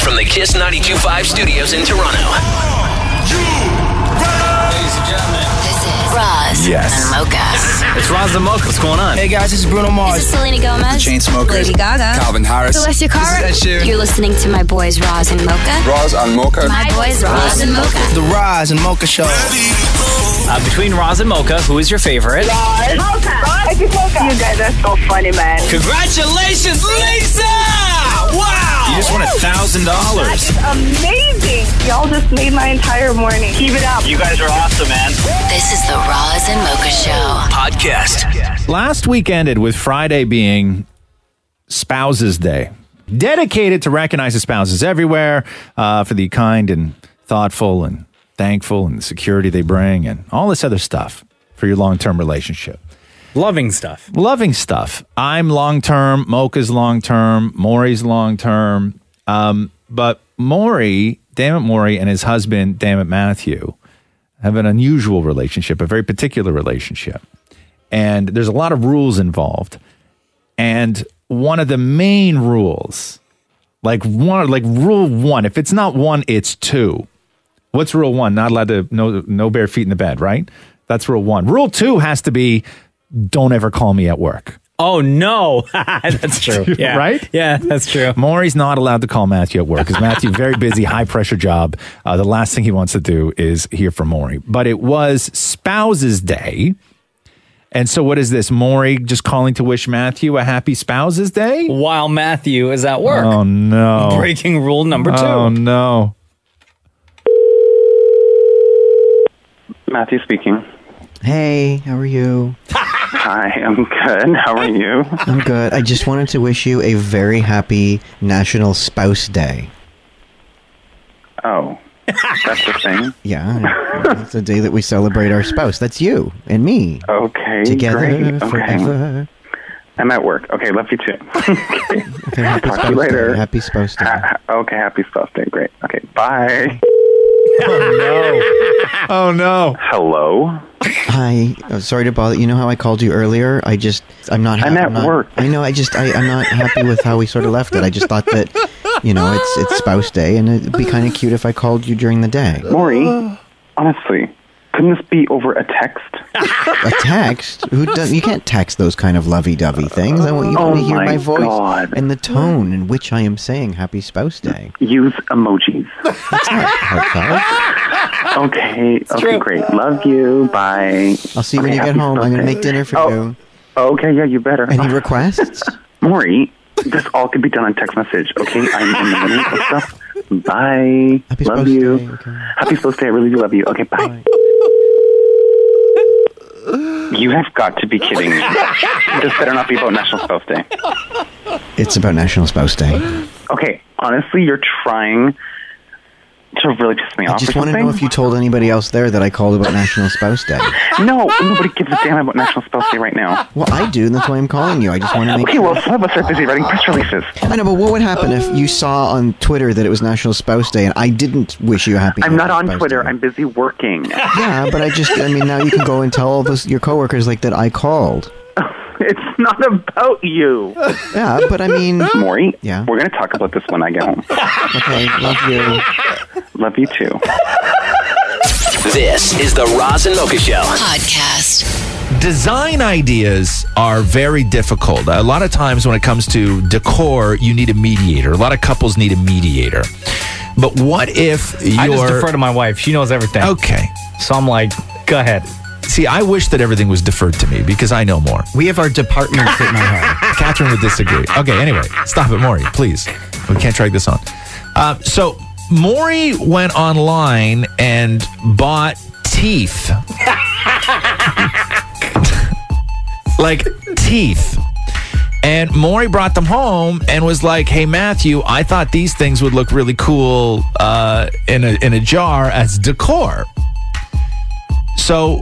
from the Kiss 92.5 studios in Toronto. Ladies and gentlemen, This is Roz and Mocha. it's Roz and Mocha. What's going on? Hey guys, this is Bruno Mars. This is Selena Gomez. Chainsmokers. Lady Gaga. Calvin Harris. Celestia Cara. This is Ed Sheeran. You're listening to my boys Roz and Mocha. Roz and Mocha. My boys Roz and Mocha. The Roz and Mocha Show. Between Roz and Mocha, who is your favorite? Mocha. You guys are so funny, man. Congratulations, Lisa! Wow! You just won $1,000. It's amazing. Y'all just made my entire morning. Keep it up. You guys are awesome, man. This is the Roz and Mocha Show. Podcast. Last week ended with Friday being Spouses Day, dedicated to recognize the spouses everywhere for the kind and thoughtful and thankful and the security they bring and all this other stuff for your long-term relationship. Loving stuff. Loving stuff. I'm long-term. Mocha's long-term. Maury's long-term. But Maury, Dammit Maury, and his husband, Dammit Matthew, have an unusual relationship, a very particular relationship. And there's a lot of rules involved. And one of the main rules, like rule one, if it's not one, it's two. What's rule one? Not allowed to, no bare feet in the bed, right? That's rule one. Rule two has to be, don't ever call me at work. Oh, no. That's true. Yeah. Right? Yeah, that's true. Maury's not allowed to call Matthew at work because Matthew, very busy, high-pressure job. The last thing he wants to do is hear from Maury. But it was Spouses Day. And so what is this? Maury just calling to wish Matthew a happy Spouses Day? While Matthew is at work. Oh, no. Breaking rule number 2. Oh, no. Matthew speaking. Hey, how are you? Hi, I'm good. How are you? I'm good. I just wanted to wish you a very happy National Spouse Day. Oh, that's the thing? Yeah, it's the day that we celebrate our spouse. That's you and me. Okay, Together great. forever. Okay. I'm at work. Okay, love you too. Okay, happy Talk to spouse you later. Day. Happy spouse day. Okay, happy spouse day. Great. Okay, bye. Oh, no. Hello? Hi. Sorry to bother. You know how I called you earlier? I'm not happy. I'm at work. I know. I'm not happy with how we sort of left it. I just thought that, it's spouse day, and it'd be kind of cute if I called you during the day. Maury, honestly, couldn't this be over a text? A text? You can't text those kind of lovey-dovey things. I want you to hear my voice God. and the tone in which I am saying Happy Spouse Day. Use emojis. That's not heartfelt. Okay, great. Love you. Bye. I'll see you when you get home. I'm going to make dinner for you. Okay, yeah, you better. Any requests? Maury, this all could be done on text message, okay? I'm in the middle of stuff. Bye. Happy love Spouse you. Day. Okay. Happy Spouse Day. I really do love you. Okay, bye. You have got to be kidding me. This better not be about National Spouse Day. It's about National Spouse Day. Okay, honestly, you're trying to really piss me off. I just or want to something. know if you told anybody else there that I called about National Spouse Day. No, nobody gives a damn about National Spouse Day right now. Well, I do, and that's why I'm calling you. I just want to make Okay, well, some of us are busy writing press releases. I know, but what would happen if you saw on Twitter that it was National Spouse Day and I didn't wish you a happy I'm not National on Spouse Twitter. Day? I'm busy working. Yeah, but now you can go and tell all your coworkers that I called. It's not about you. Yeah, but Maury, Yeah? we're going to talk about this when I get home. Okay, love you. Love you too. This is the Roz and Mocha Show. Podcast. Design ideas are very difficult. A lot of times when it comes to decor, you need a mediator. A lot of couples need a mediator. But what if I just defer to my wife. She knows everything. Okay. So I'm like, go ahead. See, I wish that everything was deferred to me because I know more. We have our departments at my home. Catherine would disagree. Okay, anyway, stop it, Maury, please. We can't drag this on. So Maury went online and bought teeth. Like teeth. And Maury brought them home and was like, hey, Matthew, I thought these things would look really cool in a jar as decor. So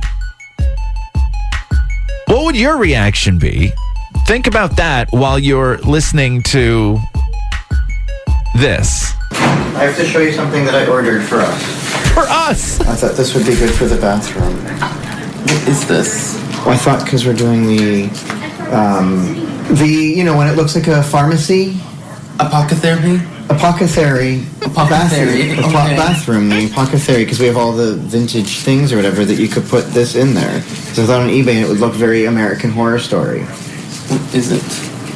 what would your reaction be? Think about that while you're listening to this. I have to show you something that I ordered for us. For us! I thought this would be good for the bathroom. What is this? Well, I thought because we're doing when it looks like a pharmacy. Apothecary? Apothecary. Apothecary, okay. Bathroom, the apothecary, because we have all the vintage things or whatever that you could put this in there. So it's on eBay and it would look very American Horror Story. What is it?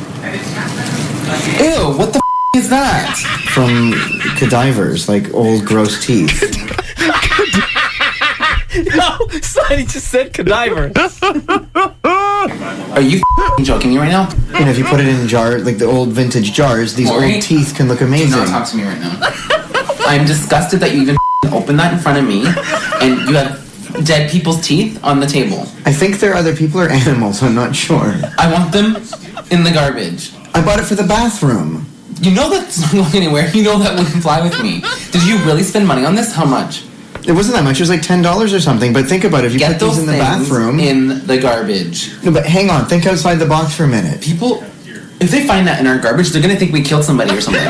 Ew, what the is that? From cadavers, like old gross teeth. No, Sonny just said cadaver. Are you joking me right now? And if you put it in jars, like the old vintage jars, these Maury, old teeth can look Do amazing. not talk to me right now. I'm disgusted that you even opened that in front of me, and you have dead people's teeth on the table. I think they're other people or animals, I'm not sure. I want them in the garbage. I bought it for the bathroom. You know that's not going anywhere. You know that wouldn't fly with me. Did you really spend money on this? How much? It wasn't that much, it was like $10 or something, but think about it, if you Get put these those in the things bathroom... in the garbage. No, but hang on, think outside the box for a minute. People, if they find that in our garbage, they're gonna think we killed somebody or something.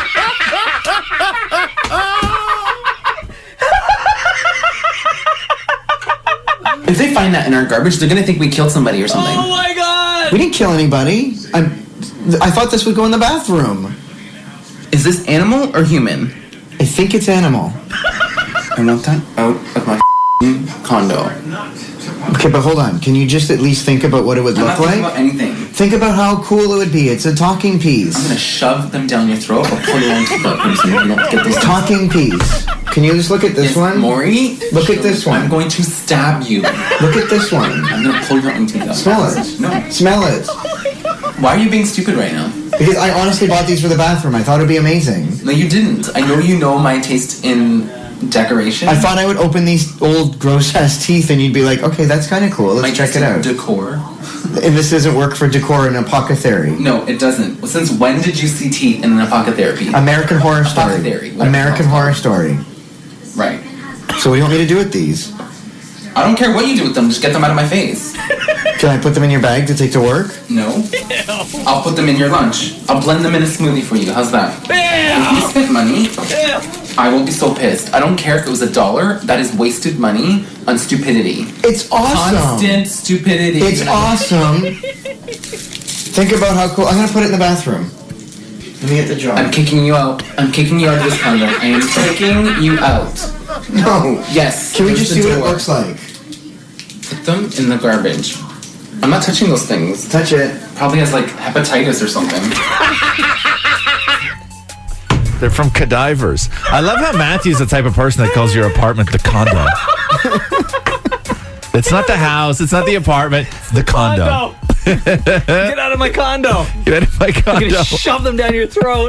If they find that in our garbage, they're gonna think we killed somebody or something. Oh my god! We didn't kill anybody. I thought this would go in the bathroom. Is this animal or human? I think it's animal. I want that out of my condo. Okay, but hold on. Can you just at least think about what it would I'm look not thinking like? about anything. Think about how cool it would be. It's a talking piece. I'm gonna shove them down your throat or pull you onto the person. You don't get those Talking piece. Can you just look at this one? Maury, Look at this one. I'm going to stab you. Look at this one. I'm gonna pull your own teeth out. Smell it. No. Smell it. Why are you being stupid right now? Because I honestly bought these for the bathroom. I thought it'd be amazing. No, you didn't. I know you know my taste in decoration. I thought I would open these old gross-ass teeth and you'd be like, okay, that's kind of cool. Let's my check taste it in out. decor. And this doesn't work for decor in apothecary. No, it doesn't. Since when did you see teeth in an apothecary? American Horror Story. Apothecary, whatever American it's called. Horror Story. Right. So what do you want me to do with these? I don't care what you do with them. Just get them out of my face. Can I put them in your bag to take to work? No. I'll put them in your lunch. I'll blend them in a smoothie for you. How's that? If you spent money, I will be so pissed. I don't care if it was $1. That is wasted money on stupidity. It's awesome. Constant stupidity. It's awesome. Think about how cool. I'm going to put it in the bathroom. Let me get the jar. I'm kicking you out. I'm kicking you out of this condo. I am kicking you out. No. Yes. Can we there's just the see what it door. looks like? Put them in the garbage. I'm not touching those things. Touch it. Probably has like hepatitis or something. They're from cadavers. I love how Matthew's the type of person that calls your apartment the condo. It's not the house. It's not the apartment. It's the condo. Get out of my condo. Get out of my I'm condo. gonna shove them down your throat.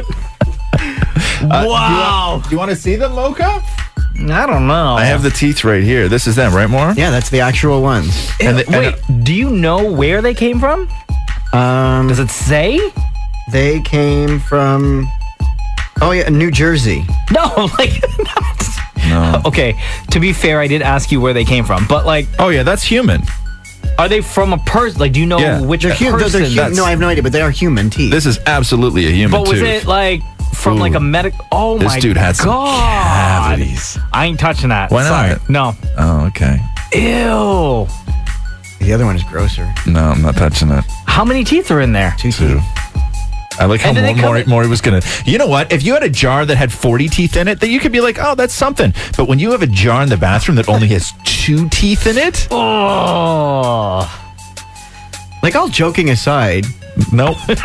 Wow. Do you want to see them, Mocha? I don't know. I have the teeth right here. This is them, right, Maura? Yeah, that's the actual ones. Wait, do you know where they came from? Does it say? They came from... Oh, yeah, New Jersey. No, like... No. Okay, to be fair, I did ask you where they came from, but like... Oh, yeah, that's human. Are they from a person? Like, do you know Yeah. which They're person? No, I have no idea, but they are human teeth. This is absolutely a human But was tooth. it like from like a medic? Oh This my dude had some god! cavities. I ain't touching that. Why not? Sorry. No. Oh, okay. Ew. The other one is grosser. No, I'm not touching it. How many teeth are in there? Two Two. teeth. I like how And do they come Maury was going to... You know what? If you had a jar that had 40 teeth in it, then you could be like, oh, that's something. But when you have a jar in the bathroom that only has 2 teeth in it... Oh. Like, all joking aside... Nope. Not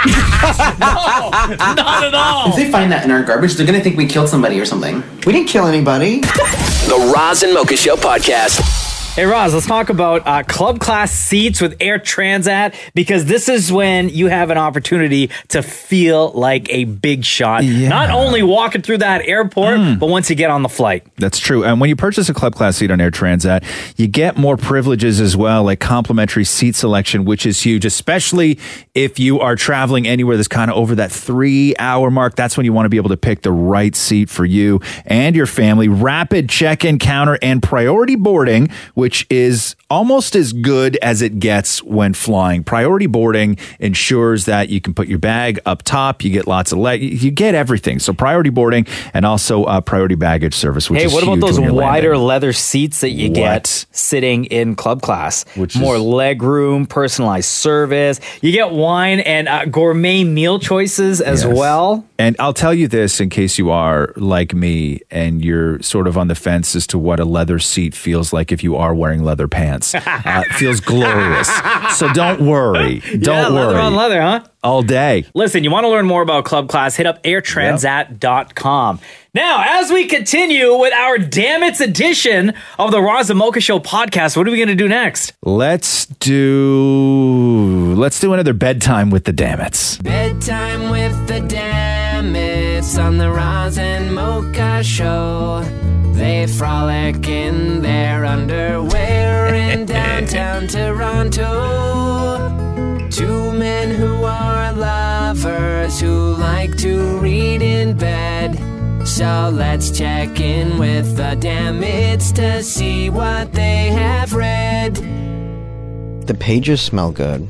at all. If they find that in our garbage, they're gonna think we killed somebody or something. We didn't kill anybody. The Roz and Mocha Show podcast. Hey, Roz, let's talk about club class seats with Air Transat, because this is when you have an opportunity to feel like a big shot. Yeah. Not only walking through that airport, but once you get on the flight. That's true. And when you purchase a club class seat on Air Transat, you get more privileges as well, like complimentary seat selection, which is huge, especially if you are traveling anywhere that's kind of over that 3-hour mark. That's when you want to be able to pick the right seat for you and your family. Rapid check-in counter and priority boarding which is almost as good as it gets when flying. Priority boarding ensures that you can put your bag up top. You get lots of you get everything. So priority boarding and also priority baggage service, which is what about huge those when you're wider landing. leather seats that you get sitting in club class? Which more is- leg room, personalized service. You get wine and gourmet meal choices as Yes. well. And I'll tell you this in case you are like me and you're sort of on the fence as to what a leather seat feels like if you are wearing leather pants. It feels glorious. So don't worry. Don't worry. Leather on leather, huh? All day. Listen, you want to learn more about Club Class, hit up airtransat.com. Now, as we continue with our Damn It's edition of the Roz and Mocha Show podcast, what are we going to do next? Let's do another bedtime with the Dammits. Bedtime with the Dammits on the Roz and Mocha Show. They frolic in their underwear in downtown Toronto. Two men who are lovers who like to read in bed. So let's check in with the Dammits to see what they have read. The pages smell good.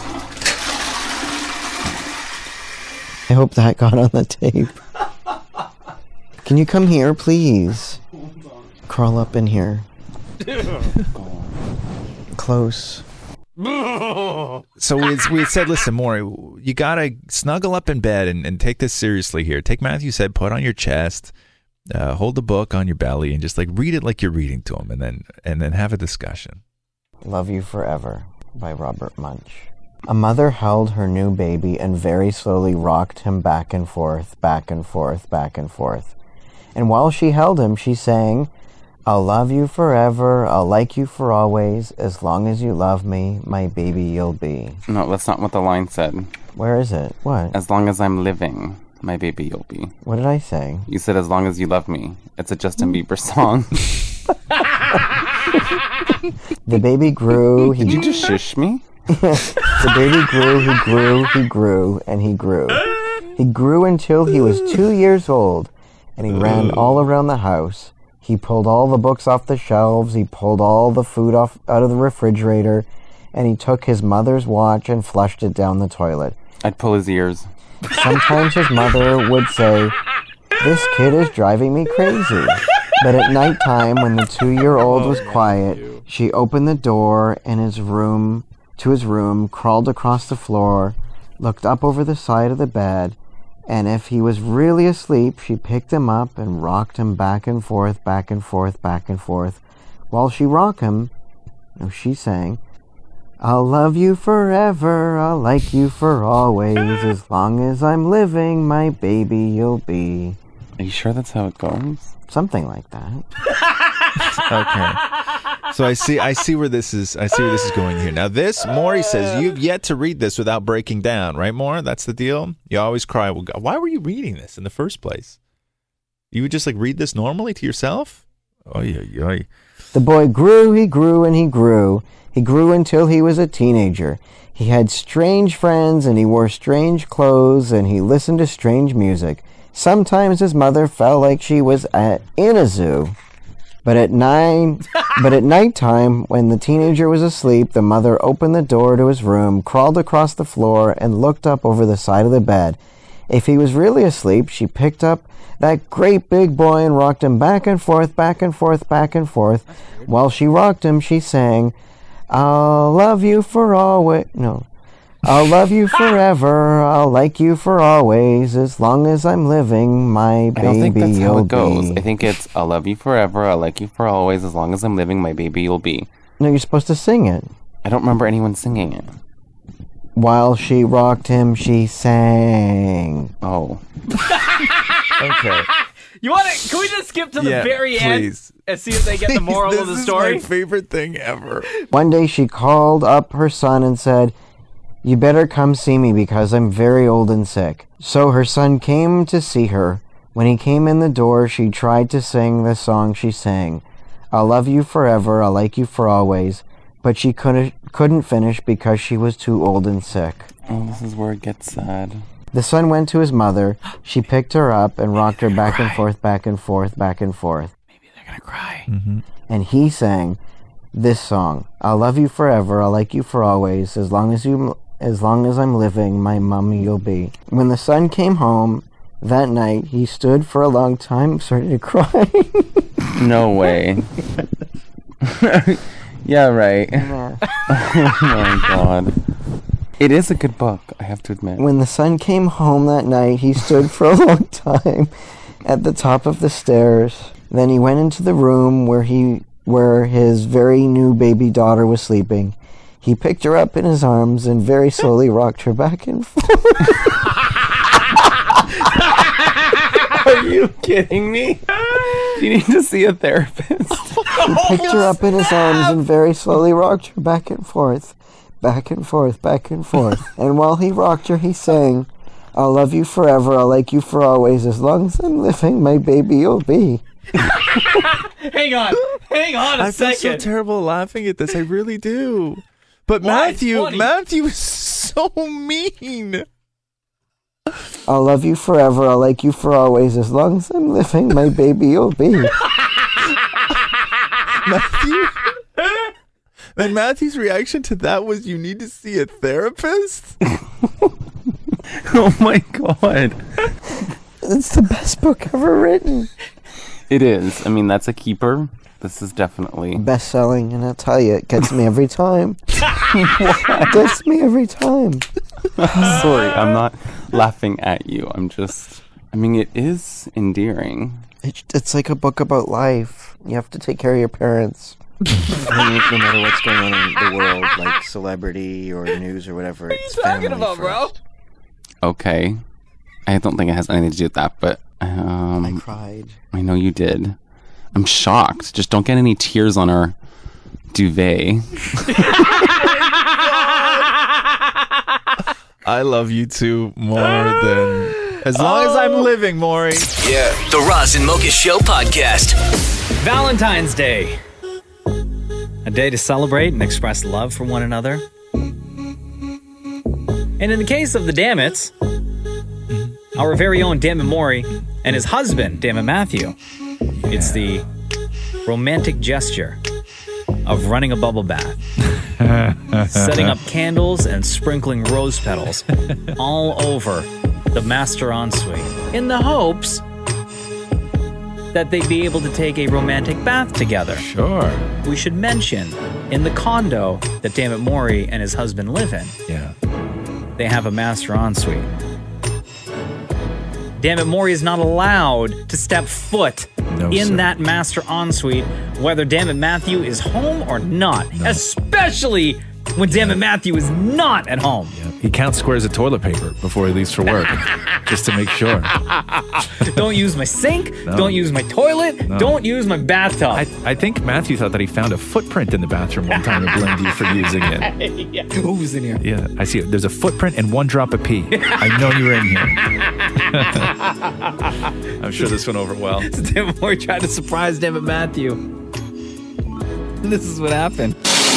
I hope that got on the tape. Can you come here, please? Crawl up in here. Close. So we said, listen, Maury, you got to snuggle up in bed and take this seriously here. Take Matthew said, put on your chest, hold the book on your belly, and just like read it like you're reading to him, and then have a discussion. Love You Forever by Robert Munch. A mother held her new baby and very slowly rocked him back and forth, back and forth, back and forth. And while she held him, she sang, I'll love you forever, I'll like you for always, as long as you love me, my baby you'll be. No, that's not what the line said. Where is it? What? As long as I'm living, my baby you'll be. What did I say? You said as long as you love me. It's a Justin Bieber song. The baby grew. Did you just shush me? The baby grew, he grew, he grew, and he grew. He grew until he was 2 years old, and he ran all around the house. He pulled all the books off the shelves, he pulled all the food out of the refrigerator, and he took his mother's watch and flushed it down the toilet. I'd pull his ears. Sometimes his mother would say, this kid is driving me crazy. But at nighttime, when the 2-year-old was quiet, she opened the door in his room, crawled across the floor, looked up over the side of the bed, and if he was really asleep, she picked him up and rocked him back and forth, back and forth, back and forth. While she rocked him, she sang, I'll love you forever, I'll like you for always, as long as I'm living, my baby you'll be. Are you sure that's how it goes? Something like that. Okay. So I see where this is going here. Now this, Maury says, you've yet to read this without breaking down, right, Maury? That's the deal? You always cry, well, God, why were you reading this in the first place? You would just like read this normally to yourself? Oh, yeah. The boy grew, he grew, and he grew. He grew until he was a teenager. He had strange friends, and he wore strange clothes, and he listened to strange music. Sometimes his mother felt like she was in a zoo. But at nighttime, when the teenager was asleep, the mother opened the door to his room, crawled across the floor, and looked up over the side of the bed. If he was really asleep, she picked up that great big boy and rocked him back and forth, back and forth, back and forth. While she rocked him, she sang, I'll love you for always. No. I'll love you forever, I'll like you for always, as long as I'm living, my baby I don't think that's how you'll it goes. be. I think it's I'll love you forever, I'll like you for always, as long as I'm living, my baby you'll be. No, you're supposed to sing it. I don't remember anyone singing it. While she rocked him, she sang. Oh. Okay. You want to? Can we just skip to the Yeah, very please. end and see if they get the moral of the story? This is my favorite thing ever. One day she called up her son and said, you better come see me because I'm very old and sick. So her son came to see her. When he came in the door, she tried to sing the song she sang. I'll love you forever, I'll like you for always. But she couldn't finish because she was too old and sick. Oh, this is where it gets sad. The son went to his mother. She picked her up and rocked her back and forth, back and forth, back and forth. Maybe they're going to cry. Mm-hmm. And he sang, this song. I'll love you forever, I'll like you for always, as long as I'm living, my mommy you'll be. When the son came home that night, he stood for a long time, started to cry. No way. Yeah, right. Yeah. Oh my god. It is a good book, I have to admit. When the son came home that night, he stood for a long time at the top of the stairs. Then he went into the room where his very new baby daughter was sleeping. He picked her up in his arms and very slowly rocked her back and forth. Are you kidding me? You need to see a therapist. He picked her up in his arms and very slowly rocked her back and forth, back and forth, back and forth. And while he rocked her, he sang, I'll love you forever, I'll like you for always, as long as I'm living, my baby you'll be. Hang on a second. I feel so terrible laughing at this. I really do. But Why? It's funny. Matthew is so mean. I'll love you forever, I'll like you for always, as long as I'm living, my baby you'll be. Matthew? And Matthew's reaction to that was, you need to see a therapist? Oh my god. It's the best book ever written. It is. I mean, that's a keeper. This is definitely Best-selling, and I'll tell you, it gets me every time. It gets me every time. Sorry, I'm not laughing at you. I mean, it is endearing. It's like a book about life. You have to take care of your parents. I mean, no matter what's going on in the world, like celebrity or news or whatever. What are you talking about, bro? Okay. I don't think it has anything to do with that, but I cried. I know you did. I'm shocked. Just don't get any tears on our duvet. I love you two more than... As long as I'm living, Maury. Yeah. The Roz and Mocha Show podcast. Valentine's Day. A day to celebrate and express love for one another. And in the case of the Dammits, our very own Dammit Maury and his husband, Dammit Matthew, it's the romantic gesture of running a bubble bath, setting up candles and sprinkling rose petals all over the master ensuite in the hopes that they'd be able to take a romantic bath together. Sure. We should mention, in the condo that Dammit Maury and his husband live in, they have a master ensuite. Dammit Maury is not allowed to step foot in that master ensuite, whether Dammit Matthew is home or not, especially when Dammit Matthew is not at home. He counts squares of toilet paper before he leaves for work, just to make sure. Don't use my sink. No. Don't use my toilet. No. Don't use my bathtub. I think Matthew thought that he found a footprint in the bathroom one time and blamed you for using it. Yeah. Who's in here? Yeah, I see it. There's a footprint and one drop of pee. I know you were in here. I'm sure this went over well. So Dammit Maury tried to surprise Dammit Matthew. And this is what happened.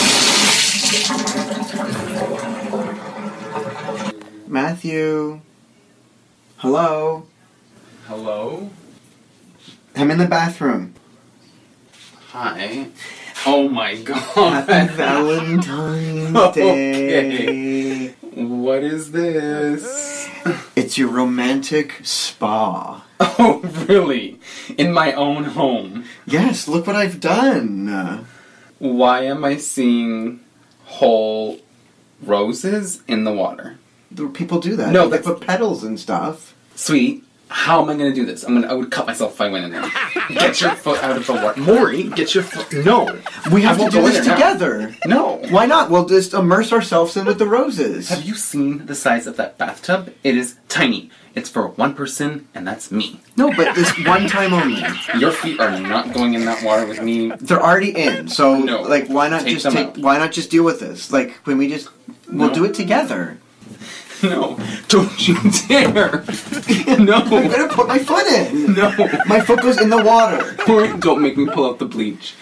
Matthew. Hello. Hello? I'm in the bathroom. Hi. Oh my god. Happy Valentine's Day. What is this? It's your romantic spa. Oh, really? In my own home? Yes, look what I've done. Why am I seeing whole roses in the water? People do that. No, they put petals and stuff. Sweet. How am I going to do this? I would cut myself if I went in there. Get your foot out of the water. Maury, get your foot... No. We have I to do won't go this in there now. together. No. Why not? We'll just immerse ourselves in with the roses. Have you seen the size of that bathtub? It is tiny. It's for one person, and that's me. No, but this one time only. Your feet are not going in that water with me. They're already in, so No. like, why not Take just them take? out. Why not just deal with this? Like, when we just we'll No. do it together. No, don't you dare! No, I'm gonna put my foot in. no. My foot goes in the water. Maury, don't make me pull out the bleach.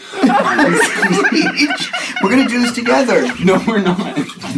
We're gonna do this together. No, we're not.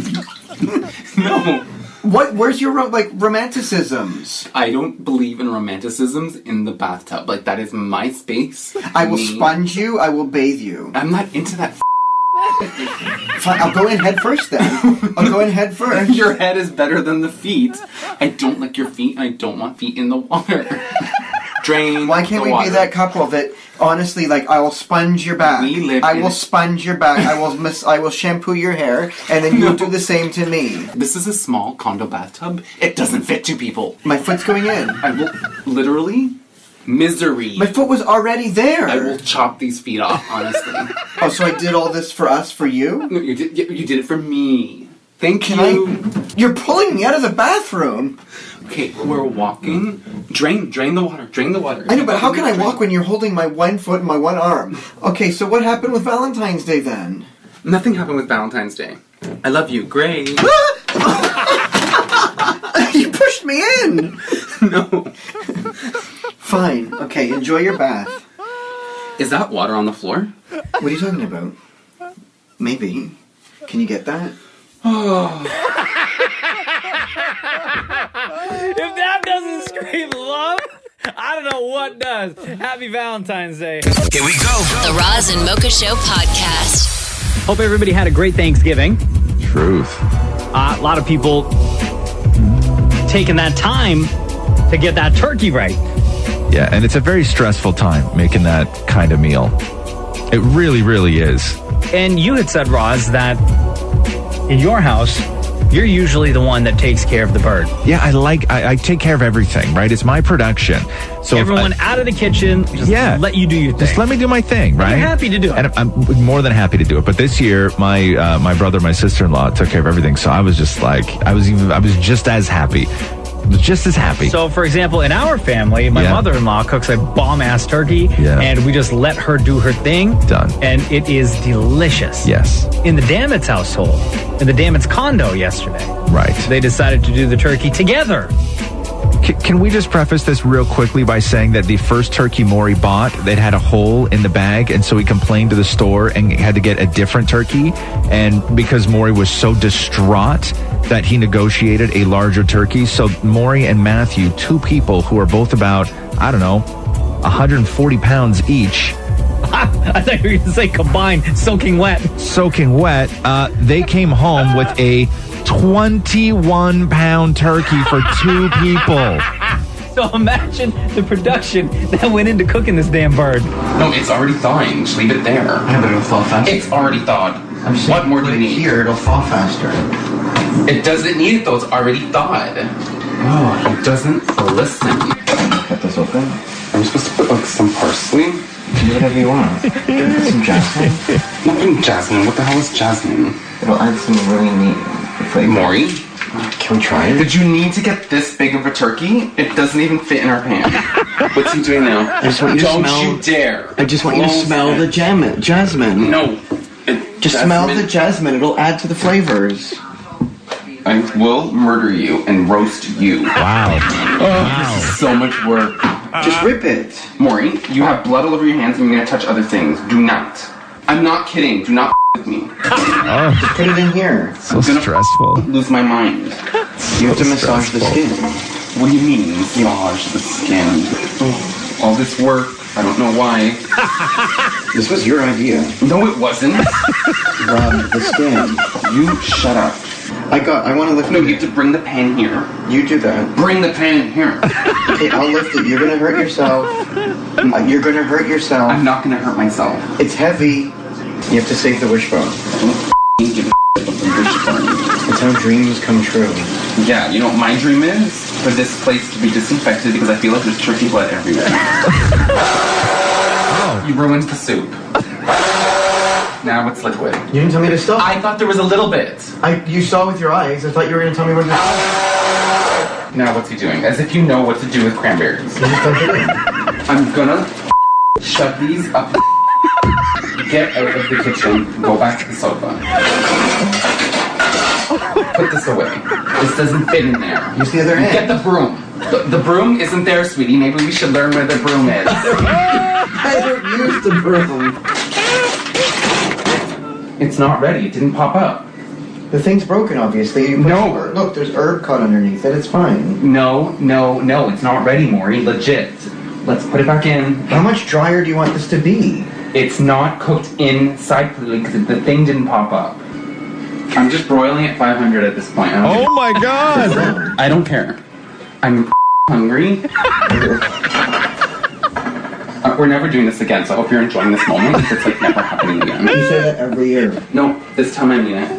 No. What? Where's your romanticisms? I don't believe in romanticisms in the bathtub. Like, that is my space. I will Me. sponge you. I will bathe you. I'm not into that Fine, I'll go in head first then. I'll go in head first. Your head is better than the feet. I don't like your feet, and I don't want feet in the water. Drain. Why can't the we water. be that couple that honestly, like, I will sponge your back. I will sponge your back. I will shampoo your hair, and then you'll do the same to me. This is a small condo bathtub. It doesn't fit two people. My foot's going in. I will literally misery. My foot was already there. I will chop these feet off, honestly. Oh, so I did all this for us, for you? No, you did it for me. Thank you. You're pulling me out of the bathroom. Okay, we're walking. Drain the water. Drain the water. I know, but how can I walk when you're holding my one foot and my one arm? Okay, so what happened with Valentine's Day then? Nothing happened with Valentine's Day. I love you. Great. You pushed me in. No. Fine. Okay, enjoy your bath. Is that water on the floor? What are you talking about? Maybe. Can you get that? Oh. If that doesn't scream love, I don't know what does. Happy Valentine's Day. Here we go. The Roz and Mocha Show podcast. Hope everybody had a great Thanksgiving. Truth. A lot of people taking that time to get that turkey right. Yeah, and it's a very stressful time making that kind of meal. It really, really is. And you had said, Roz, that in your house, you're usually the one that takes care of the bird. Yeah, I take care of everything, right? It's my production. So everyone out of the kitchen, just let you do your thing. Just let me do my thing, right? I'm happy to do it. And I'm more than happy to do it. But this year, my brother, my sister-in-law took care of everything. So I was just like, I was just as happy. I was just as happy. So, for example, in our family, my mother-in-law cooks a bomb-ass turkey, and we just let her do her thing. Done. And it is delicious. Yes. In the Damit's household, in the Damit's condo yesterday. Right. They decided to do the turkey together. Can we just preface this real quickly by saying that the first turkey Maury bought, it had a hole in the bag, and so he complained to the store and had to get a different turkey. And because Maury was so distraught that he negotiated a larger turkey. So Maury and Matthew, two people who are both about, 140 pounds each. I thought you were going to say combined, soaking wet. They came home with a 21-pound turkey for two people. So imagine the production that went into cooking this damn bird. No, it's already thawing. Just leave it there. Yeah, but it'll thaw faster. It's already thawed. What more do you need? Here, it'll thaw faster. It doesn't need it though. It's already thawed. Oh, it doesn't listen. Cut this open. I'm supposed to put like some parsley. Do whatever you want. Some jasmine. Not putting jasmine. What the hell is jasmine? It'll add some really neat flavor. Maury? Can we try it? Did you need to get this big of a turkey? It doesn't even fit in our pan. What's he doing now? I just want you to smell. Don't you dare. I just want you to smell the jasmine. No. Just smell the jasmine. It'll add to the flavors. I will murder you and roast you. Wow. This is so much work. Just rip it. Maury, you have blood all over your hands and you're going to touch other things. Do not. I'm not kidding. Do not with me. Just put it in here. So stressful. Lose my mind. You have to massage the skin. What do you mean, massage the skin? All this work. I don't know why. This was your idea. No, it wasn't. Rub the skin. You shut up. I want to lift it. No, you have to bring the pan here. You do that. Bring the pan here. Okay, I'll lift it. You're going to hurt yourself. You're going to hurt yourself. I'm not going to hurt myself. It's heavy. You have to save the wishbone. Don't give a about the wishbone. It's how dreams come true. Yeah, you know what my dream is? For this place to be disinfected because I feel like there's turkey blood everywhere. Oh. You ruined the soup. Now it's liquid. You didn't tell me to stop. I thought there was a little bit. You saw with your eyes. I thought you were going to tell me what to do. Now what's he doing? As if you know what to do with cranberries. I'm gonna shove these up. Get out of the kitchen. Go back to the sofa. Put this away. This doesn't fit in there. Use the other hand. Get the broom. The broom isn't there, sweetie. Maybe we should learn where the broom is. I don't use the broom. It's not ready. It didn't pop up. The thing's broken, obviously. No. Look, there's herb caught underneath it. It's fine. No. It's not ready, Maury. Legit. Let's put it back in. How much drier do you want this to be? It's not cooked inside clearly because the thing didn't pop up. I'm just broiling at 500 at this point. Oh my God! I don't care. I'm hungry. We're never doing this again, so I hope you're enjoying this moment because it's like never happening again. You say that every year. No, this time I mean it.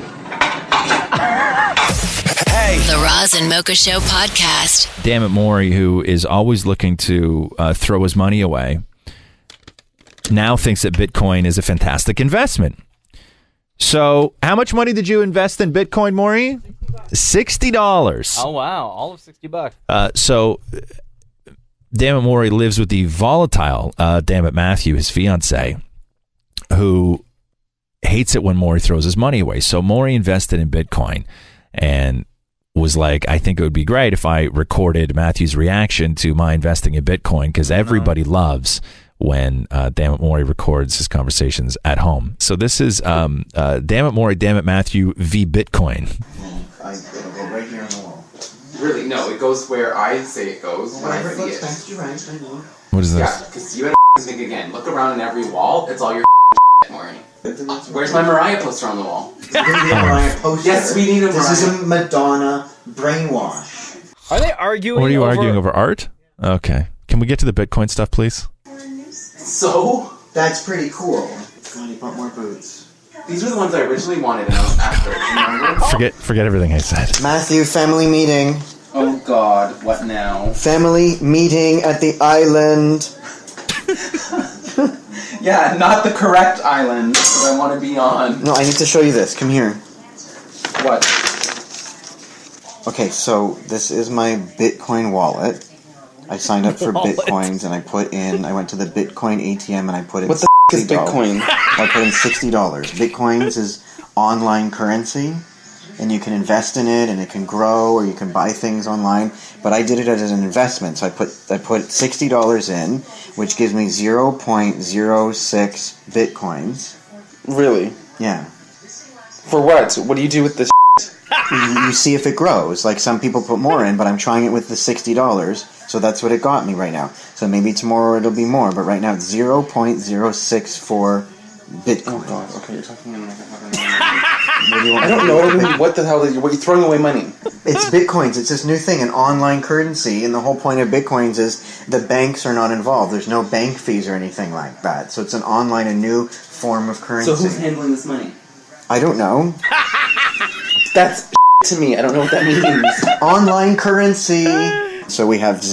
The Roz and Mocha Show podcast. Damn it, Maury, who is always looking to throw his money away, now thinks that Bitcoin is a fantastic investment. So, how much money did you invest in Bitcoin, Maury? $60. Oh, wow. All of $60. So, Damn it, Maury lives with the volatile Damn it, Matthew, his fiance, who hates it when Maury throws his money away. So, Maury invested in Bitcoin and was like, I think it would be great if I recorded Matthew's reaction to my investing in Bitcoin, because everybody loves when Damn it Maury records his conversations at home. So this is Damn it Maury, Damn it Matthew v. Bitcoin. It'll go right here on the wall. Really? No, it goes where I say it goes when I see it. Next, you're right, I know. What is this? Yeah, because you had think again. Look around in every wall. It's all your Maury. Where's my Mariah poster on the wall? Mariah poster. Yes, we need a Mariah. This is a Madonna brainwash. Are they arguing? What are you arguing over? Art? Okay. Can we get to the Bitcoin stuff, please? So? That's pretty cool. God, he bought more boots. These were the ones I originally wanted and I was after. Remember? Forget everything I said. Matthew, family meeting. Oh God, what now? Family meeting at the island. Yeah, not the correct island that I want to be on. No, I need to show you this. Come here. What? Okay, so this is my Bitcoin wallet. I signed up for Wallet. Bitcoins and I went to the Bitcoin ATM and I put in What the $60. is Bitcoin? I put in $60. Bitcoins is online currency and you can invest in it and it can grow or you can buy things online. But I did it as an investment. So I put $60 in, which gives me 0.06 Bitcoins. Really? Yeah. For what? What do you do with this? You see if it grows. Like some people put more in, but I'm trying it with the $60, so that's what it got me right now. So maybe tomorrow it'll be more, but right now it's 0.064 Bitcoin. Oh God! Okay, you're talking in like a fucking. I don't know what the hell is. What are you throwing away money? It's Bitcoins. It's this new thing, an online currency, and the whole point of Bitcoins is the banks are not involved. There's no bank fees or anything like that. So it's an online, a new form of currency. So who's handling this money? I don't know. That's to me. I don't know what that means. Online currency. So we have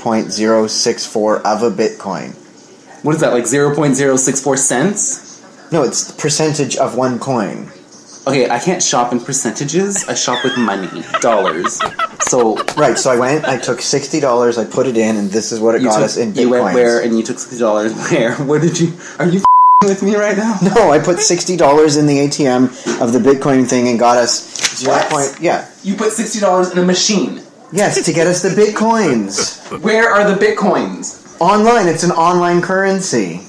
0.064 of a Bitcoin. What is that, like 0.064 cents? No, it's the percentage of one coin. Okay, I can't shop in percentages. I shop with money, dollars. So right, so I took $60, I put it in, and this is what it got us in Bitcoin. You went where, and you took $60 where? Where did you? Are you with me right now? No, I put $60 in the ATM of the Bitcoin thing and got us 0. Yeah. You put $60 in a machine. Yes, to get us the Bitcoins. Where are the Bitcoins? Online. It's an online currency.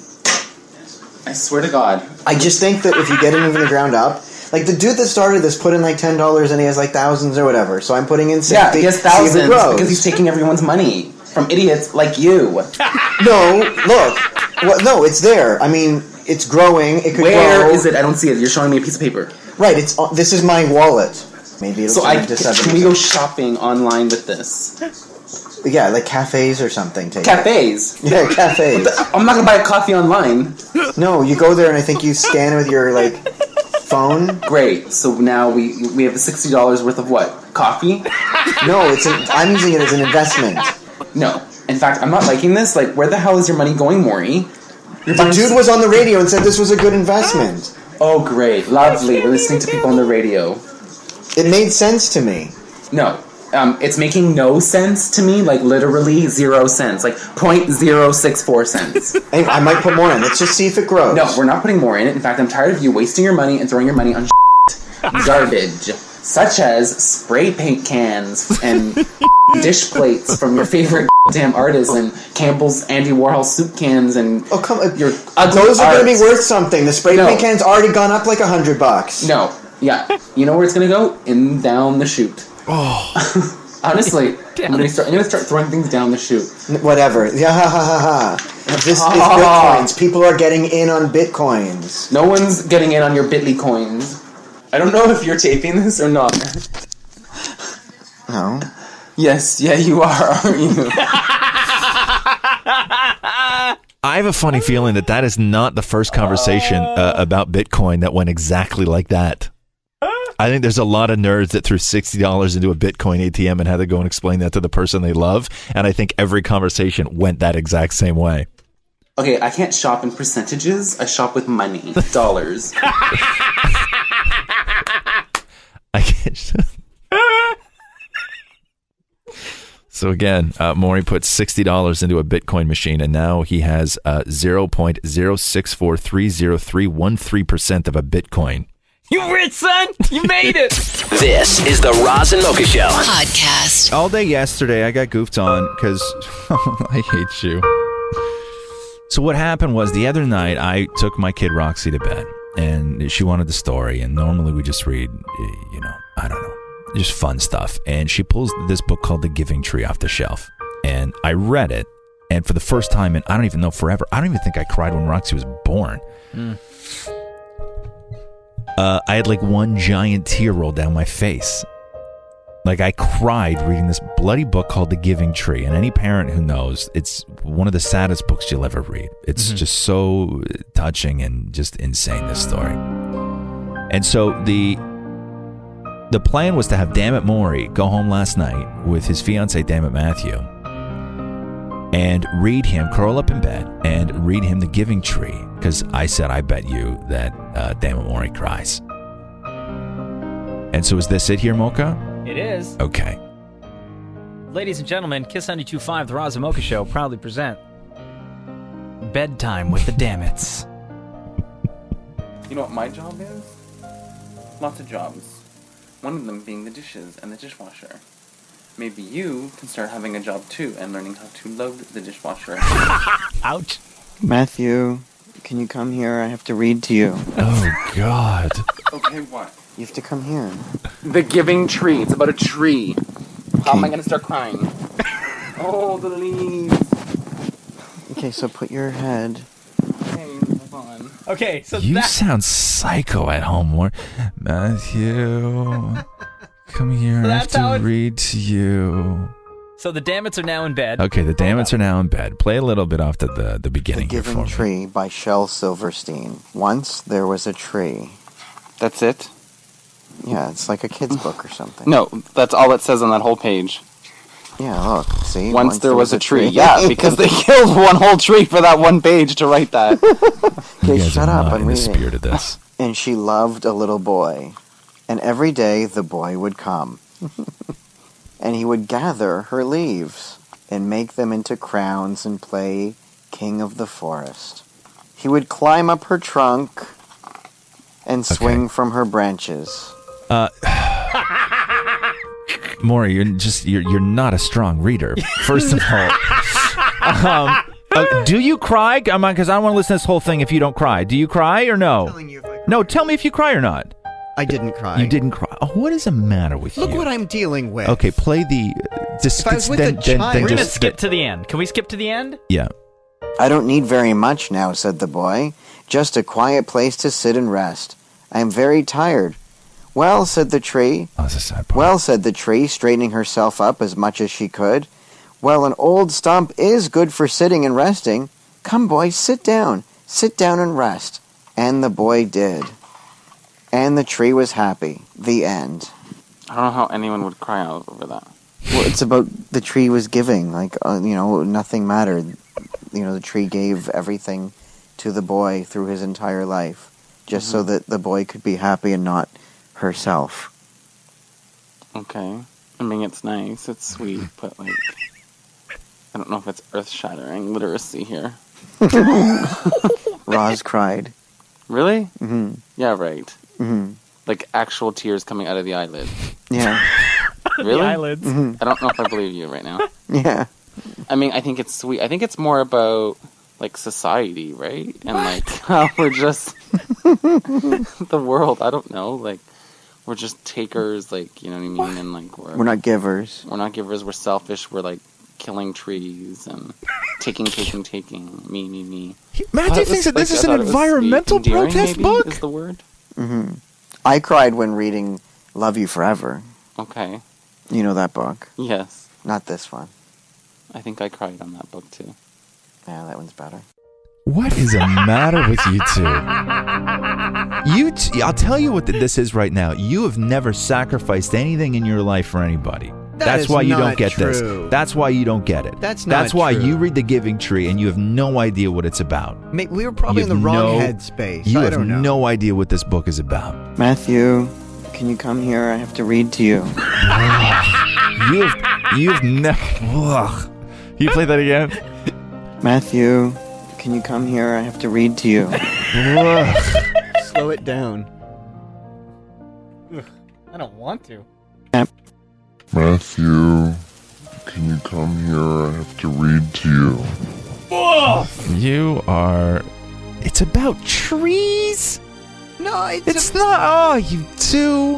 I swear to God. I just think that if you get it from the ground up, like the dude that started this put in like $10 and he has like thousands or whatever. So I'm putting in 60. Yeah, he has thousands because he's taking everyone's money from idiots like you. No, look. No, it's there. I mean, it's growing. It could Where grow. is it? I don't see it. You're showing me a piece of paper. Right. This is my wallet. Maybe it'll can we go shopping online with this? Yeah, like cafes or something. Cafes? Yeah, cafes. I'm not going to buy a coffee online. No, you go there and I think you scan with your, like, phone. Great. So now we have the $60 worth of what? Coffee? No, I'm using it as an investment. No. In fact, I'm not liking this. Like, where the hell is your money going, Maury? The dude was on the radio and said this was a good investment. Oh, great. Lovely. We're listening to people on the radio. It made sense to me. No. It's making no sense to me, like literally 0 cents, like 0.064 cents. Hey, I might put more in. Let's just see if it grows. No, we're not putting more in it. In fact, I'm tired of you wasting your money and throwing your money on garbage, such as spray paint cans and dish plates from your favorite damn artists and Campbell's Andy Warhol soup cans and your ugly those are going to be arts. worth something. The spray paint can's already gone up like $100. No, yeah, you know where it's going to go? In down the chute. Oh, honestly, I'm gonna start throwing things down the chute. Whatever. Yeah, ha ha ha ha. This is Bitcoins. People are getting in on Bitcoins. No one's getting in on your Bitly coins. I don't know if you're taping this or not. No. Yes, yeah, you are, aren't you? I have a funny feeling that is not the first conversation about Bitcoin that went exactly like that. I think there's a lot of nerds that threw $60 into a Bitcoin ATM and had to go and explain that to the person they love. And I think every conversation went that exact same way. Okay, I can't shop in percentages. I shop with money. Dollars. I can't. So again, Maury put $60 into a Bitcoin machine, and now he has 0.064303113% of a Bitcoin. You rich, son! You made it! This is the Roz and Mocha Show Podcast. All day yesterday, I got goofed on because I hate you. So what happened was the other night, I took my kid Roxy to bed, and she wanted the story, and normally we just read, I don't know, just fun stuff. And she pulls this book called The Giving Tree off the shelf. And I read it. And for the first time in, I don't even know, forever, I don't even think I cried when Roxy was born. I had like one giant tear roll down my face. Like I cried reading this bloody book called The Giving Tree. And any parent who knows, it's one of the saddest books you'll ever read. It's just so touching and just insane, this story. And so the plan was to have Dammit Maury go home last night with his fiancée, Dammit Matthew, and read him, curl up in bed, and read him The Giving Tree. Because I said, I bet you that Dammit Maury cries. And so is this it here, Mocha? It is. Okay. Ladies and gentlemen, Kiss 92.5, the Roz and Mocha Show, proudly present Bedtime with the Dammits. You know what my job is? Lots of jobs. One of them being the dishes and the dishwasher. Maybe you can start having a job too and learning how to load the dishwasher. Ouch. Matthew, can you come here? I have to read to you. Oh, God. Okay, what? You have to come here. The Giving Tree. It's about a tree. How am I going to start crying? Oh, the leaves. Okay, so put your head. Okay, hold on. Okay, so You sound psycho at home, Maury. Matthew, come here. I have to read to you. So the Dammits are now in bed. Okay, the Dammits are now in bed. Play a little bit off the beginning. The Giving Tree by Shel Silverstein. Once there was a tree. That's it? Yeah, it's like a kid's book or something. No, that's all it says on that whole page. Yeah, look, see? Once there was a tree. Yeah, because they killed one whole tree for that one page to write that. Okay, shut up, I'm in the reading. spirit of this. And she loved a little boy. And every day the boy would come. And he would gather her leaves and make them into crowns and play king of the forest. He would climb up her trunk and swing from her branches. Maury, you're not a strong reader. First of all, do you cry? Because I don't want to listen to this whole thing if you don't cry. Do you cry or no? No, tell me if you cry or not. I didn't cry. You didn't cry. Oh, what is the matter with you? Look what I'm dealing with. Okay, play the. If I was with a child, we're gonna skip to the end. Can we skip to the end? Yeah. I don't need very much now, said the boy. Just a quiet place to sit and rest. I am very tired. Well, said the tree. Oh, that's a sad part. Well, said the tree, straightening herself up as much as she could. Well, an old stump is good for sitting and resting. Come, boy, sit down. Sit down and rest. And the boy did. And the tree was happy. The end. I don't know how anyone would cry over that. Well, it's about the tree was giving. Like, nothing mattered. The tree gave everything to the boy through his entire life. Just so that the boy could be happy and not herself. Okay. I mean, it's nice. It's sweet, but, I don't know if it's earth-shattering literacy here. Roz cried. Really? Mm-hmm. Yeah, right. Mm-hmm. Like actual tears coming out of the eyelid. Yeah. Really? The eyelids. Mm-hmm. I don't know if I believe you right now. Yeah. I mean, I think it's sweet. I think it's more about, society, right? And, how we're just... the world, I don't know. We're just takers, you know what I mean? And, we're not givers. We're not givers. We're selfish. We're, killing trees and taking, me. Matthew thinks that this is an environmental protest book? Is the word? Mm-hmm. I cried when reading Love You Forever. Okay. You know that book? Yes. Not this one. I think I cried on that book too. Yeah, that one's better. What is the matter with you two? I'll tell you what this is right now. You have never sacrificed anything in your life for anybody. That's why you don't get this. That's why you don't get it. That's why you read The Giving Tree and you have no idea what it's about. We were probably in the wrong headspace. You I have don't know. no idea what this book is about. Matthew, can you come here? I have to read to you. You've never... Ugh. Can you play that again? Matthew, can you come here? I have to read to you. Slow it down. I don't want to. Matthew, can you come here? I have to read to you. You are... It's about trees? No, it's not. Oh, you two.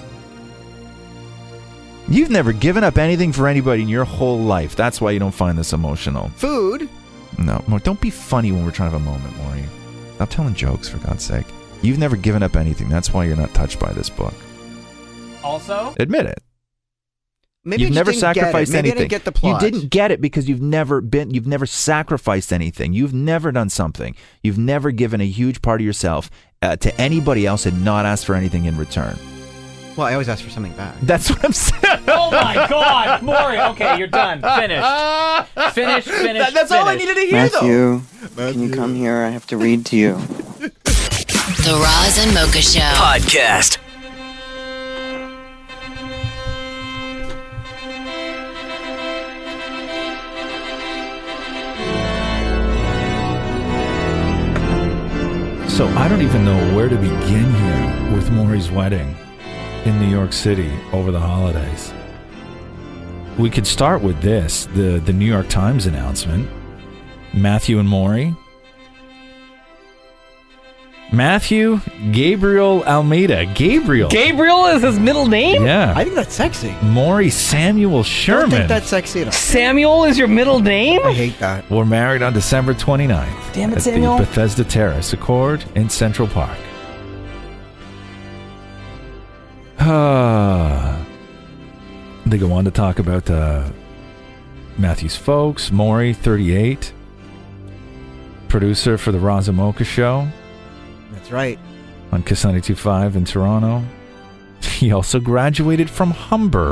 You've never given up anything for anybody in your whole life. That's why you don't find this emotional. Food? No, don't be funny when we're trying to have a moment, Maury. Stop telling jokes, for God's sake. You've never given up anything. That's why you're not touched by this book. Also? Admit it. Maybe You've never sacrificed anything. I didn't get the plot. You didn't get it because you've never sacrificed anything. You've never done something. You've never given a huge part of yourself to anybody else and not asked for anything in return. Well, I always ask for something back. That's what I'm saying. Oh my God, Maury. Okay, you're done. Finished. That's all I needed to hear, Matthew, can you come here? I have to read to you. The Roz and Mocha Show podcast. So I don't even know where to begin here with Maury's wedding in New York City over the holidays. We could start with this, the New York Times announcement. Matthew and Maury. Matthew Gabriel Almeida. Gabriel is his middle name? Yeah. I think that's sexy. Maury Samuel Sherman. I don't think that's sexy at all. Samuel is your middle name? I hate that. Were married on December 29th. Damn it, at Samuel. the Bethesda Terrace Accord in Central Park. They go on to talk about Matthew's folks. Maury, 38. Producer for the Roz and Mocha Show. That's right. On Kiss 92.5 in Toronto. He also graduated from Humber.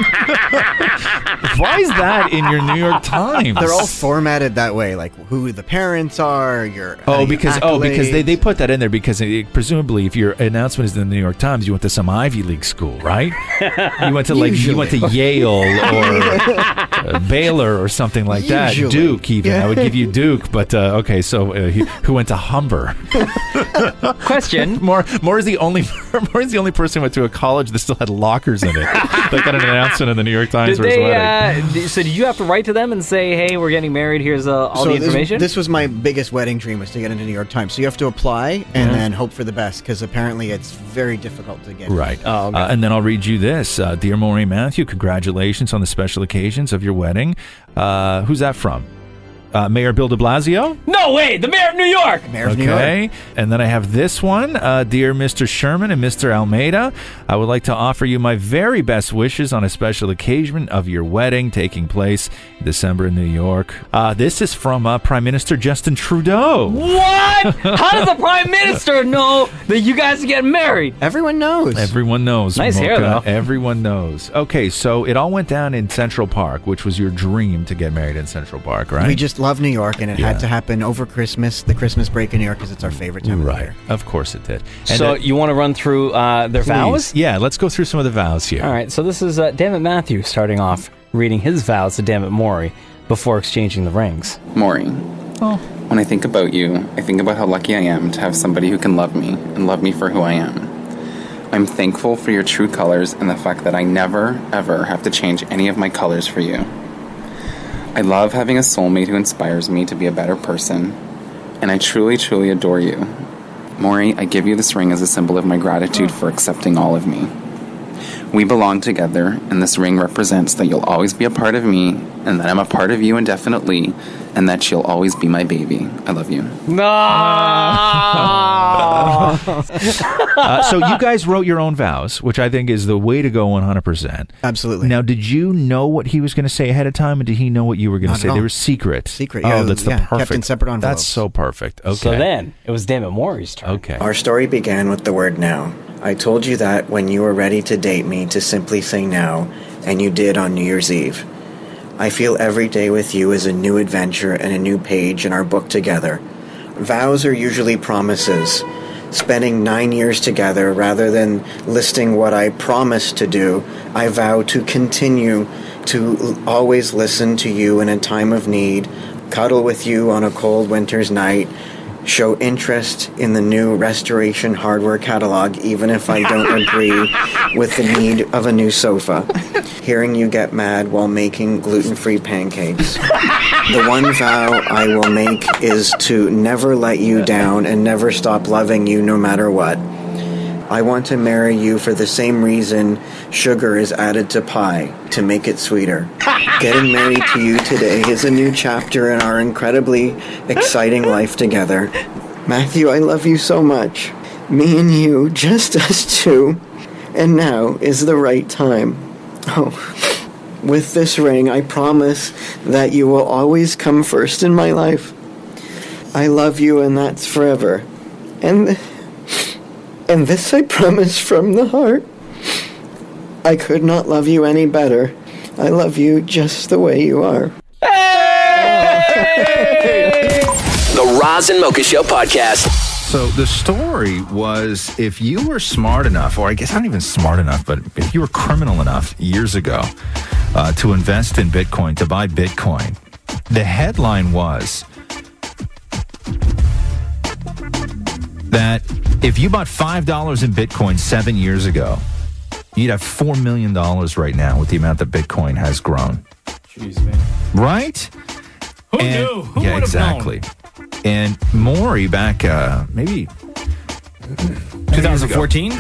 Why is that in your New York Times? They're all formatted that way, like who the parents are, because they put that in there because presumably if your announcement is in the New York Times, you went to some Ivy League school, right? You went to Yale or Baylor or something like that. Duke, even. I would give you Duke, but okay. So who went to Humber? Question: Maury's the only person who went to a college that still had lockers in it. They got an announcement in the New York Times for his wedding. So did you have to write to them and say, "Hey, we're getting married. Here's all the information"? This was my biggest wedding dream, was to get into New York Times. So you have to apply and then hope for the best, because apparently it's very difficult to get. Right. Oh, okay. And then I'll read you this. Dear Maury Matthew, congratulations on the special occasions of your wedding. Who's that from? Mayor Bill de Blasio? No way! The Mayor of New York! Mayor of New York. Okay. And then I have this one. Dear Mr. Sherman and Mr. Almeida, I would like to offer you my very best wishes on a special occasion of your wedding taking place in December in New York. This is from Prime Minister Justin Trudeau. What? How does the Prime Minister know that you guys are getting married? Everyone knows. Everyone knows. Nice Mocha. hair, though. Everyone knows. Okay, so it all went down in Central Park, which was your dream to get married in Central Park, right? We just love New York, and it had to happen over Christmas, the Christmas break in New York, because it's our favorite time of the year. Of course it did. And So you want to run through their vows? Yeah, let's go through some of the vows here. All right, so this is Dammit Matthew starting off reading his vows to Dammit Maury before exchanging the rings. Maury, when I think about you, I think about how lucky I am to have somebody who can love me and love me for who I am. I'm thankful for your true colors and the fact that I never, ever have to change any of my colors for you. I love having a soulmate who inspires me to be a better person, and I truly, truly adore you. Maury, I give you this ring as a symbol of my gratitude for accepting all of me. We belong together, and this ring represents that you'll always be a part of me, and that I'm a part of you indefinitely, and that you'll always be my baby. I love you. So you guys wrote your own vows, which I think is the way to go 100%. Absolutely. Now, did you know what he was going to say ahead of time, and did he know what you were going to Not say? at all. They were secret. Secret, Oh, yeah. that's the Yeah, perfect. kept in separate envelopes. That's so perfect. Okay. So then, it was Dammit Maury's turn. Okay. Our story began with the word now. I told you that when you were ready to date me to simply say now, and you did on New Year's Eve. I feel every day with you is a new adventure and a new page in our book together. Vows are usually promises. Spending 9 years together, rather than listing what I promised to do, I vow to continue to always listen to you in a time of need, cuddle with you on a cold winter's night, show interest in the new Restoration Hardware catalog even if I don't agree with the need of a new sofa, hearing you get mad while making gluten-free pancakes. The one vow I will make is to never let you down and never stop loving you no matter what. I want to marry you for the same reason sugar is added to pie, to make it sweeter. Getting married to you today is a new chapter in our incredibly exciting life together. Matthew, I love you so much. Me and you, just us two. And now is the right time. Oh, with this ring, I promise that you will always come first in my life. I love you, and that's forever. And this I promise from the heart. I could not love you any better. I love you just the way you are. The Roz and Mocha Show podcast. So the story was, if you were smart enough, or I guess not even smart enough, but if you were criminal enough years ago to invest in Bitcoin, to buy Bitcoin, the headline was that if you bought $5 in Bitcoin 7 years ago, you'd have $4 million right now with the amount that Bitcoin has grown. Jeez, man. Right? Who knew? Who yeah, would have exactly. And Maury back maybe 2014?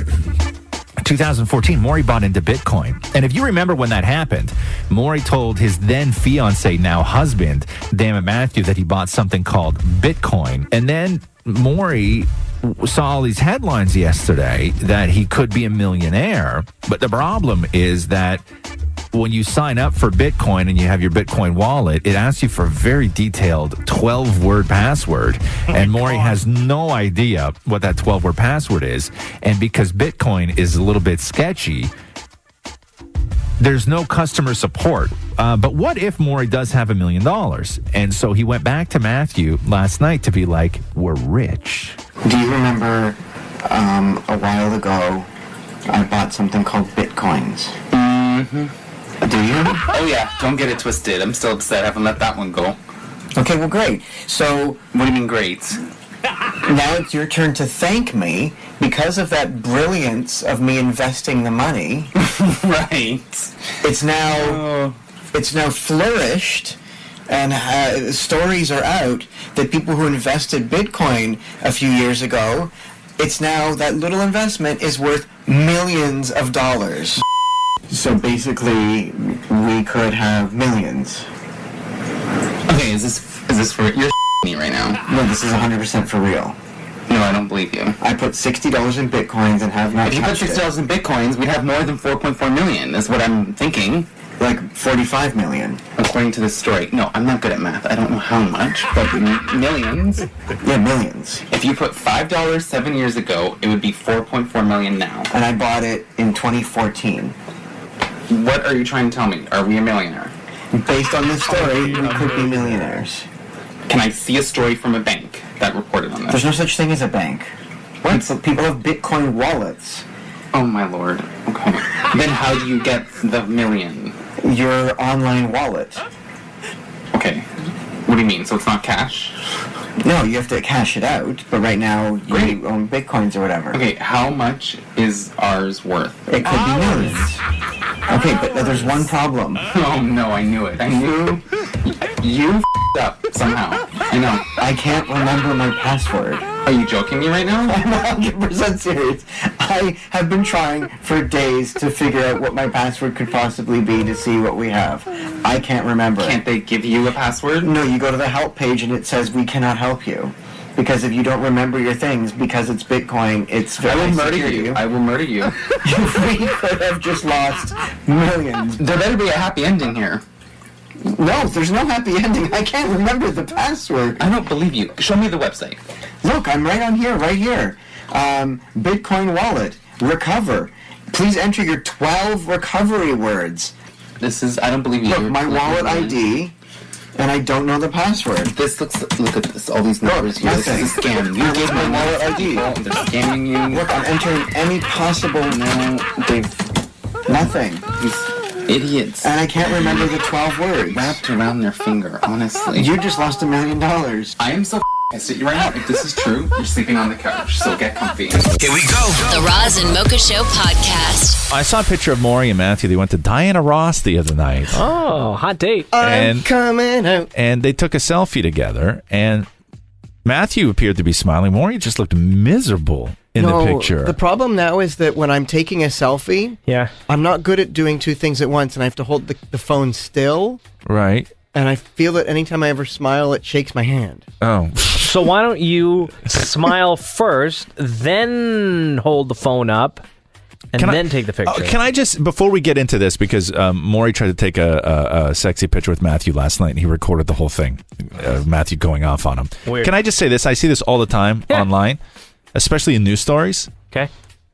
2014, Maury bought into Bitcoin. And if you remember when that happened, Maury told his then fiance, now husband, Dammit Matthew, that he bought something called Bitcoin. And then Maury saw all these headlines yesterday that he could be a millionaire. But the problem is that when you sign up for Bitcoin and you have your Bitcoin wallet, it asks you for a very detailed 12-word password. And Maury has no idea what that 12-word password is. And because Bitcoin is a little bit sketchy, there's no customer support. But what if Maury does have $1 million? And so he went back to Matthew last night to be like, we're rich. Do you remember a while ago I bought something called Bitcoins? Mm-hmm. Do you? Oh yeah, don't get it twisted. I'm still upset. I haven't let that one go. Okay, well, great. So, what do you mean great? Now it's your turn to thank me because of that brilliance of me investing the money. Right. It's now flourished, and stories are out that people who invested Bitcoin a few years ago, it's now that little investment is worth millions of dollars. So basically, we could have millions. Okay, is this for you're me right now? No, this is 100% for real. No, I don't believe you. I put $60 in Bitcoins and have not If you put touched $60 in Bitcoins, we'd have more than 4.4 million. That's what I'm thinking. Like 45 million. According to this story. No, I'm not good at math. I don't know how much, but millions. Yeah, millions. If you put $5 7 years ago, it would be 4.4 million now. And I bought it in 2014. What are you trying to tell me? Are we a millionaire? Based on this story, we could be millionaires. Can I see a story from a bank that reported on this? There's no such thing as a bank. What? So people have Bitcoin wallets. Oh my lord. Okay. Then how do you get the million? Your online wallet. Okay. What do you mean? So it's not cash? No, you have to cash it out, but right now you own Bitcoins or whatever. Okay, how much is ours worth? It could be millions. Okay, but there's one problem. Oh no, I knew it. I knew you f***ed up somehow. I know. I can't remember my password. Are you joking me right now? I'm 100% serious. I have been trying for days to figure out what my password could possibly be to see what we have. I can't remember. Can't they give you a password? No, you go to the help page and it says we cannot help you. Because if you don't remember your things, because it's Bitcoin, it's very I will murder secure you. I will murder you. We could have just lost millions. There better be a happy ending here. No, there's no happy ending. I can't remember the password. I don't believe you. Show me the website. Look, I'm right on here, right here. Bitcoin wallet, recover. Please enter your 12 recovery words. I don't believe you. Look, my wallet ID, and I don't know the password. Look at this, all these numbers here. This is a scam. You gave my wallet ID. They're scamming you. Look, I'm entering any possible... No, Nothing. These idiots. And I can't remember the 12 words. Wrapped around their finger, honestly. You just lost $1 million. I am so pissed at you right now. If this is true, you're sleeping on the couch, so get comfy. Here we go. The Roz and Mocha Show podcast. I saw a picture of Maury and Matthew. They went to Diana Ross the other night. Oh, hot date. I'm coming out. And they took a selfie together, and Matthew appeared to be smiling. Maury just looked miserable in the picture. The problem now is that when I'm taking a selfie, I'm not good at doing two things at once, and I have to hold the phone still. Right. And I feel that anytime I ever smile, it shakes my hand. Oh. So why don't you smile first, then hold the phone up, and then take the picture? Can I just, before we get into this, because Maury tried to take a sexy picture with Matthew last night, and he recorded the whole thing, Matthew going off on him. Weird. Can I just say this? I see this all the time online, especially in news stories. Okay.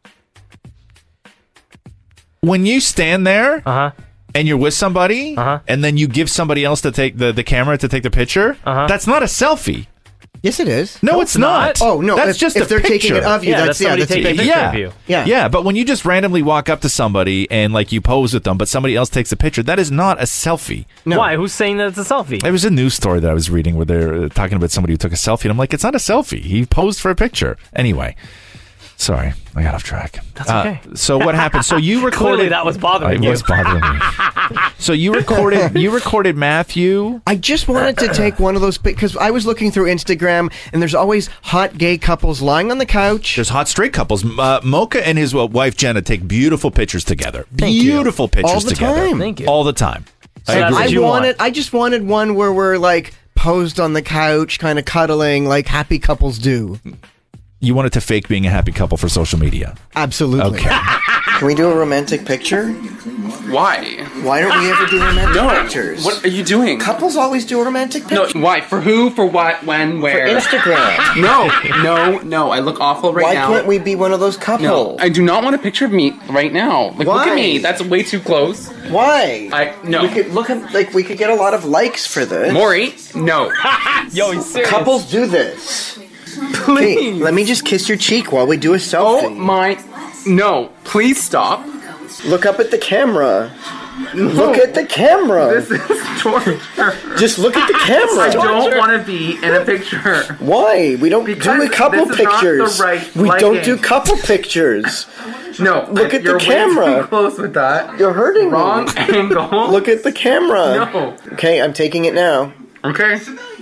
When you stand there and you're with somebody, and then you give somebody else to take the camera to take the picture, that's not a selfie. Yes, it is. No, it's not. Oh, no. That's just if a they're picture. taking it of you, that's somebody taking a picture of you. Yeah, but when you just randomly walk up to somebody and like you pose with them, but somebody else takes a picture, that is not a selfie. No. Why? Who's saying that it's a selfie? It was a news story that I was reading where they're talking about somebody who took a selfie, and I'm like, it's not a selfie. He posed for a picture. Anyway, sorry, I got off track. That's okay. So what happened? So you recorded. Clearly that was bothering you. It was bothering me. So you recorded Matthew. I just wanted to take one of those because I was looking through Instagram, and there's always hot gay couples lying on the couch. There's hot straight couples. Mocha and his wife Jenna take beautiful pictures together. Thank you. Beautiful pictures all the together. time. Thank you. All the time. So that's what you want. I just wanted one where we're like posed on the couch, kind of cuddling, like happy couples do. You wanted to fake being a happy couple for social media. Absolutely. Okay. Can we do a romantic picture? Why? Why don't we ever do romantic pictures? What are you doing? Couples always do a romantic picture. No, why? For who? For what? When? Where? For Instagram. No. I look awful right now. Why can't we be one of those couples? No, I do not want a picture of me right now. Like, look at me. That's way too close. Why? No. We could look at we could get a lot of likes for this. Maury, no. Yo, he's serious. Couples do this. Please. Hey, let me just kiss your cheek while we do a selfie. Oh my. No. Please stop. Look up at the camera. No. Look at the camera. This is torture. Just look at the camera. I don't want to be in a picture. Why? We don't do a couple this is not pictures. the right we don't lighting. do couple pictures. No. Look at you're the camera. Way too close with that. You're hurting Wrong me. angle. Look at the camera. No. Okay, I'm taking it now. Okay.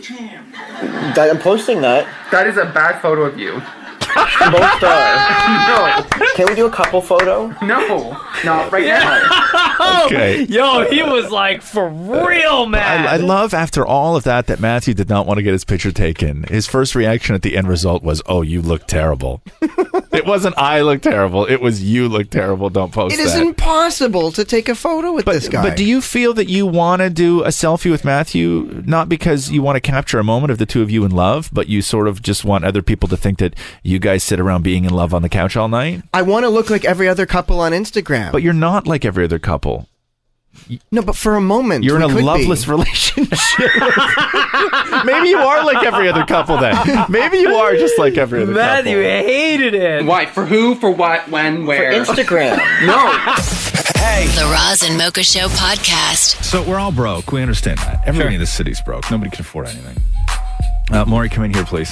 I'm posting that. That is a bad photo of you. Both are. No. Can we do a couple photo? No. Not right now. Okay. Yo, he was like for real, man. I love after all of that Matthew did not want to get his picture taken. His first reaction at the end result was, "Oh, you look terrible." It wasn't I look terrible. It was you look terrible. Don't post It that. is impossible to take a photo with this guy. But do you feel that you want to do a selfie with Matthew, not because you want to capture a moment of the two of you in love, but you sort of just want other people to think that you guys sit around being in love on the couch all night? I want to look like every other couple on Instagram. But you're not like every other couple. No, but for a moment, You're in we a could loveless be. relationship. Maybe you are like every other couple then. Maybe you are just like every other Matthew couple. hated it. Why? For who? For what? When? Where? For Instagram. No. Hey. The Roz and Mocha Show podcast. So we're all broke. We understand that. Everybody in this city's broke. Nobody can afford anything. Maury, come in here, please.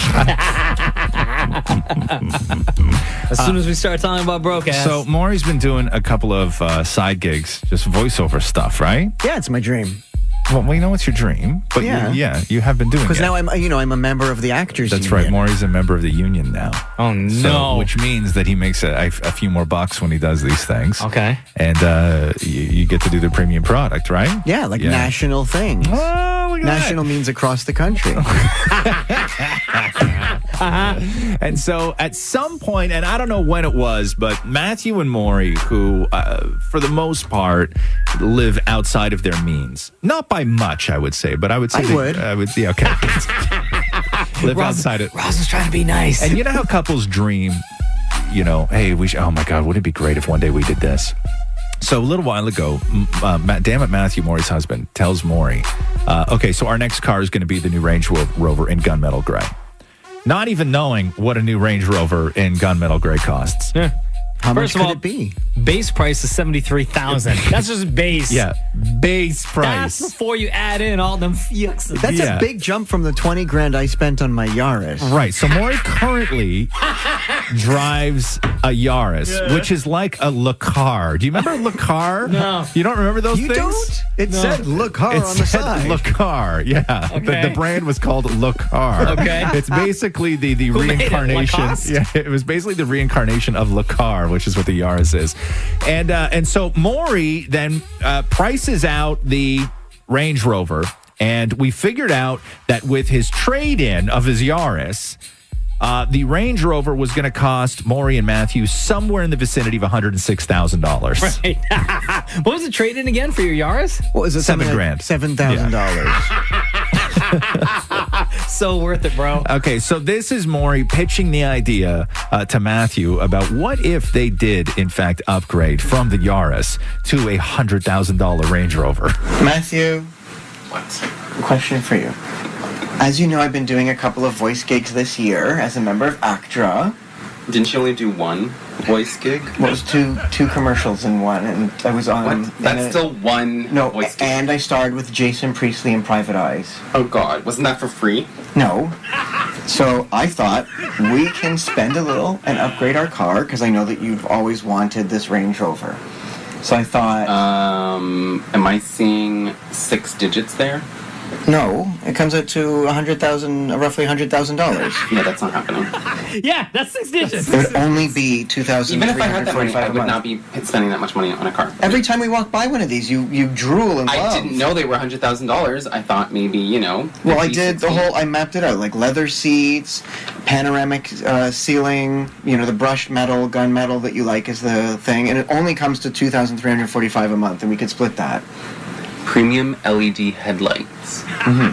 As soon as we start talking about broke ass. So Maury's been doing a couple of side gigs, just voiceover stuff, right? Yeah, it's my dream. Well, we know it's your dream, but you have been doing it. Because now I'm a member of the actors. That's union. right. Maury's a member of the union now. Oh no! So, which means that he makes a few more bucks when he does these things. Okay. And you get to do the premium product, right? Yeah, like national things. Oh, look at national means across the country. And so at some point, and I don't know when it was, but Matthew and Maury, who for the most part live outside of their means, not by much, I would say, but I would say I would. Yeah, okay. Live outside it. Roz was trying to be nice. And you know how couples dream, hey, oh my God, wouldn't it be great if one day we did this? So a little while ago, damn it, Matthew, Maury's husband, tells Maury, okay, so our next car is going to be the new Range Rover in gunmetal gray. Not even knowing what a new Range Rover in gunmetal gray costs. Yeah. How First much of all, could it be? Base price is $73,000. That's just base. Yeah, base price. That's before you add in all them fucks. That's a big jump from the $20,000 I spent on my Yaris. Right. So Maury currently drives a Yaris, which is like a Le Car. Do you remember Le Car? No. You don't remember those things? You don't? It said Le Car It on the said side. Le Car, yeah. Okay. The brand was called Le Car. Okay. It's basically the Who made it, reincarnation. Lacoste? Yeah, it was basically the reincarnation of Le Car, which is what the Yaris is. And so Maury then prices out the Range Rover, and we figured out that with his trade-in of his Yaris, the Range Rover was going to cost Maury and Matthew somewhere in the vicinity of $106,000. Right. What was the trade-in again for your Yaris? What was it? $7,000. $7,000. So worth it, bro. Okay, so this is Maury pitching the idea to Matthew about what if they did, in fact, upgrade from the Yaris to a $100,000 Range Rover. Matthew, What? question for you. As you know, I've been doing a couple of voice gigs this year as a member of ACTRA. Didn't you only do one voice gig? Well, it was two commercials in one, and I was on... What? That's still one voice gig. And I starred with Jason Priestley in Private Eyes. Oh, God. Wasn't that for free? No. So I thought we can spend a little and upgrade our car, because I know that you've always wanted this Range Rover. So I thought... Am I seeing 6 digits there? No, it comes out to roughly $100,000. Yeah, that's not happening. Yeah, that's 6 digits. It would only be $2,345 Even if I had that money, I a would month. not be spending that much money on a car. Every time we walk by one of these, you drool and I love. didn't know they were $100,000. I thought maybe, Well, I did I mapped it out, like leather seats, panoramic ceiling, the brushed metal, gunmetal that you like is the thing, and it only comes to $2,345 a month, and we could split that. Premium LED headlights. Mm-hmm.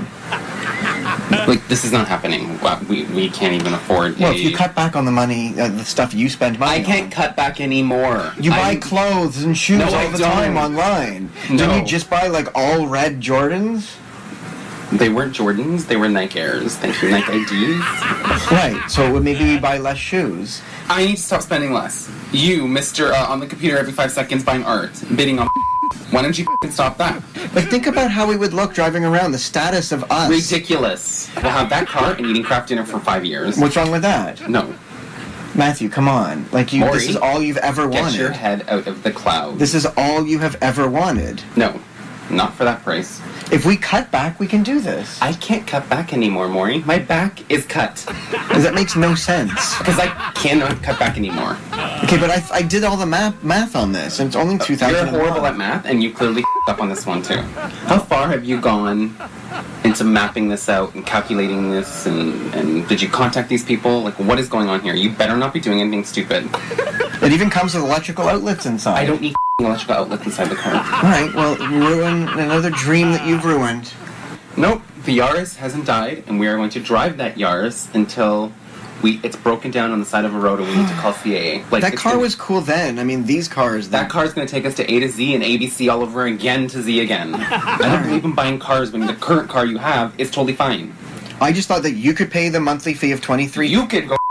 Like, this is not happening. We can't even afford Well, if you cut back on the money, the stuff you spend money I can't on. cut back anymore. You buy clothes and shoes No, all I the don't. time online. No. Didn't you just buy, all red Jordans? They weren't Jordans, they were Nike Airs. Thank you, Nike IDs. Right, so maybe we buy less shoes. I need to stop spending less. You, Mr. On the computer every 5 seconds buying art, bidding on why don't you stop that? But think about how we would look driving around, the status of us. Ridiculous. We'll have that car and eating craft dinner for 5 years. What's wrong with that? No. Matthew, come on. Maury, this is all you've ever wanted. Get your head out of the cloud. This is all you have ever wanted. No. Not for that price. If we cut back, we can do this. I can't cut back anymore, Maury. My back is cut. That makes no sense. Because I cannot cut back anymore. Okay, but I did all the math on this, and it's only $2,000. You're horrible at math, and you clearly up on this one, too. How far have you gone into mapping this out and calculating this, and did you contact these people? Like, what is going on here? You better not be doing anything stupid. It even comes with electrical outlets inside. I don't need electrical outlets inside the car. Alright, well, ruin another dream that you've ruined. Nope, the Yaris hasn't died, and we are going to drive that Yaris until it's broken down on the side of a road and we need to call CAA. That car was cool then. I mean, these cars... That car's going to take us to A to Z and ABC all over again to Z again. I don't believe in buying cars when the current car you have is totally fine. I just thought that you could pay the monthly fee of $23. You could go...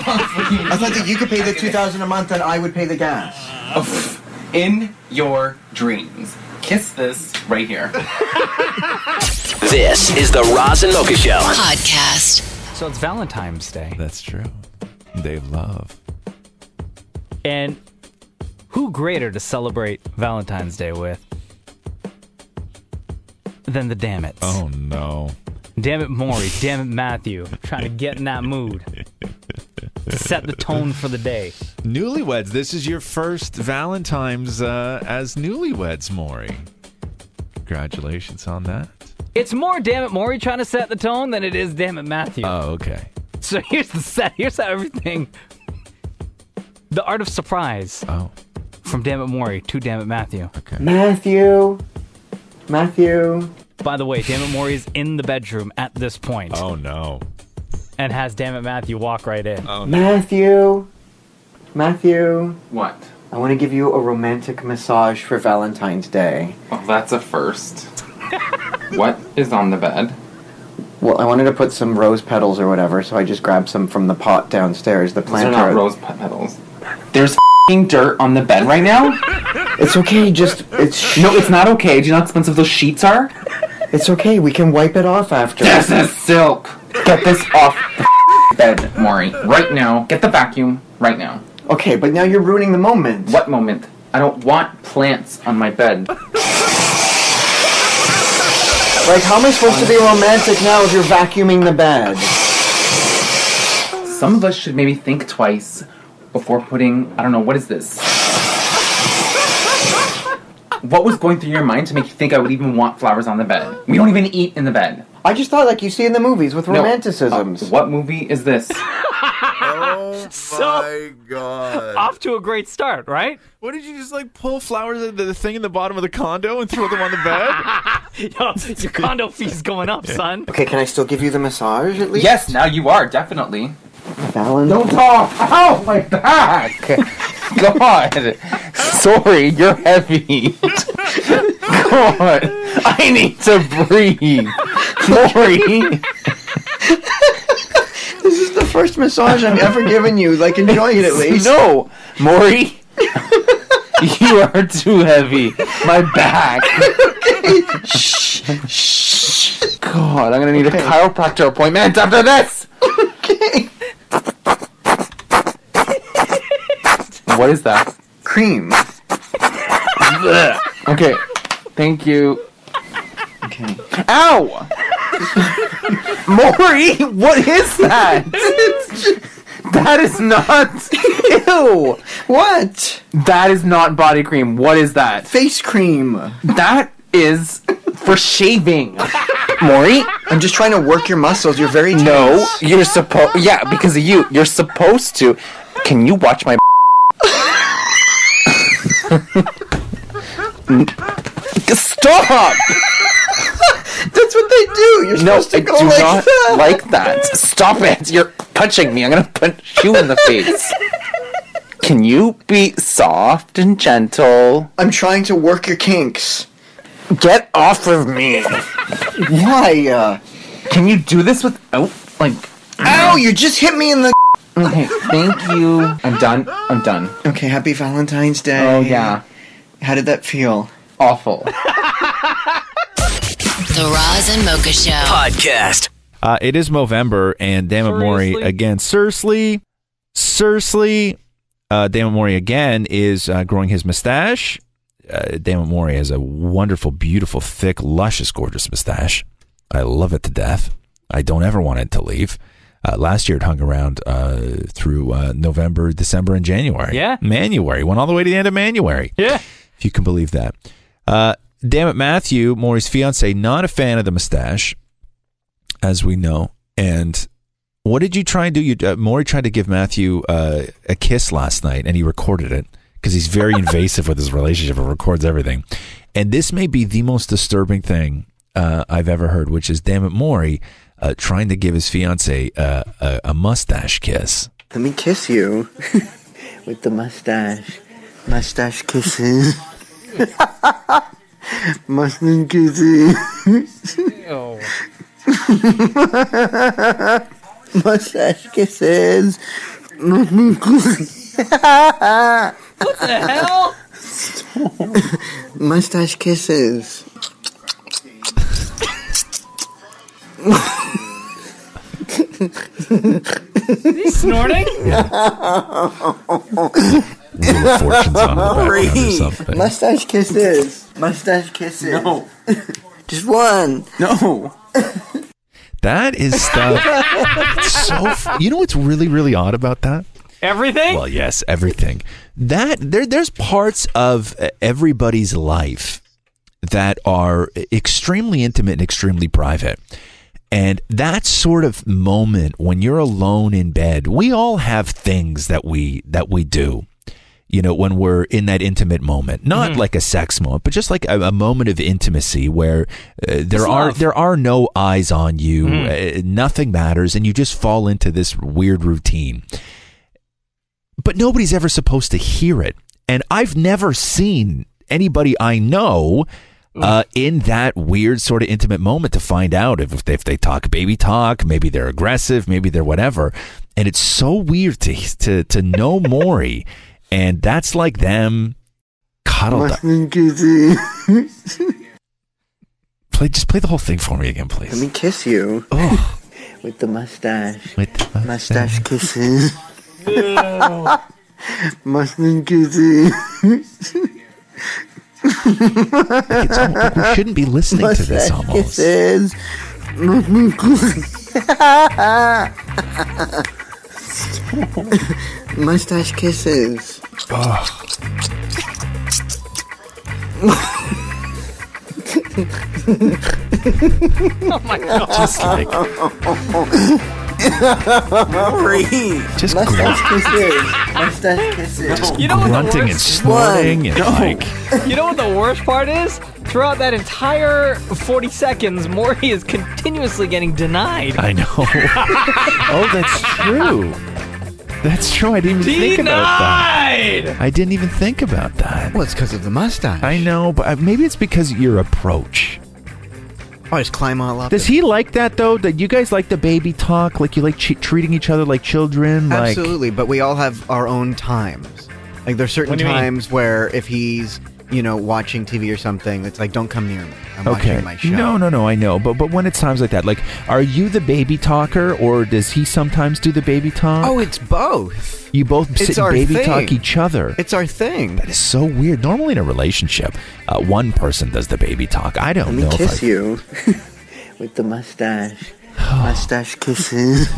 I thought that you could pay the $2,000 a month and I would pay the gas. In your dreams. Kiss this right here. This is the Roz and Mocha Show Podcast. So it's Valentine's Day. That's true. Day of love. And who greater to celebrate Valentine's Day with than the damn it. Oh, no. Damn it, Maury. Damn it, Matthew. Trying to get in that mood. Set the tone for the day. Newlyweds. This is your first Valentine's as newlyweds, Maury. Congratulations on that. It's more Damn it, Maury trying to set the tone than it is Damn it, Matthew. Oh, okay. So here's the set. Here's how everything... The art of surprise. Oh. From Damn it, Maury to Damn it, Matthew. Okay. Matthew. By the way, Damn it, Maury is in the bedroom at this point. Oh, no. And has Damn it, Matthew walk right in. Oh, no. Matthew. What? I want to give you a romantic massage for Valentine's Day. Oh, that's a first. What is on the bed? Well, I wanted to put some rose petals or whatever, so I just grabbed some from the pot downstairs. The Those planter. are not rose petals. There's f***ing dirt on the bed right now? It's okay, No, it's not okay. Do you know how expensive those sheets are? It's okay, we can wipe it off after. This is silk. Get this off the bed, Maury. Right now. Get the vacuum right now. Okay, but now you're ruining the moment. What moment? I don't want plants on my bed. Like, how am I supposed to be romantic now if you're vacuuming the bed? Some of us should maybe think twice before putting... I don't know, what is this? What was going through your mind to make you think I would even want flowers on the bed? We don't even eat in the bed. I just thought like you see in the movies with romanticisms. What movie is this? Oh, my God. Off to a great start, right? What did you just, like, pull flowers into the thing in the bottom of the condo and throw them on the bed? Yo, your condo fee's going up, son. Okay, can I still give you the massage at least? Yes, now you are, definitely. Valentine. Don't talk! Ow, my back! God! Sorry, you're heavy. God, I need to breathe. Maury! This is the first massage I've ever given you. Like, enjoy it at least. No! Maury! You are too heavy. My back. Okay. Shh. God, I'm gonna need a chiropractor appointment after this! Okay. What is that? Cream. Okay. Thank you. Okay. Ow! Maury, what is that? That is not... Ew! What? That is not body cream. What is that? Face cream. That is for shaving. Maury? I'm just trying to work your muscles. You're very tense. No, you're supposed... Yeah, because of you. You're supposed to... Can you watch my... Stop! That's what they do. You're supposed to go I do like not that. like that. Stop it. You're punching me. I'm going to punch you in the face. Can you be soft and gentle? I'm trying to work your kinks. Get off of me. Why? Can you do this without, like... Ow, you just hit me in the... Okay, thank you. I'm done. Okay, happy Valentine's Day. Oh, yeah. How did that feel? Awful. The Roz and Mocha Show Podcast. It is Movember, and Damn it, Maury again. Seriously, Damn it, Maury again is growing his mustache. Damn it, Maury has a wonderful, beautiful, thick, luscious, gorgeous mustache. I love it to death. I don't ever want it to leave. Last year it hung around through November, December, and January. Yeah. Manuary. Went all the way to the end of Manuary. Yeah. If you can believe that. Damn it, Matthew, Maury's fiance, not a fan of the mustache, as we know. And what did you try and do? Maury tried to give Matthew a kiss last night, and he recorded it because he's very invasive with his relationship and records everything. And this may be the most disturbing thing I've ever heard, which is, damn it, Maury trying to give his fiance a mustache kiss. Let me kiss you with the mustache. Mustache kisses. Mustache kisses. Ew. Mustache kisses. What the hell? Mustache kisses. Is he snorting? Little fortunes on in the background or something. Mustache kisses. Mustache kisses. No. Just one. No. That is stuff. You know what's really, really odd about that? Everything? Well, yes, everything. There's parts of everybody's life that are extremely intimate and extremely private. And that sort of moment when you're alone in bed, we all have things that we do. You know, when we're in that intimate moment, not like a sex moment, but just like a moment of intimacy where there are no eyes on you, nothing matters, and you just fall into this weird routine. But nobody's ever supposed to hear it, and I've never seen anybody I know in that weird sort of intimate moment to find out if they talk baby talk, maybe they're aggressive, maybe they're whatever, and it's so weird to know Maury. And that's like them cuddled up. Just play the whole thing for me again, please. Let me kiss you. Oh. With the mustache. With the mustache kisses. Mustache kisses. We shouldn't be listening to this almost. Kisses. Mustache kisses. Oh. Oh my God. Just like just mustache kisses. Mustache kisses. Just You know what the grunting and worst- snorting and like You know what the worst part is? Throughout that entire 40 seconds, Maury is continuously getting denied. I know. Oh, that's true. That's true. I didn't even think about that. I didn't even think about that. Well, it's because of the mustache. I know, but maybe it's because of your approach. I just climb all up. Does he like that, though? That you guys like the baby talk? Like you like treating each other like children? Absolutely, but we all have our own times. Like there's certain What do you mean? times where if he's, watching TV or something, it's like, don't come near me. I'm watching my show. No, I know. But when it's times like that, like, are you the baby talker or does he sometimes do the baby talk? Oh, it's both. You both It's sit and our baby thing. talk each other. It's our thing. That is so weird. Normally in a relationship, one person does the baby talk. I don't know. Let me kiss if you. With the mustache. Mustache kisses.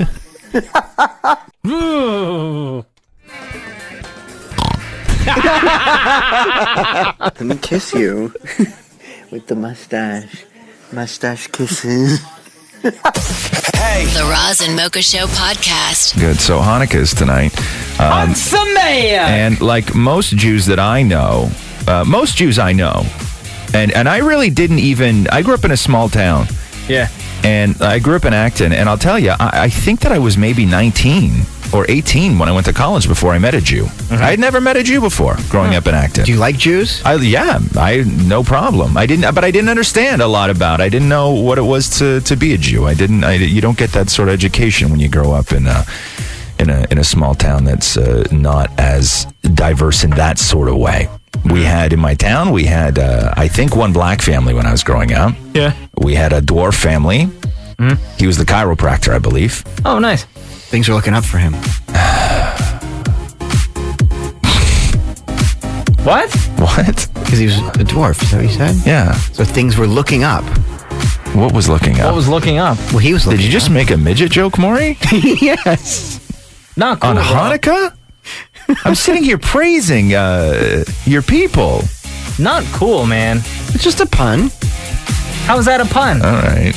Let me kiss you. With the mustache. Mustache kisses. The Roz and Mocha Show podcast. Good. So Hanukkah's tonight. On Sunday! And like most Jews that I know, and I really didn't even, I grew up in a small town. Yeah. And I grew up in Acton, and I'll tell you, I think that I was maybe 19 or 18 when I went to college before I met a Jew. I had never met a Jew before growing up in Acton. Do you like Jews? No problem. But I didn't understand a lot about it. I didn't know what it was to be a Jew. You don't get that sort of education when you grow up in a small town that's not as diverse in that sort of way. In my town, I think one black family when I was growing up. Yeah. We had a dwarf family. He was the chiropractor, I believe. Oh, nice. Things are looking up for him. What? What? Because he was a dwarf, is that what you said? Yeah. So things were looking up. What was looking up? What was looking up? Well, he was looking Did you just up. make a midget joke, Maury? Yes. Not cool, On bro. Hanukkah? I'm sitting here praising your people. Not cool, man. It's just a pun. How's that a pun? All right.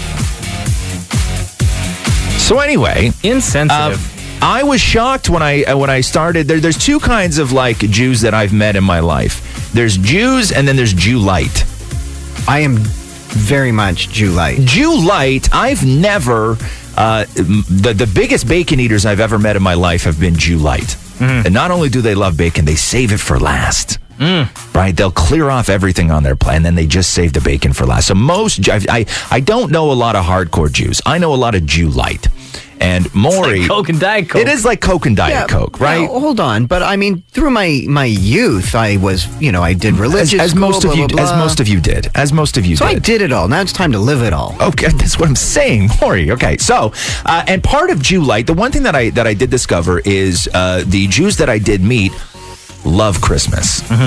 So anyway, insensitive. I was shocked when I started. There's two kinds of like Jews that I've met in my life. There's Jews and then there's Jew light. I am very much Jew light. Jew light. I've never. The biggest bacon eaters I've ever met in my life have been Jew light. And not only do they love bacon, they save it for last. Right? They'll clear off everything on their plate, and then they just save the bacon for last. So I don't know a lot of hardcore Jews. I know a lot of Jew light. And Maury, It's like Coke and Diet Coke. It is like Coke and Diet Coke, right? Now, hold on, but I mean, through my youth, I was, I did religious as school, most of blah, you, blah, blah. as most of you did, So I did it all. Now it's time to live it all. Okay, that's what I'm saying, Maury. Okay, so and part of Jew light, the one thing that I did discover is the Jews that I did meet love Christmas.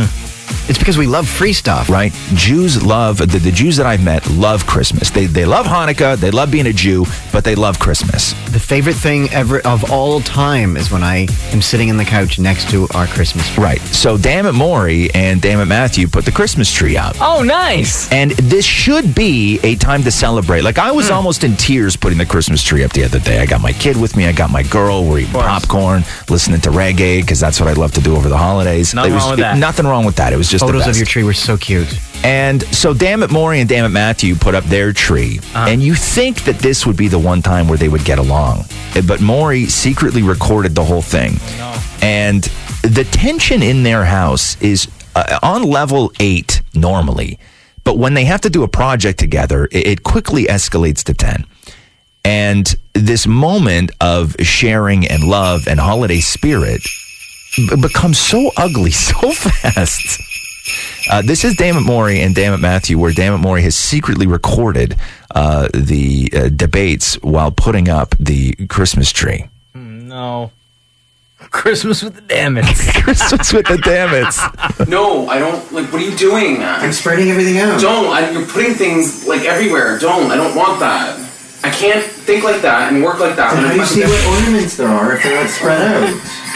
It's because we love free stuff. Right? Jews love, the Jews that I've met love Christmas. They love Hanukkah, they love being a Jew, but they love Christmas. The favorite thing ever of all time is when I am sitting in the couch next to our Christmas tree. Right. So Dammit Maury and Dammit Matthew put the Christmas tree up. Oh, nice. And this should be a time to celebrate. Like, I was almost in tears putting the Christmas tree up the other day. I got my kid with me, I got my girl, we're eating popcorn, listening to reggae, because that's what I love to do over the holidays. Nothing wrong with that. Nothing wrong with that. It was just Photos the best. of your tree were so cute. And so Dammit Maury and Dammit Matthew put up their tree. And you think that this would be the one time where they would get along. But Maury secretly recorded the whole thing. And the tension in their house is on level 8 normally. But when they have to do a project together, it quickly escalates to 10. And this moment of sharing and love and holiday spirit becomes so ugly so fast. This is Dammit Maury and Dammit Matthew, where Dammit Maury has secretly recorded the debates while putting up the Christmas tree. No. Christmas with the Dammits. Christmas with the Dammits. No, I don't. Like, what are you doing? I'm spreading everything out. Don't. You're putting things, like, everywhere. Don't. I don't want that. I can't think like that and work like that. Then how do you see what ornaments there are if they're not spread out?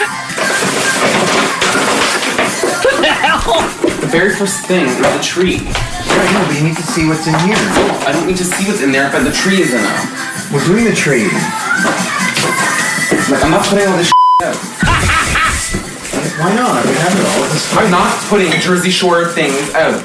What the hell? The very first thing is the tree. I know, but you need to see what's in here. No, I don't need to see what's in there, but the tree is in it. We're doing the tree. Like, I'm not putting all this out. Why not? We have it all. I'm not putting Jersey Shore things out.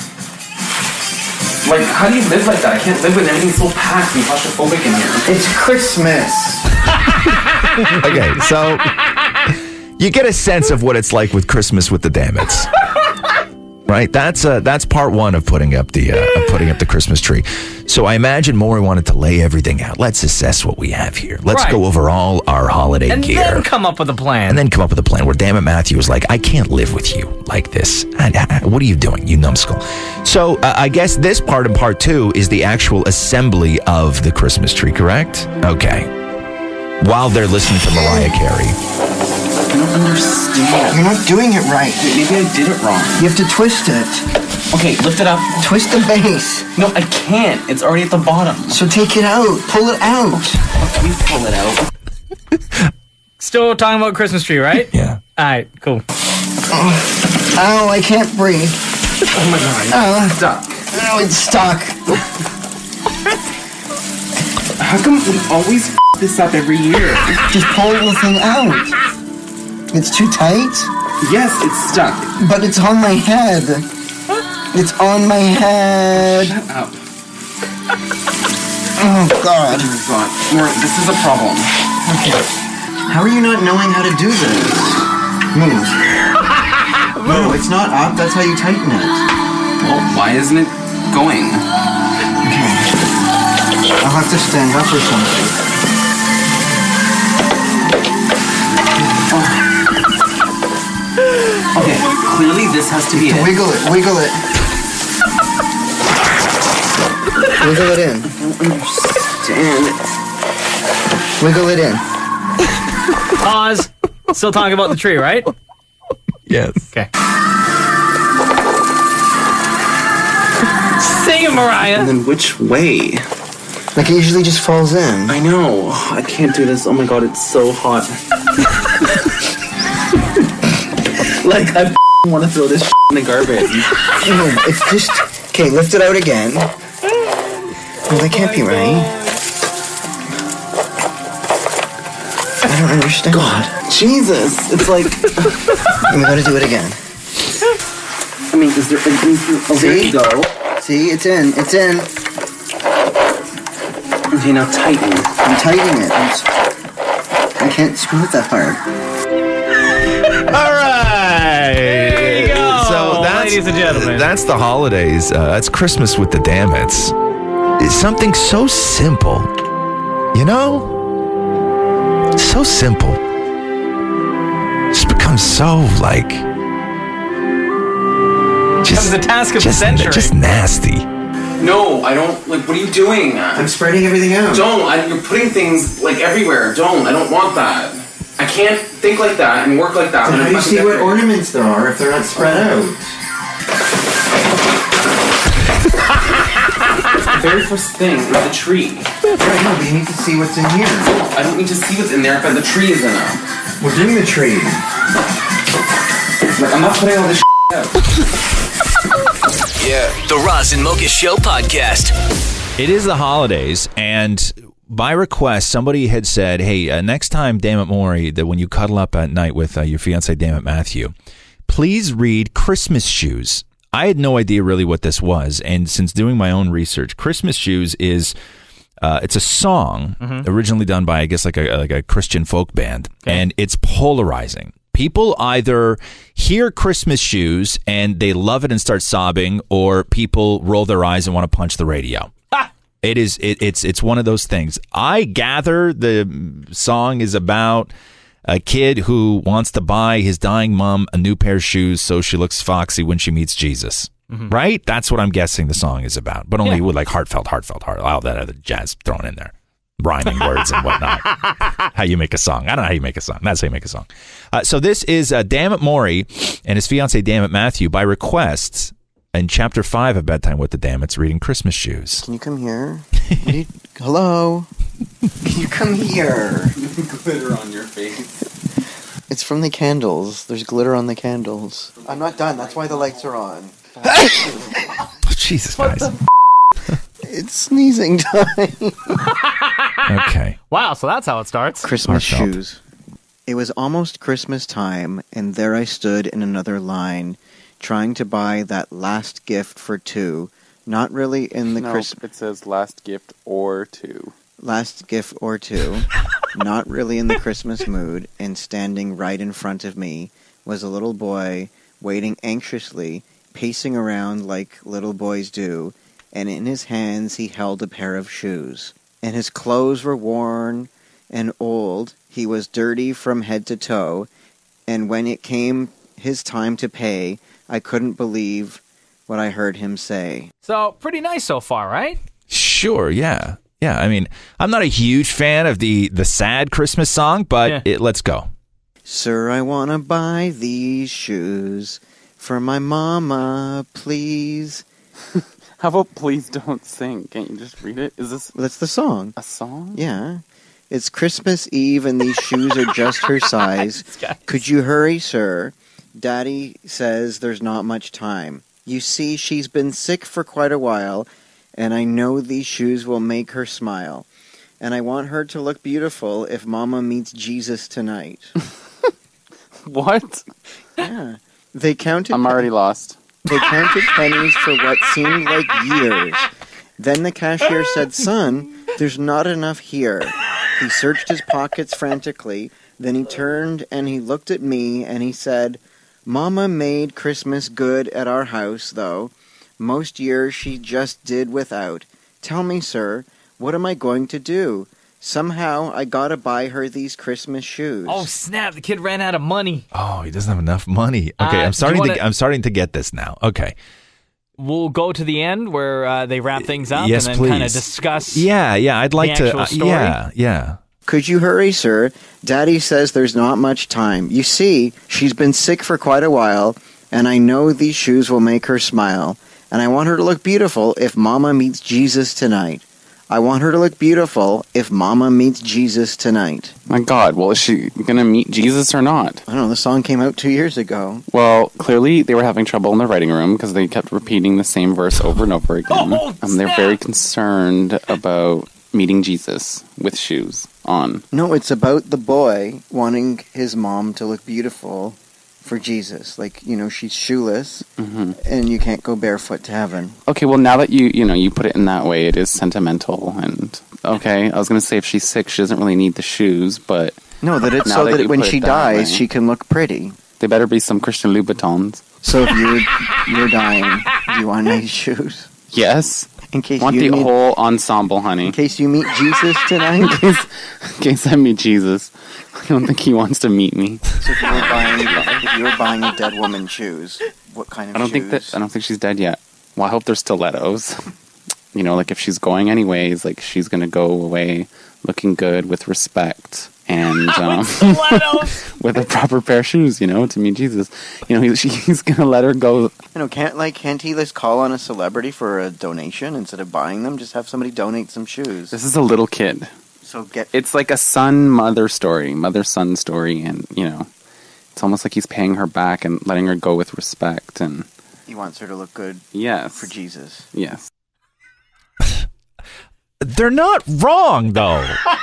Like, how do you live like that? I can't live with everything so packed and claustrophobic in here. It's Christmas. Okay, so you get a sense of what it's like with Christmas with the Dammits. Right? That's part one of putting up the Christmas tree. So I imagine Maury wanted to lay everything out. Let's assess what we have here. Let's go over all our holiday gear. And then come up with a plan. Where Dammit Matthew was like, I can't live with you like this. What are you doing, you numbskull? So I guess this part and part two is the actual assembly of the Christmas tree, correct? Okay. While they're listening to Mariah Carey. I don't understand. You're not doing it right. Maybe I did it wrong. You have to twist it. Okay, lift it up. Twist the base. No, I can't. It's already at the bottom. So take it out. Pull it out. Can you pull it out? Still talking about Christmas tree, right? Yeah. All right, cool. Oh, I can't breathe. Oh my god. It's stuck. Oh, it's stuck. How come we always this up every year? Just pull the thing out. It's too tight? Yes, it's stuck. But it's on my head. It's on my head. Shut up. Oh, God. Oh, God. Maury, this is a problem. Okay. How are you not knowing how to do this? Move. No, it's not up. That's how you tighten it. Well, why isn't it going? Okay. I'll have to stand up or something. Okay, clearly this has to be it. Wiggle it, wiggle it. Wiggle it in. I don't understand. Wiggle it in. Pause. Still talking about the tree, right? Yes. Okay. Sing it, Mariah. And then which way? Like it usually just falls in. I know. I can't do this. Oh my god, it's so hot. Like, I want to throw this in the garbage. No, it's just... Okay, lift it out again. Well, that can't be right. I don't understand. God. Jesus. It's like... We gotta do it again. I mean, is there... Oh, there you go. See, it's in. It's in. Okay, now tighten. I'm tightening it. I can't screw it that hard. All right. There you go, So ladies and gentlemen. That's the holidays. That's Christmas with the Dammits. It's something so simple. You know? So simple. Just becomes so, like... Becomes the task of the century. Just nasty. No, I don't... Like, what are you doing? I'm spreading everything out. Don't. You're putting things, like, everywhere. Don't. I don't want that. I can't think like that and work like that. Then how do you see what ornaments there are if they're not spread out? very first thing is the tree. Right, no, but you need to see what's in here. I don't need to see what's in there, but the tree is in them. We're doing the tree. Like, I'm not putting all this out. Yeah. The Roz and Mocha Show podcast. It is the holidays, and by request, somebody had said, hey, next time, Dammit Maury, that when you cuddle up at night with your fiancé, Dammit Matthew, please read Christmas Shoes. I had no idea really what this was, and since doing my own research, Christmas Shoes is it's a song originally done by, I guess, like a Christian folk band, and it's polarizing. People either hear Christmas Shoes and they love it and start sobbing, or people roll their eyes and want to punch the radio. It's one of those things. I gather the song is about a kid who wants to buy his dying mom a new pair of shoes so she looks foxy when she meets Jesus. Right? That's what I'm guessing the song is about, but only with like heartfelt, all that other jazz thrown in there. Rhyming words and whatnot. How you make a song. I don't know how you make a song. That's how you make a song. So this is Dammit Maury and his fiancée, Dammit Matthew, by request in Chapter 5 of Bedtime with the Dammits, reading Christmas Shoes. Can you come here? Hello? Can you come here? Glitter on your face. It's from the candles. There's glitter on the candles. I'm not done. That's why the lights are on. Oh, Jesus Christ. It's sneezing time. Okay. Wow, so that's how it starts. Christmas Heartfelt. shoes. It was almost Christmas time, and there I stood in another line, trying to buy that last gift for two. Not really in the It says last gift or two. Last gift or two. Not really in the Christmas mood, and standing right in front of me was a little boy, waiting anxiously, pacing around like little boys do, and in his hands he held a pair of shoes. And his clothes were worn and old, he was dirty from head to toe, and when it came his time to pay, I couldn't believe what I heard him say. So, pretty nice so far, right? Sure, yeah. Yeah, I mean, I'm not a huge fan of the sad Christmas song, but let's go. Sir, I want to buy these shoes for my mama, please. How about please don't sing? Can't you just read it? Is this... That's the song. A song? Yeah. It's Christmas Eve and these shoes are just her size. Could you hurry, sir? Daddy says there's not much time. You see, she's been sick for quite a while, and I know these shoes will make her smile. And I want her to look beautiful if Mama meets Jesus tonight. What? Yeah. They counted... I'm already lost. They counted pennies for what seemed like years. Then the cashier said, "Son, there's not enough here." He searched his pockets frantically. Then he turned and he looked at me and he said, "Mama made Christmas good at our house, though. Most years she just did without. Tell me, sir, what am I going to do? Somehow I gotta buy her these Christmas shoes." Oh snap! The kid ran out of money. Oh, he doesn't have enough money. Okay, I'm starting to get this now. Okay. We'll go to the end where they wrap things up Yes, and then please. kind of discuss. Yeah, I'd like the to. actual story. Yeah. Could you hurry, sir? Daddy says there's not much time. You see, she's been sick for quite a while, and I know these shoes will make her smile. And I want her to look beautiful if Mama meets Jesus tonight. I want her to look beautiful if Mama meets Jesus tonight. My God, well, is she gonna meet Jesus or not? I don't know, the song came out 2 years ago. Well, clearly they were having trouble in the writing room because they kept repeating the same verse over and over again. They're very concerned about meeting Jesus with shoes on. No, it's about the boy wanting his mom to look beautiful for Jesus. Like, you know, she's shoeless, and you can't go barefoot to heaven. Okay, well, now that you put it in that way, it is sentimental. And okay, I was going to say if she's sick, she doesn't really need the shoes, but no, that it's so that when she dies, she can look pretty. They better be some Christian Louboutins. So if you're dying, do you want nice shoes? Yes. In case want you the whole ensemble, honey. In case you meet Jesus tonight. in case I meet Jesus. I don't think he wants to meet me. So if you were buying a dead woman's shoes, what kind of shoes? I don't think she's dead yet. Well, I hope they're stilettos. Like if she's going anyways, like she's gonna go away looking good with respect. and with a proper pair of shoes, to meet Jesus. He's gonna let her go. Can't he just call on a celebrity for a donation instead of buying them? Just have somebody donate some shoes. This is a little kid. So it's like a mother-son story, and it's almost like he's paying her back and letting her go with respect, and he wants her to look good. Yes, for Jesus. Yes. They're not wrong, though.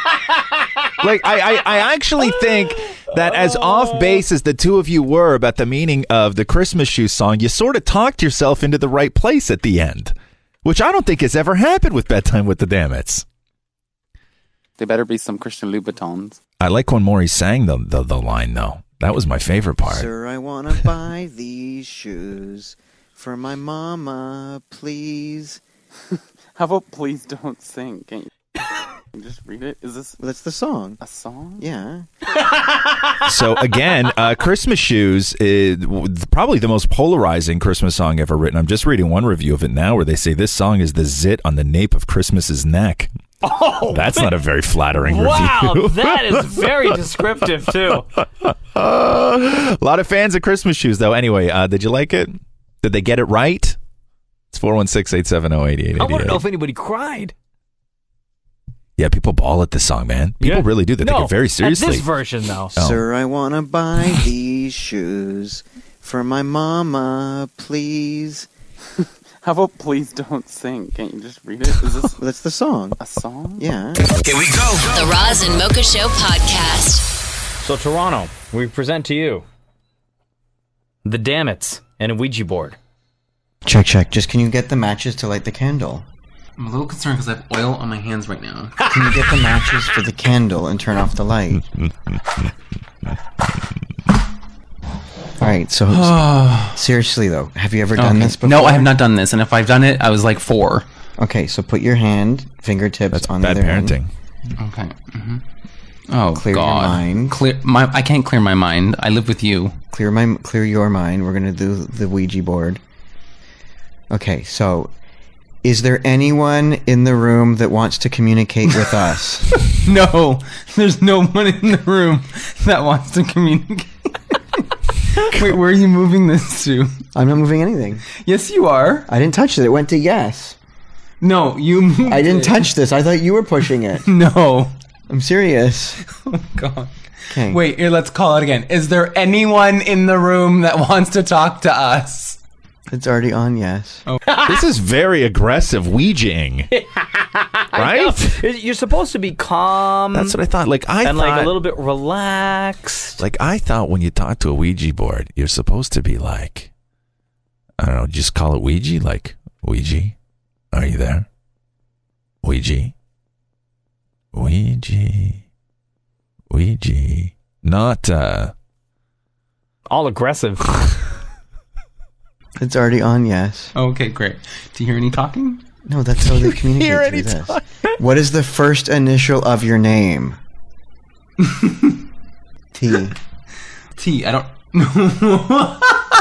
I actually think that as off base as the two of you were about the meaning of the Christmas shoe song, you sort of talked yourself into the right place at the end, which I don't think has ever happened with Bedtime with the Dammits. They better be some Christian Louboutins. I like when Maury sang the line, though. That was my favorite part. Sir, I want to buy these shoes for my mama, please. How about please don't sing? Can you just read it? That's the song. A song? Yeah. So again, Christmas Shoes is probably the most polarizing Christmas song ever written. I'm just reading one review of it now where they say this song is the zit on the nape of Christmas's neck. Oh, that's not a very flattering wow, review. That is very descriptive too. A lot of fans of Christmas Shoes, though. Anyway, did you like it? Did they get it right? It's 416-870-8888. I want to know if anybody cried. Yeah, people bawl at this song, man. People really do. They take it very seriously. At this version, though. Oh. Sir, I want to buy these shoes for my mama, please. How about please don't sing? Can't you just read it? That's the song. A song? Yeah. Here we go. The Roz and Mocha Show podcast. So, Toronto, we present to you the Dammits and a Ouija board. Check. Just can you get the matches to light the candle? I'm a little concerned because I have oil on my hands right now. Can you get the matches for the candle and turn off the light? All right, so seriously though, have you ever done this before? No, I have not done this, and if I've done it, I was like 4. Okay, so put your fingertips on the other bad parenting. Hand. Okay. Mm-hmm. Oh, clear God. your mind. I can't clear my mind. I live with you. Clear your mind. We're gonna do the Ouija board. Okay, so is there anyone in the room that wants to communicate with us? No, there's no one in the room that wants to communicate. Wait, where are you moving this to? I'm not moving anything. Yes, you are. I didn't touch it. It went to yes. No, you moved I didn't touch this. I thought you were pushing it. No. I'm serious. Oh, God. Okay. Wait, here, let's call it again. Is there anyone in the room that wants to talk to us? It's already on yes. Oh. This is very aggressive Ouija-ing. Right? You're supposed to be calm. That's what I thought. Like a little bit relaxed. Like I thought when you talk to a Ouija board, you're supposed to be like, I don't know, just call it Ouija. Like, Ouija, are you there? Ouija. Ouija. Ouija. Not, all aggressive. It's already on yes. Okay, great. Do you hear any talking? No, that's how they communicate through this. What is the first initial of your name? T. T. I don't know.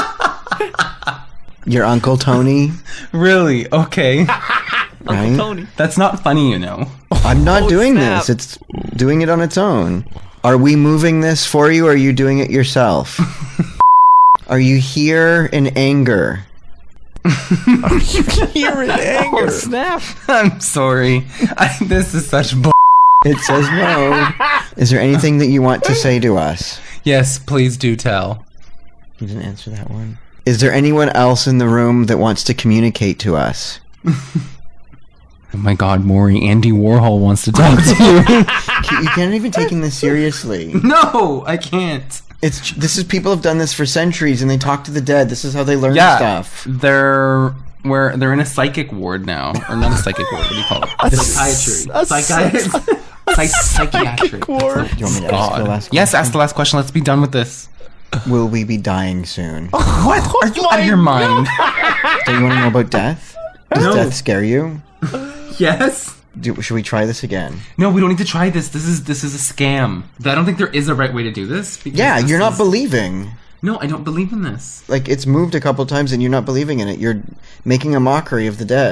Your Uncle Tony? Really? Okay. Right? Uncle Tony. That's not funny, you know. I'm not doing this. It's doing it on its own. Are we moving this for you, or are you doing it yourself? Are you here in anger? Are you here in anger? Oh, snap. I'm sorry. This is such bull. It says no. Is there anything that you want to say to us? Yes, please do tell. You didn't answer that one. Is there anyone else in the room that wants to communicate to us? Oh my God, Maury, Andy Warhol wants to talk to you. You can't even taking this seriously. No, I can't. This is people have done this for centuries, and they talk to the dead. This is how they learn stuff. They're in a psychic ward now, or not a psychic ward. What do you call it? Psychiatry. Psychiatric ward. Do you want me to ask the last question? Yes, ask the last question. Let's be done with this. Will we be dying soon? What? Are you out of your mind? Do you want to know about death? Does death scare you? Yes. Should we try this again? No, we don't need to try this. This is a scam. I don't think there is a right way to do this. Yeah, you're not believing. No, I don't believe in this. Like, it's moved a couple times and you're not believing in it. You're making a mockery of the dead.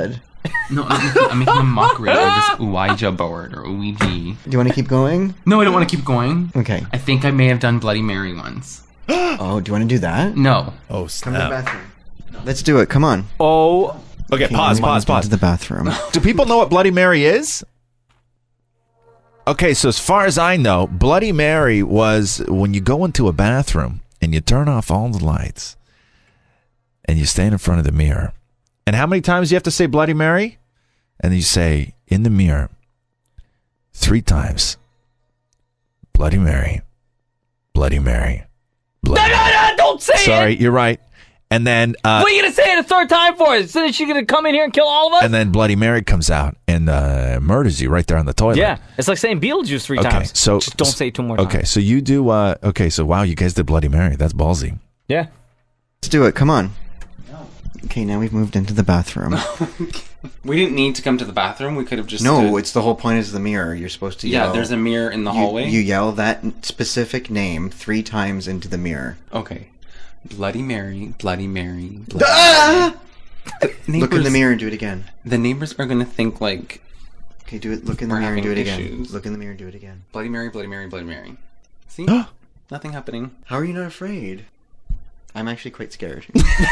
No, I'm making a mockery of this Ouija board or Ouija. Do you want to keep going? No, I don't want to keep going. Okay. I think I may have done Bloody Mary once. Oh, do you want to do that? No. Oh, Come to the snap. bathroom. Let's do it. Come on. Oh. Okay, pause. To the bathroom. Do people know what Bloody Mary is? Okay, so as far as I know, Bloody Mary was when you go into a bathroom and you turn off all the lights and you stand in front of the mirror. And how many times do you have to say Bloody Mary? And then you say in the mirror 3 times. Bloody Mary. Bloody Mary. Bloody Mary. No, don't say it! Sorry, you're right. And then What are you going to say it a third time for? So that she's going to come in here and kill all of us? and then Bloody Mary comes out and murders you right there on the toilet. Yeah, it's like saying Beetlejuice 3 times. So just don't say it 2 more times. Okay, so you do. Okay, so wow, you guys did Bloody Mary. That's ballsy. Yeah. Let's do it. Come on. Okay, now we've moved into the bathroom. We didn't need to come to the bathroom. We could have just... No, it's the whole point is the mirror. You're supposed to yell. Yeah, there's a mirror in the hallway. You yell that specific name 3 times into the mirror. Okay. Bloody Mary, Bloody Mary, Bloody Mary. Look in the mirror and do it again. The neighbors are going to think like... Okay, do it. Look in the we're mirror and do it having again. issues. Look in the mirror and do it again. Bloody Mary, Bloody Mary, Bloody Mary. See? Nothing happening. How are you not afraid? I'm actually quite scared.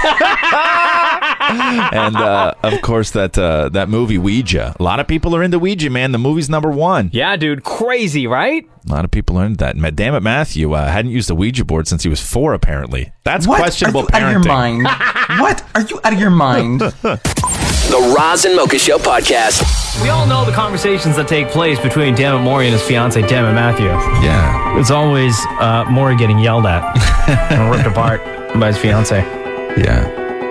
And of course that movie Ouija. A lot of people are into Ouija, man. The movie's #1. Yeah, dude, crazy, right? A lot of people are into that. Damn it, Matthew hadn't used a Ouija board since he was 4. Apparently, that's What? questionable Are you out of parenting. your mind? What? Are you out of your mind? The Roz and Mocha Show podcast. We all know the conversations that take place between Dammit Maury and his fiance, Dammit Matthew. Yeah. It's always Maury getting yelled at and ripped apart by his fiance. Yeah.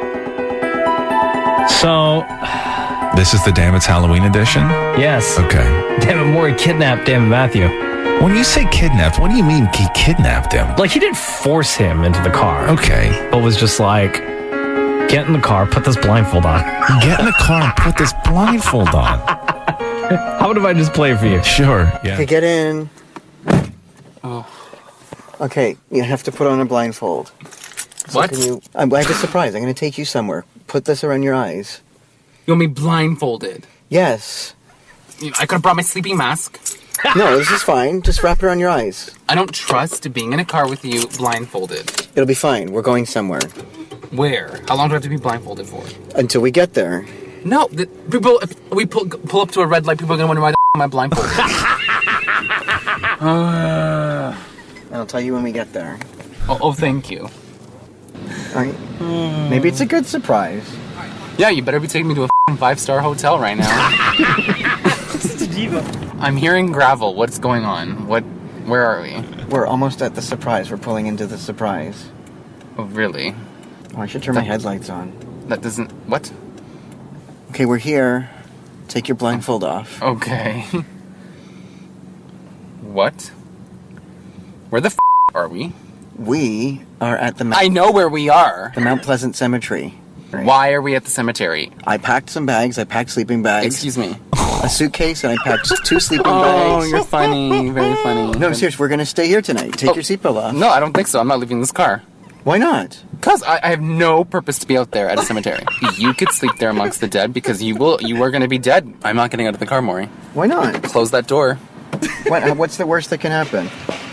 So, This is the Dammit's Halloween edition? yes. Okay. Dammit Maury kidnapped Dammit Matthew. When you say kidnapped, what do you mean he kidnapped him? Like, he didn't force him into the car. Okay. But was just like, get in the car, put this blindfold on. Get in the car and put this blindfold on. How about if I just play it for you? Sure. Yeah. Okay, get in. Oh. Okay, you have to put on a blindfold. So What? I have a surprise. I'm going to take you somewhere. Put this around your eyes. You want me blindfolded? Yes. I could have brought my sleeping mask. No, this is fine. Just wrap it around your eyes. I don't trust being in a car with you blindfolded. It'll be fine. We're going somewhere. Where? How long do I have to be blindfolded for? Until we get there. No, people. If we pull up to a red light, people are gonna wonder why the am I blindfolded. I'll tell you when we get there. Oh, thank you. All right. Maybe it's a good surprise. Yeah, you better be taking me to a 5-star hotel right now. I'm hearing gravel. What's going on? Where are we? We're almost at the surprise. We're pulling into the surprise. Oh, really? Oh, I should turn my headlights on. That doesn't... What? Okay, we're here. Take your blindfold off. Okay. What? Where the are we? We are at the... I know where we are. The Mount Pleasant Cemetery. Right. Why are we at the cemetery? I packed some bags. I packed sleeping bags. Excuse me. A suitcase, and I packed 2 sleeping bags. Oh, you're funny. Very funny. No, seriously, we're going to stay here tonight. Take your seatbelt off. No, I don't think so. I'm not leaving this car. Why not? Because I have no purpose to be out there at a cemetery. You could sleep there amongst the dead because you are going to be dead. I'm not getting out of the car, Maury. Why not? Close that door. What's the worst that can happen?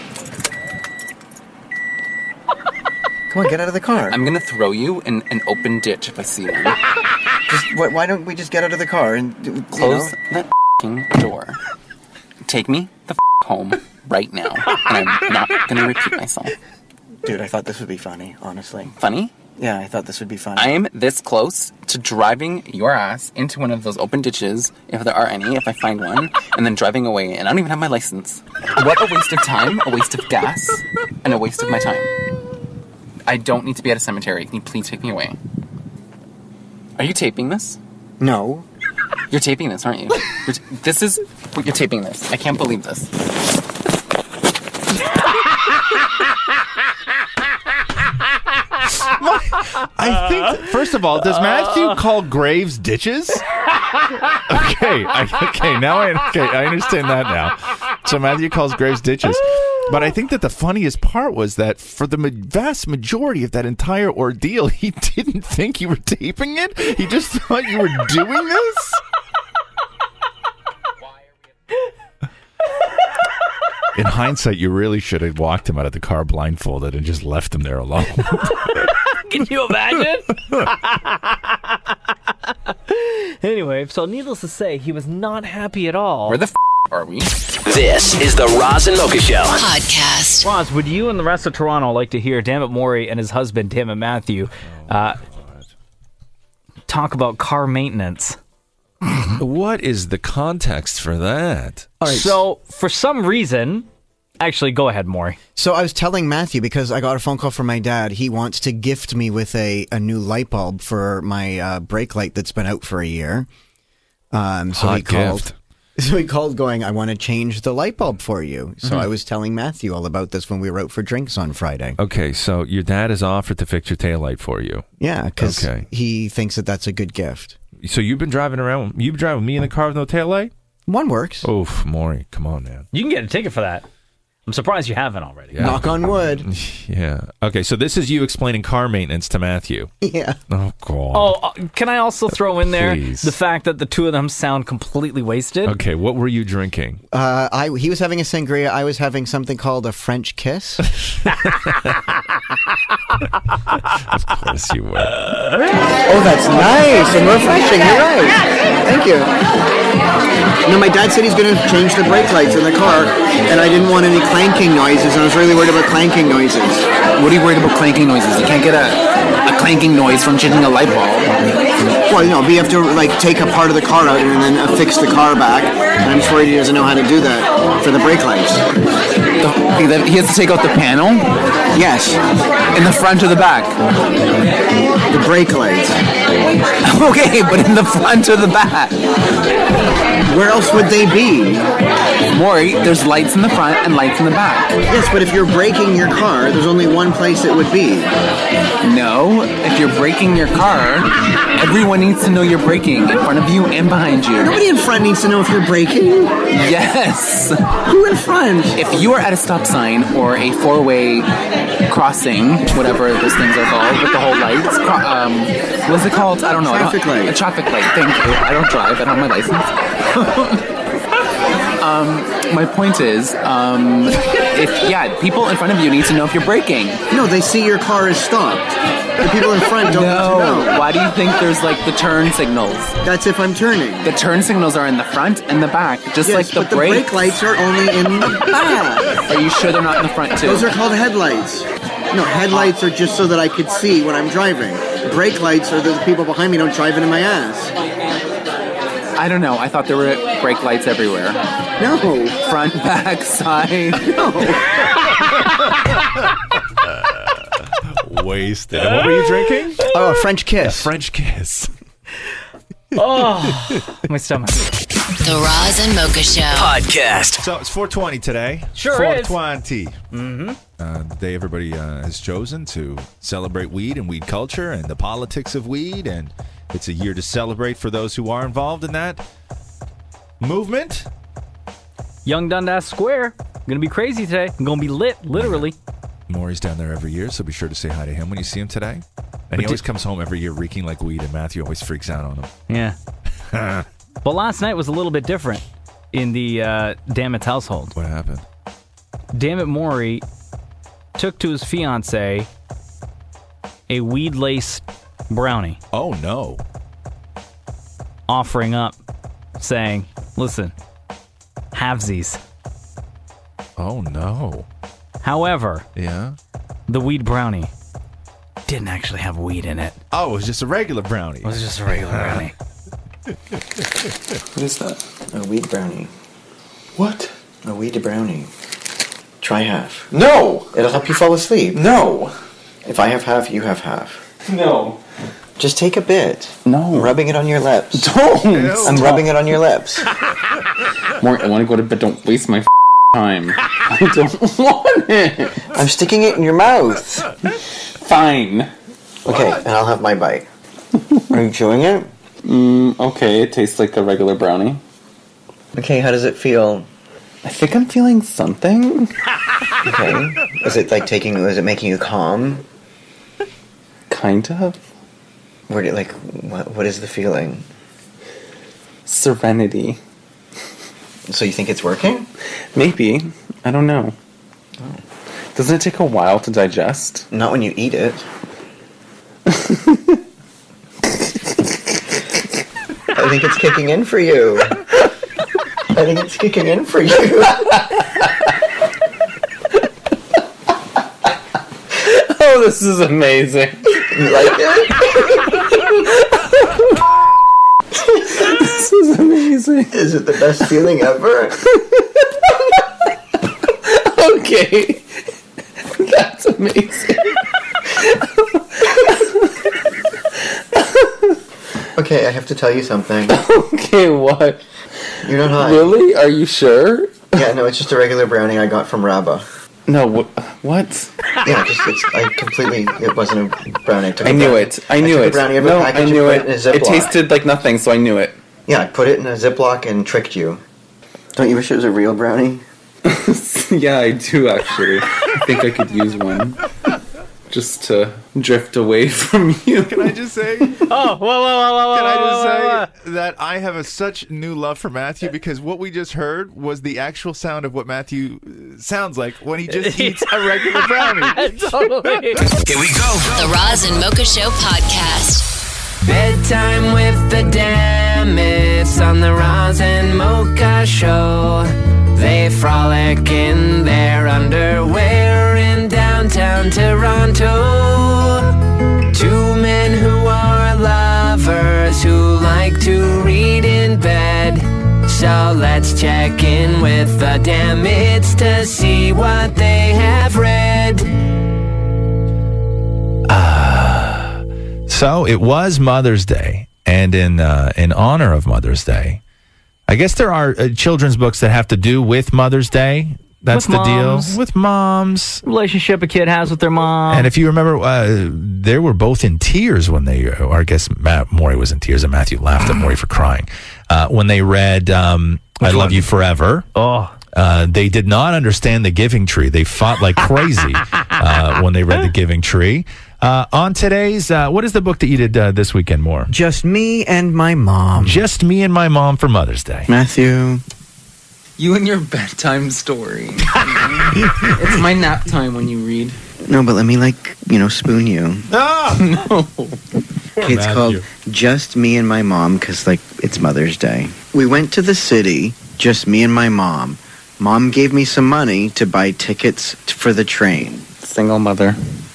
Come on, get out of the car. I'm going to throw you in an open ditch if I see one. Why don't we just get out of the car and... Close that door. Take me the home right now. And I'm not going to repeat myself. Dude, I thought this would be funny, honestly. Funny? Yeah, I thought this would be funny. I am this close to driving your ass into one of those open ditches, if there are any, if I find one, and then driving away, and I don't even have my license. What a waste of time, a waste of gas, and a waste of my time. I don't need to be at a cemetery. Can you please take me away? Are you taping this? No. You're taping this, aren't you? You're taping this. I can't believe this. I think, first of all, does Matthew call graves ditches? Okay, I understand that now. So Matthew calls graves ditches. But I think that the funniest part was that for the vast majority of that entire ordeal, he didn't think you were taping it. He just thought you were doing this. In hindsight, you really should have walked him out of the car blindfolded and just left him there alone. Can you imagine? Anyway, so needless to say, he was not happy at all. Where the are we? This is the Roz and Mocha Show podcast. Roz, would you and the rest of Toronto like to hear Dammit Maury and his husband, Dammit Matthew, talk about car maintenance? What is the context for that? All right. So, for some reason... Actually, go ahead, Maury. So I was telling Matthew, because I got a phone call from my dad. He wants to gift me with a new light bulb for my brake light that's been out for a year. So he called going, I want to change the light bulb for you. So I was telling Matthew all about this when we were out for drinks on Friday. Okay, so your dad has offered to fix your taillight for you. Yeah, because he thinks that that's a good gift. So you've been driving around, you've been driving me in the car with no taillight? One works. Oof, Maury, come on, man. You can get a ticket for that. I'm surprised you haven't already. Yeah. Knock on wood. Yeah. Okay, so this is you explaining car maintenance to Matthew. Yeah. Oh, God. Oh, can I also throw in there Please. the fact that the two of them sound completely wasted? Okay, what were you drinking? He was having a sangria. I was having something called a French kiss. Of course you were. Oh, that's nice and refreshing. You're right. Thank you. No, my dad said he's going to change the brake lights in the car, and I didn't want any clanking noises, and I was really worried about clanking noises. What are you worried about clanking noises? You can't get a clanking noise from changing a light bulb. Well, you know, we have to like take a part of the car out and then affix the car back, and I'm just worried he doesn't know how to do that for the brake lights. He has to take out the panel? Yes. In the front or the back? The brake lights. Okay, but in the front or the back? Where else would they be? Maury, there's lights in the front and lights in the back. Yes, but if you're braking your car, there's only one place it would be. No, if you're braking your car, everyone needs to know you're braking in front of you and behind you. Nobody in front needs to know if you're braking. Yes. Who in front? If you are at a stop sign or a four-way crossing, whatever those things are called, with the whole lights, what's it called? I don't know. Traffic light. A traffic light. Thank you. I don't drive. I don't have my license. My point is, people in front of you need to know if you're braking. No, they see your car is stopped. The people in front don't need to know. Why do you think there's like the turn signals? That's if I'm turning. The turn signals are in the front and the back, just like the but the brake lights are only in the back. Are you sure they're not in the front too? Those are called headlights. No, headlights are just so that I could see when I'm driving. Brake lights are the people behind me don't drive into my ass. I don't know. I thought there were brake lights everywhere. No. Front, back, side. No. Wasted. And what were you drinking? Oh, a French kiss. A French kiss. Oh, my stomach. The Roz and Mocha Show podcast. So it's 420 today. Sure 420. is. Mm-hmm. The day everybody has chosen to celebrate weed and weed culture and the politics of weed, and it's a year to celebrate for those who are involved in that movement. Young Dundas Square. Gonna be crazy today. I'm gonna be lit, literally. Maury's down there every year, so be sure to say hi to him when you see him today. And he always comes home every year reeking like weed, and Matthew always freaks out on him. Yeah. But last night was a little bit different in the Dammit's household. What happened? Dammit Maury took to his fiancée a weed-laced brownie. Oh, no. Offering up, saying, listen, halvesies. Oh, no. However, yeah, the weed brownie didn't actually have weed in it. Oh, it was just a regular brownie. It was just a regular brownie. What is that? A weed brownie. What? A weed brownie. Try half. No! It'll help you fall asleep. No! If I have half, you have half. No. Just take a bit. No. I'm rubbing it on your lips. Don't! I'm rubbing it on your lips. Maury, I want to go to bed. Don't waste my time. I don't want it. I'm sticking it in your mouth. Fine. Okay, and I'll have my bite. Are you chewing it? Okay, it tastes like a regular brownie. Okay, how does it feel? I think I'm feeling something. Okay. Is it making you calm? Kind of. What is the feeling? Serenity. So you think it's working? Maybe. I don't know. Doesn't it take a while to digest? Not when you eat it. I think it's kicking in for you. Oh, this is amazing. You like it? This is amazing. Is it the best feeling ever? Okay. That's amazing. Okay, I have to tell you something. Okay, what? You're not high. Really? Are you sure? Yeah, no, it's just a regular brownie I got from Rabba. No, what? Yeah, it wasn't a brownie. I knew it. I knew it. No, I knew it. It tasted like nothing, so I knew it. Yeah, I put it in a Ziploc and tricked you. Don't you wish it was a real brownie? Yeah, I do, actually. I think I could use one. Just to drift away from you. Can I just say? Oh, whoa. Can I just say that I have such new love for Matthew because what we just heard was the actual sound of what Matthew sounds like when he just eats a regular brownie. Totally. Here we go. The Roz and Mocha Show podcast. Bedtime with the Dammits on the Roz and Mocha Show. They frolic in their underwear in downtown Toronto. Two men who are lovers who like to read in bed. So let's check in with the Dammits to see what they have read. So it was Mother's Day, and in honor of Mother's Day, I guess there are children's books that have to do with Mother's Day. That's With the moms. deal. With moms. Relationship a kid has with their mom. And if you remember, they were both in tears when they, or I guess Maury was in tears and Matthew laughed at Maury for crying. When they read I Love You Forever. Oh. They did not understand the Giving Tree. They fought like crazy when they read the Giving Tree. On today's, what is the book that you did this weekend, More? Just Me and My Mom. Just Me and My Mom for Mother's Day. Matthew. You and your bedtime story. It's my nap time when you read. No, but let me, spoon you. Oh! No. Okay, it's called Just Me and My Mom because, it's Mother's Day. We went to the city, just me and my mom. Mom gave me some money to buy tickets for the train. Single mother.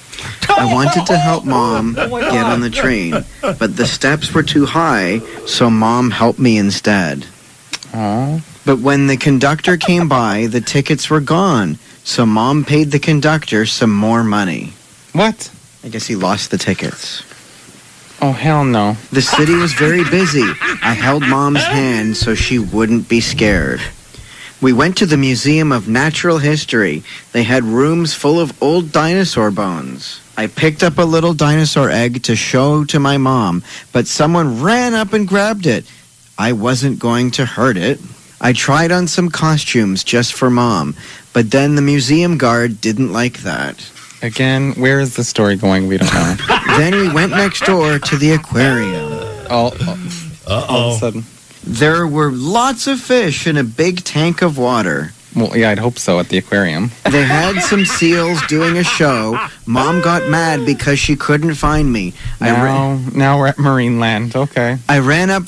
I wanted to help Mom get on the train, but the steps were too high, so Mom helped me instead. Aww. But when the conductor came by, the tickets were gone, so Mom paid the conductor some more money. What? I guess he lost the tickets. Oh, hell no. The city was very busy. I held Mom's hand so she wouldn't be scared. We went to the Museum of Natural History. They had rooms full of old dinosaur bones. I picked up a little dinosaur egg to show to my mom, but someone ran up and grabbed it. I wasn't going to hurt it. I tried on some costumes just for Mom, but then the museum guard didn't like that. Again, where is the story going? We don't know. Then we went next door to the aquarium. All of a sudden. There were lots of fish in a big tank of water. Well, yeah, I'd hope so at the aquarium. They had some seals doing a show. Mom got mad because she couldn't find me. Now we're at Marine Land. Okay. I ran up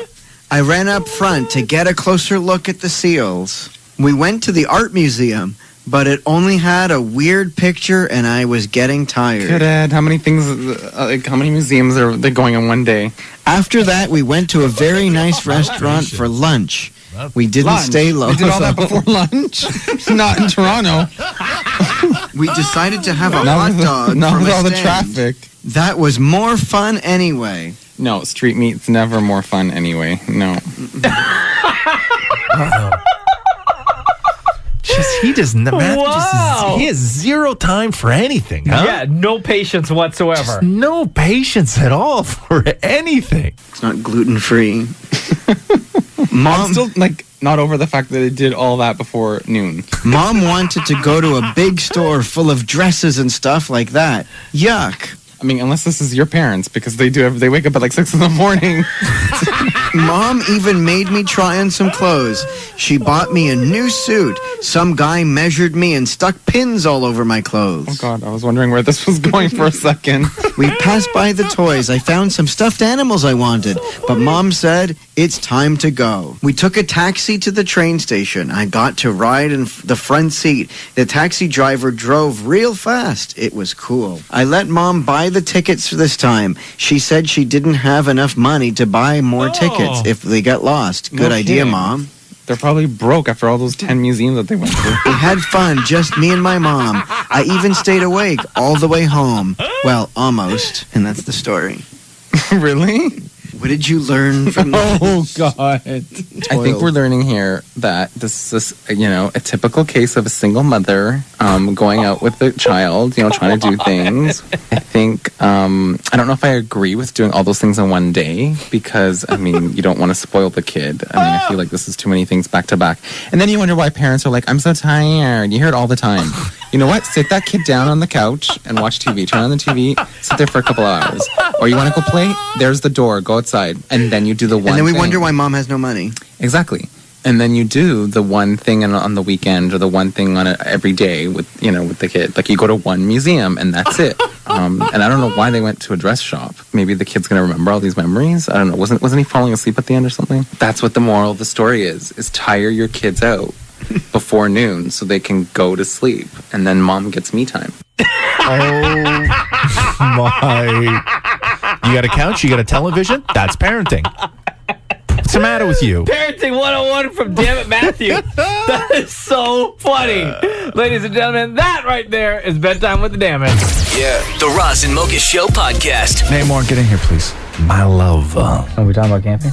front to get a closer look at the seals. We went to the art museum, but it only had a weird picture and I was getting tired. Good, Ed. How many museums are they going in one day? After that, we went to a very nice restaurant for lunch. We didn't stay low. We did all that before lunch? Not in Toronto. We decided to have a hot dog Not from with a all the stand. traffic. That was more fun anyway. No, street meat's never more fun anyway. No. He has zero time for anything, huh? Yeah, no patience whatsoever. Just no patience at all for anything. It's not gluten-free. Mom, I'm still, not over the fact that it did all that before noon. Mom wanted to go to a big store full of dresses and stuff like that. Yuck. I mean, unless this is your parents, because they wake up at like 6 in the morning. Mom even made me try on some clothes. She bought me a new suit. Some guy measured me and stuck pins all over my clothes. Oh God, I was wondering where this was going for a second. We passed by the toys. I found some stuffed animals I wanted, but Mom said, it's time to go. We took a taxi to the train station. I got to ride in the front seat. The taxi driver drove real fast. It was cool. I let Mom buy the tickets this time. She said she didn't have enough money to buy more tickets if they get lost. Good idea, kidding. Mom. They're probably broke after all those 10 museums that they went to. We had fun, just me and my mom. I even stayed awake all the way home. Well, almost. And that's the story. Really? What did you learn from that? Oh, God. I think we're learning here that this is, a typical case of a single mother going out with the child, trying to do things. I think, I don't know if I agree with doing all those things in one day because, you don't want to spoil the kid. I feel like this is too many things back to back. And then you wonder why parents are like, I'm so tired. You hear it all the time. You know what? Sit that kid down on the couch and watch TV. Turn on the TV, sit there for a couple of hours. Or you want to go play? There's the door. Go outside. And then you do the one thing. And then we wonder why Mom has no money. Exactly. And then you do the one thing on the weekend or the one thing on every day with the kid. Like you go to one museum and that's it. And I don't know why they went to a dress shop. Maybe the kid's going to remember all these memories. I don't know. Wasn't he falling asleep at the end or something? That's what the moral of the story is tire your kids out before noon so they can go to sleep. And then Mom gets me time. Oh my. You got a couch? You got a television? That's parenting. What's the matter with you? Parenting 101 from Damn It Matthew. That is so funny. Ladies and gentlemen, that right there is Bedtime with the Damn It. Yeah. The Roz and Mocha Show podcast. Namor, get in here, please. My love. Are we talking about camping?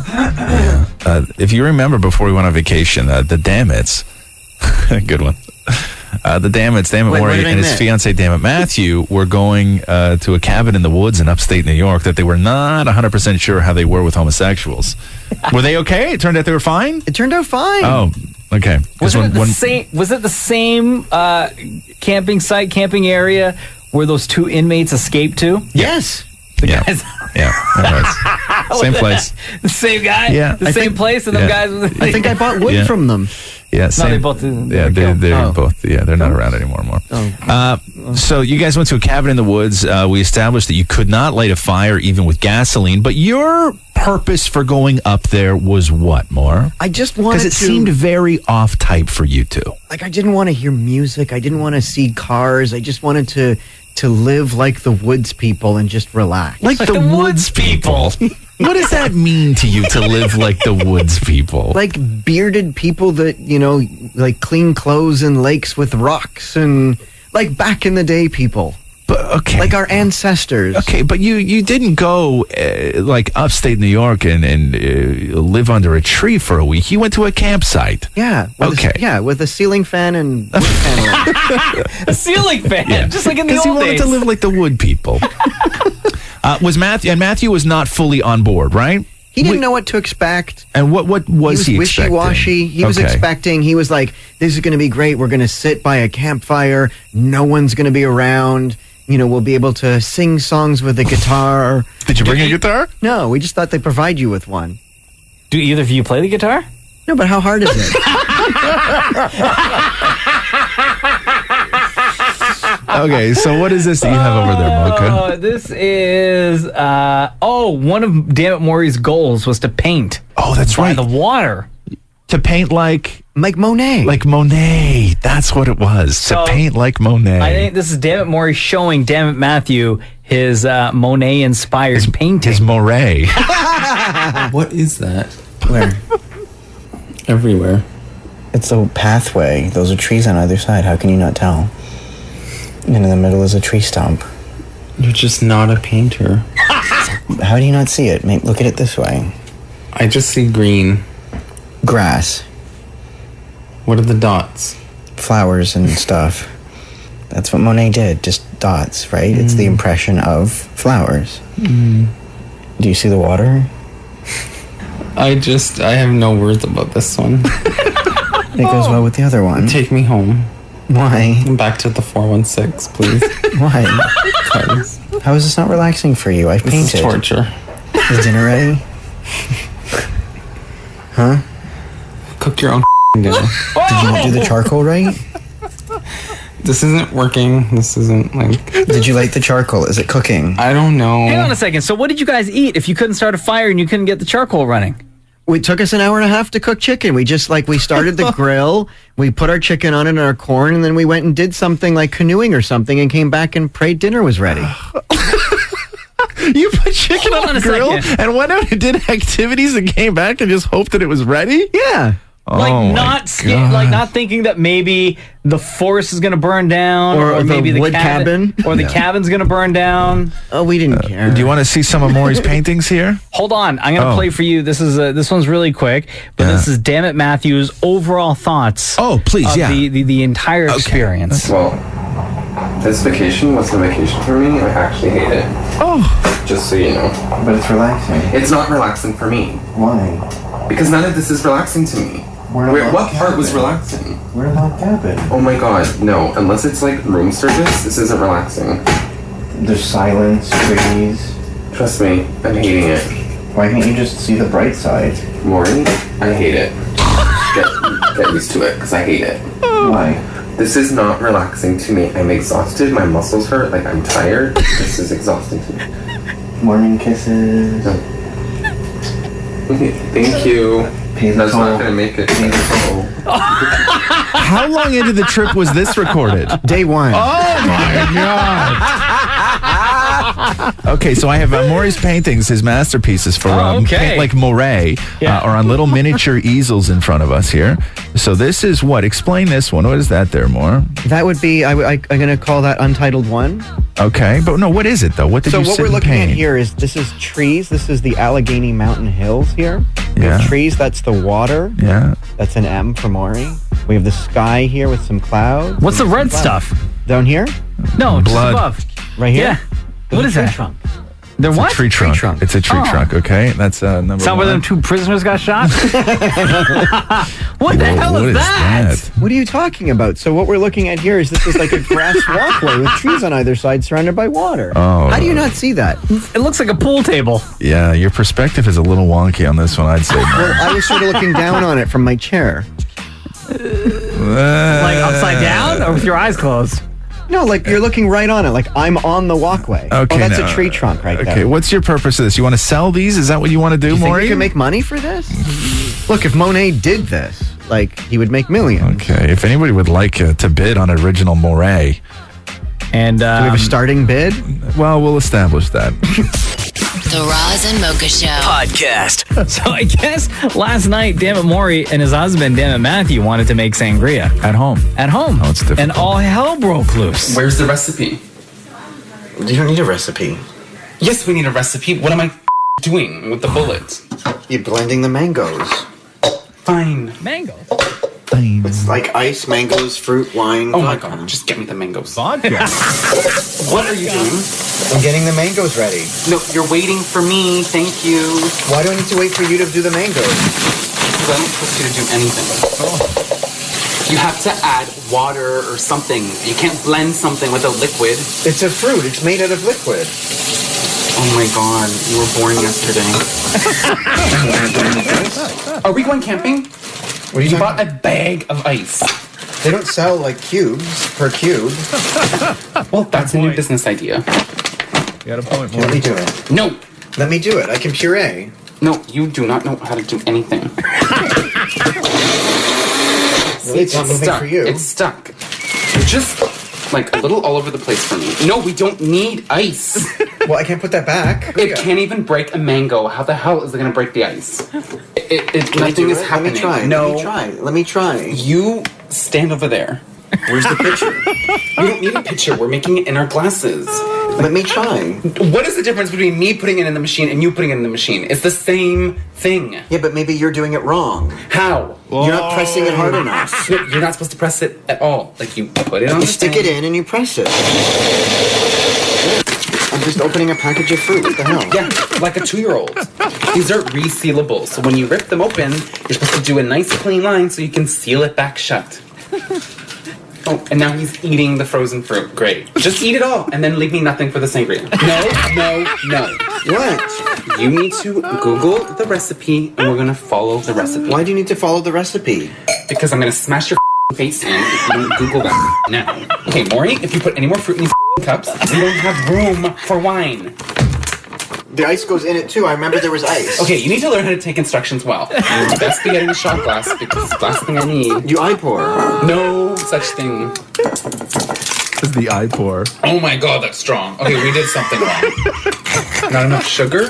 If you remember before we went on vacation, the Dammits, good one. The Dammits, Dammit Maury and his fiance, Dammit Matthew, were going to a cabin in the woods in upstate New York that they were not 100% sure how they were with homosexuals. Were they okay? It turned out they were fine? It turned out fine. Oh, okay. Was it the same camping site, camping area where those two inmates escaped to? Yes. The guys. Yeah, that was. Same place. The same guy? Yeah. The same place and them guys? I think I bought wood from them. Yeah, no, they both didn't. Yeah, they're both. Yeah, they're not around anymore. So you guys went to a cabin in the woods. We established that you could not light a fire even with gasoline. But your purpose for going up there was what, More? I just wanted to. Because it seemed very off type for you two. Like I didn't want to hear music. I didn't want to see cars. I just wanted to live like the woods people and just relax. Like the woods people. What does that mean to you to live like the woods people? Like bearded people that, like clean clothes in lakes with rocks and like back in the day people. But okay. Like our ancestors. Okay, but you didn't go like upstate New York and live under a tree for a week. You went to a campsite. Yeah. With a ceiling fan and wood paneling. A ceiling fan, just like in the old days. Because he wanted to live like the wood people. Was Matthew was not fully on board, right? He didn't know what to expect. And what was he expecting? Wishy-washy. He was expecting, he was like, this is going to be great. We're going to sit by a campfire. No one's going to be around. We'll be able to sing songs with a guitar. Did you bring a guitar? No, we just thought they'd provide you with one. Do either of you play the guitar? No, but how hard is it? Okay, so what is this that you have over there, Mocha? This is, one of Damn It Maury's goals was to paint. Oh, that's right. By the water. To paint like Monet. Like Monet. That's what it was. So, to paint like Monet. I think this is Damn It Maury showing Damn It Matthew his Monet-inspired painting. His Moray. What is that? Where? Everywhere. It's a pathway. Those are trees on either side. How can you not tell? And in the middle is a tree stump. You're just not a painter. How do you not see it? Look at it this way. I just see green. Grass. What are the dots? Flowers and stuff. That's what Monet did. Just dots, right? It's the impression of flowers. Do you see the water? I have no words about this one. It goes well with the other one. Take me home. Why? Back to the 416, please. Why? Because How is this not relaxing for you? I've painted. this is torture. Is dinner ready? Huh? Cook your own dinner. Did you not do the charcoal right? This isn't working. This isn't like... Did you light the charcoal? Is it cooking? I don't know. Hang on a second. So what did you guys eat if you couldn't start a fire and you couldn't get the charcoal running? It took us an hour and a half to cook chicken. We started the grill, we put our chicken on it and our corn, and then we went and did something like canoeing or something and came back and prayed dinner was ready. You put chicken Hold on on a a grill second. and went out and did activities and came back and just hoped that it was ready? Yeah. Not thinking that maybe the forest is going to burn down, Or the maybe the wood cabin. or the cabin's going to burn down. Oh, we didn't care. Do you want to see some of Maury's paintings here? Hold on, I'm going to play for you. This one's really quick, but this is Dammit Matthews' overall thoughts. Oh, please, of yeah. the entire experience. Well, this vacation wasn't a vacation for me. I actually hate it. Oh. Just so you know. But it's relaxing. It's not relaxing for me. Why? Because none of this is relaxing to me. What part was relaxing? We're in log cabin. Oh my god, no. Unless it's like room service, this isn't relaxing. There's silence, trees. Trust me, I'm hating it. Why can't you just see the bright side? Maury, I hate it. Get used to it, because I hate it. Why? This is not relaxing to me. I'm exhausted, my muscles hurt, like I'm tired. This is exhausting to me. Morning kisses. No. Thank you. That's not gonna make it. How long into the trip was this recorded? Day one. Oh my god! Okay, so I have Maury's paintings, his masterpieces for like Moray, are on little miniature easels in front of us here. So this is what? Explain this one. What is that there, Maur? That would be. I'm going to call that Untitled One. Okay, but no, what is it though? What did you So what sit we're and looking paint? at here is this is trees. This is the Allegheny Mountain Hills here. We Yeah. have trees. That's the water. Yeah. That's an M for Maury. We have the sky here with some clouds. What's the red stuff? Down here? No, just Blood. above. Right here? Yeah. What is Tree that? trunk. They're It's what? a tree trunk. It's a tree Oh. trunk, okay? That's number Is that one. where them two prisoners got shot? What the hell what is is that? What are you talking about? So what we're looking at here is this is like a grass walkway with trees on either side surrounded by water. Oh. How do you not see that? It looks like a pool table. Yeah, your perspective is a little wonky on this one, I'd say. Well, I was sort of looking down on it from my chair. Like upside down or with your eyes closed? No, like you're looking right on it. Like I'm on the walkway. Okay, oh, that's now- a tree trunk right there. Okay, what's your purpose of this? You want to sell these? Is that what you want to do, Do you think Maury? you can make money for this? Look, if Monet did this, like he would make millions. Okay, if anybody would like to bid on original Moray. And Do we have a starting bid? Well, we'll establish that. The Roz and Mocha Show Podcast. So I guess last night, Dammit Maury and his husband, Dammit Matthew, wanted to make sangria. At home. At home. Oh, it's difficult. And all hell broke loose. Where's the recipe? You don't need a recipe. Yes, we need a recipe. What am I doing with the bullet? You're blending the mangoes. Fine. Mango. It's like ice, mangoes, fruit, wine. Oh my vodka. god, just get me the mangoes. Vodka. What are you doing? I'm getting the mangoes ready. No, you're waiting for me. Thank you. Why do I need to wait for you to do the mangoes? Because I don't trust you to do anything. You have to add water or something. You can't blend something with a liquid. It's a fruit. It's made out of liquid. Oh my god, you were born yesterday. Are we going camping? What are You bought a bag of ice. They don't sell like cubes per cube. Well, that's a new business idea. You got a point, Let me do it. No, Let me do it. I can puree. no, you do not know how to do anything. Really, it's not moving stuck. for you. It's stuck. You're just like a little all over the place for me. No, we don't need ice. Well, I can't put that back. It can't even break a mango. How the hell is it going to break the ice? Nothing is happening. Let me try. No. Let me try. Let me try. You stand over there. Where's the picture? We don't need a picture. We're making it in our glasses. Let me try. What is the difference between me putting it in the machine and you putting it in the machine? It's the same thing. Yeah, but maybe you're doing it wrong. How? You're not pressing it hard enough. No, you're not supposed to press it at all. Like you put it on You the stick thing. it in and you press it. I'm just opening a package of fruit. What the hell? Yeah, like a 2-year-old. These are resealable, so when you rip them open, you're supposed to do a nice clean line so you can seal it back shut. Oh, and now he's eating the frozen fruit. Great. Just eat it all, and then leave me nothing for the sangria. No. What? You need to Google the recipe, and we're gonna follow the recipe. Why do you need to follow the recipe? Because I'm gonna smash your face in if you don't Google that now. Okay, Maury, if you put any more fruit in these cups, we don't have room for wine. The ice goes in it too. I remember there was ice. Okay, you need to learn how to take instructions well. You're best be getting the shot glass because it's the last thing I need. You eye pour. No such thing. It's the eye pour. Oh my god, that's strong. Okay, we did something wrong. Not enough sugar?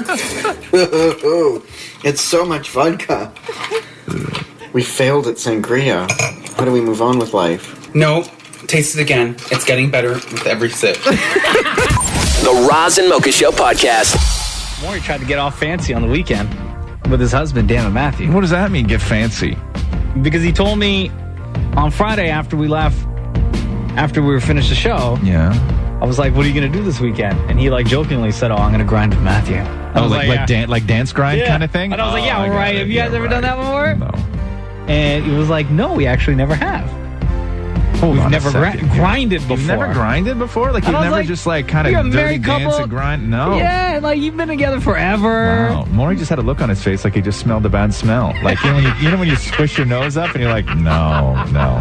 It's so much vodka. We failed at sangria. How do we move on with life? No, taste it again. It's getting better with every sip. The Roz and Mocha Show podcast. Maury tried to get all fancy on the weekend with his husband, Dan and Matthew. What does that mean, get fancy? Because he told me on Friday after we left, after we were finished the show, I was like, what are you going to do this weekend? And he like jokingly said, I'm going to grind with Matthew. I was like dance grind kind of thing? And I was like, yeah, right. Have you guys ever done that before? No. And he was like, no, we actually never have. We've never grinded before. You've never grinded before? Like, you've never just, like, kind of dirty dance and grind? No. Yeah, like, you've been together forever. Wow. Maury just had a look on his face like he just smelled a bad smell. Like, you know when you squish your nose up and you're like, no.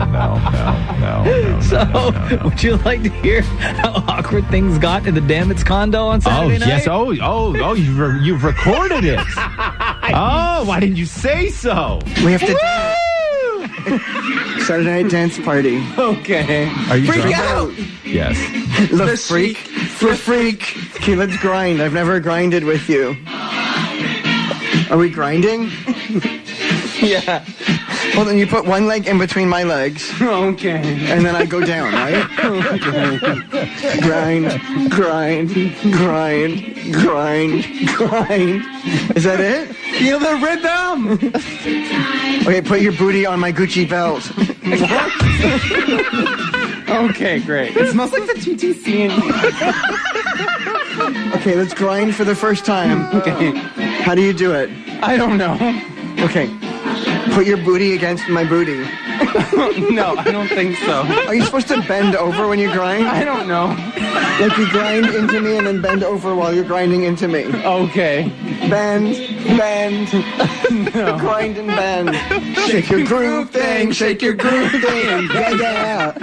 So, would you like to hear how awkward things got in the Dammits condo on Saturday night? Yes. You've recorded it. Oh, why didn't you say so? We have to dance. Saturday night dance party. Okay. Are you freak drunk? out? Yes. The freak. The freak. Okay, let's grind. I've never grinded with you. Are we grinding? Yeah. Well, then you put one leg in between my legs. Okay. And then I go down, right? Grind. Is that it? Feel the rhythm. Okay, put your booty on my Gucci belt. Okay, great. It smells like the TTC in here. Okay, let's grind for the first time. Okay. How do you do it? I don't know. Okay. Put your booty against my booty. No, I don't think so. Are you supposed to bend over when you grind? I don't know. Like you grind into me and then bend over while you're grinding into me. Okay. Bend. No. Grind and bend. Shake your groove thing. Shake your groove thing. Yeah.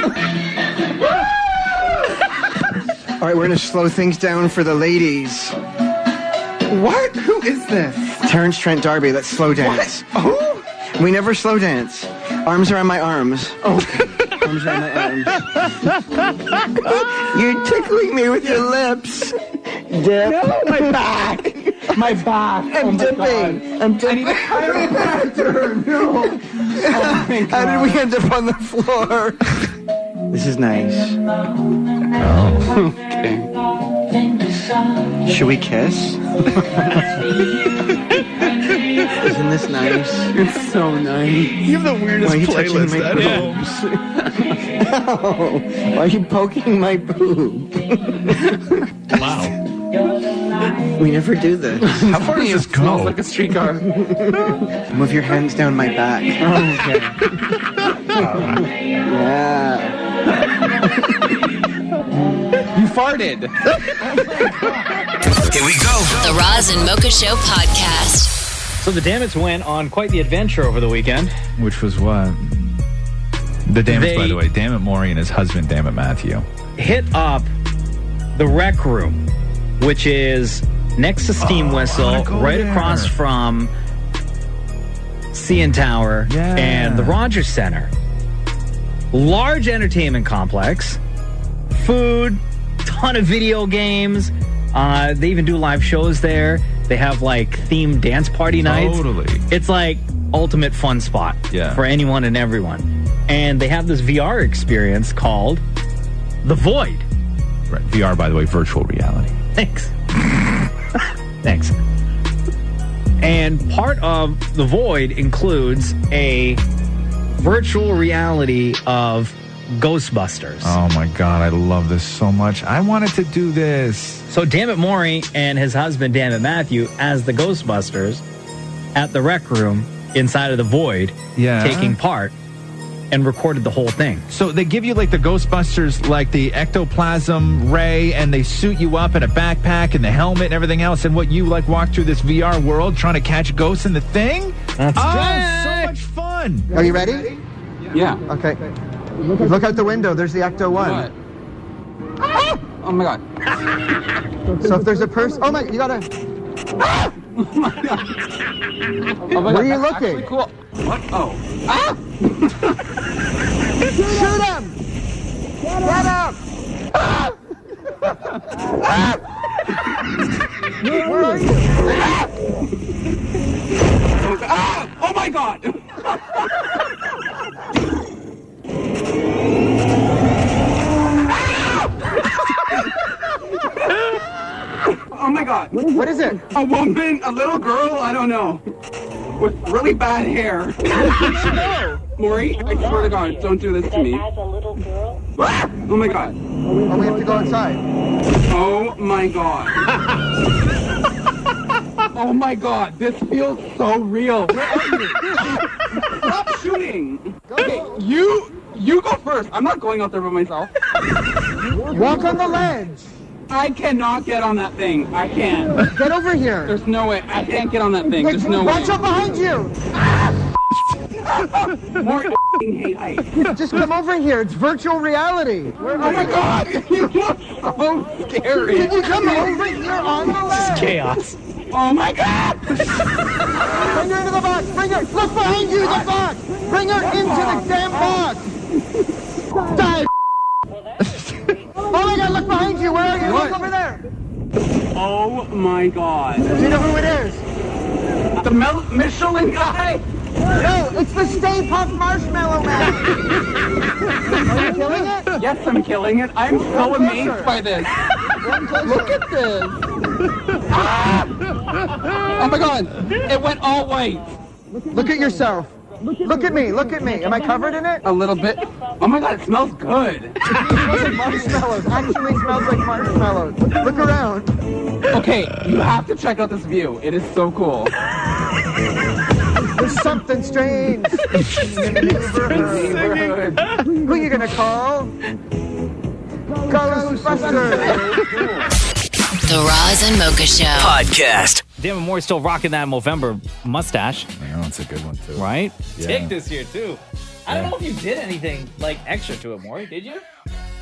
All right, we're going to slow things down for the ladies. What? Who is this? Terrence Trent D'Arby. Let's slow dance. What? Who? We never slow dance. Arms around my arms. Okay. Arms around my arms. You're tickling me with your lips. Dip. No, my back. My back. I'm dipping. I'm dipping. I need a chiropractor. No. Oh my God. How did we end up on the floor? This is nice. Oh. Okay. Should we kiss? Isn't this nice? It's so nice. You have the weirdest playlist at home. Ow. Why are you poking my boob? Wow. We never do this. How far does this go? Smells like a streetcar. Move your hands down my back. Okay. Yeah. You farted. Here we go. The Roz and Mocha Show podcast. So the Dammits went on quite the adventure over the weekend. Which was what? The Dammits, by the way. Dammit Maury and his husband, Dammit Matthew. Hit up the Rec Room, which is next to Steam Whistle, right across from CN Tower and the Rogers Center. Large entertainment complex, food, ton of video games. They even do live shows there. They have like themed dance party nights. Totally. It's like ultimate fun spot for anyone and everyone. And they have this VR experience called The Void. Right. VR, by the way, virtual reality. Thanks. Thanks. And part of The Void includes a virtual reality of Ghostbusters. Oh my God, I love this so much. I wanted to do this. So Dammit Maury and his husband, Dammit Matthew, as the Ghostbusters at the rec room inside of the void, taking part, and recorded the whole thing. So they give you like the Ghostbusters, like the ectoplasm ray, and they suit you up in a backpack and the helmet and everything else, and what you like walk through this VR world trying to catch ghosts in the thing? That's so much fun. Are you ready? Yeah. Okay. Look out the window. There's the Ecto-1. What? Oh my god. So if there's a person... Oh my... You gotta... Oh my god. Oh my Where are god, you that's looking? actually cool. What? Oh. Ah! Shoot him! Get him! Ah! Ah! Where are you? Ah! Oh my god! Oh my god. What is it? A woman, a little girl, I don't know. With really bad hair. Maury, I swear to God, don't do this to me. As a little girl? Oh my god. Oh, we have to go outside. Oh my god. Oh my god, this feels so real. Where are you? Stop shooting. Okay, you go first. I'm not going out there by myself. Walk on the ledge. I cannot get on that thing. I can't. Get over here. There's no way. I can't get on that thing. There's no way. Watch out behind you. More hate heights. Just come over here. It's virtual reality. Oh my god. You look so scary. Can you come over here on the ledge? It's chaos. Oh my god. Bring her into the box. Bring her. Look behind you, the box. Bring her into the damn box. Die. Oh my god, look behind you. Where are you? What? Look over there. Oh my god. Do you know who it is? The Michelin guy? No, it's the Stay Puft Marshmallow Man. Are you killing it? Yes, I'm killing it. I'm so amazed by this. Look at this. Ah! Oh my god. It went all white. Look at yourself. Look at me. Look at me. Am I covered in it? A little bit. Oh my god, it smells good. It smells like marshmallows. Actually smells like marshmallows. Look around. Okay, you have to check out this view. It is so cool. There's something strange in the neighborhood. Who are you gonna call? Ghostbusters. The Roz and Mocha Show Podcast. Dammit Maury's still rocking that Movember mustache. I know, it's a good one, too. Right? Yeah. Tick this year, too. I don't know if you did anything, like, extra to it, Maury. Did you?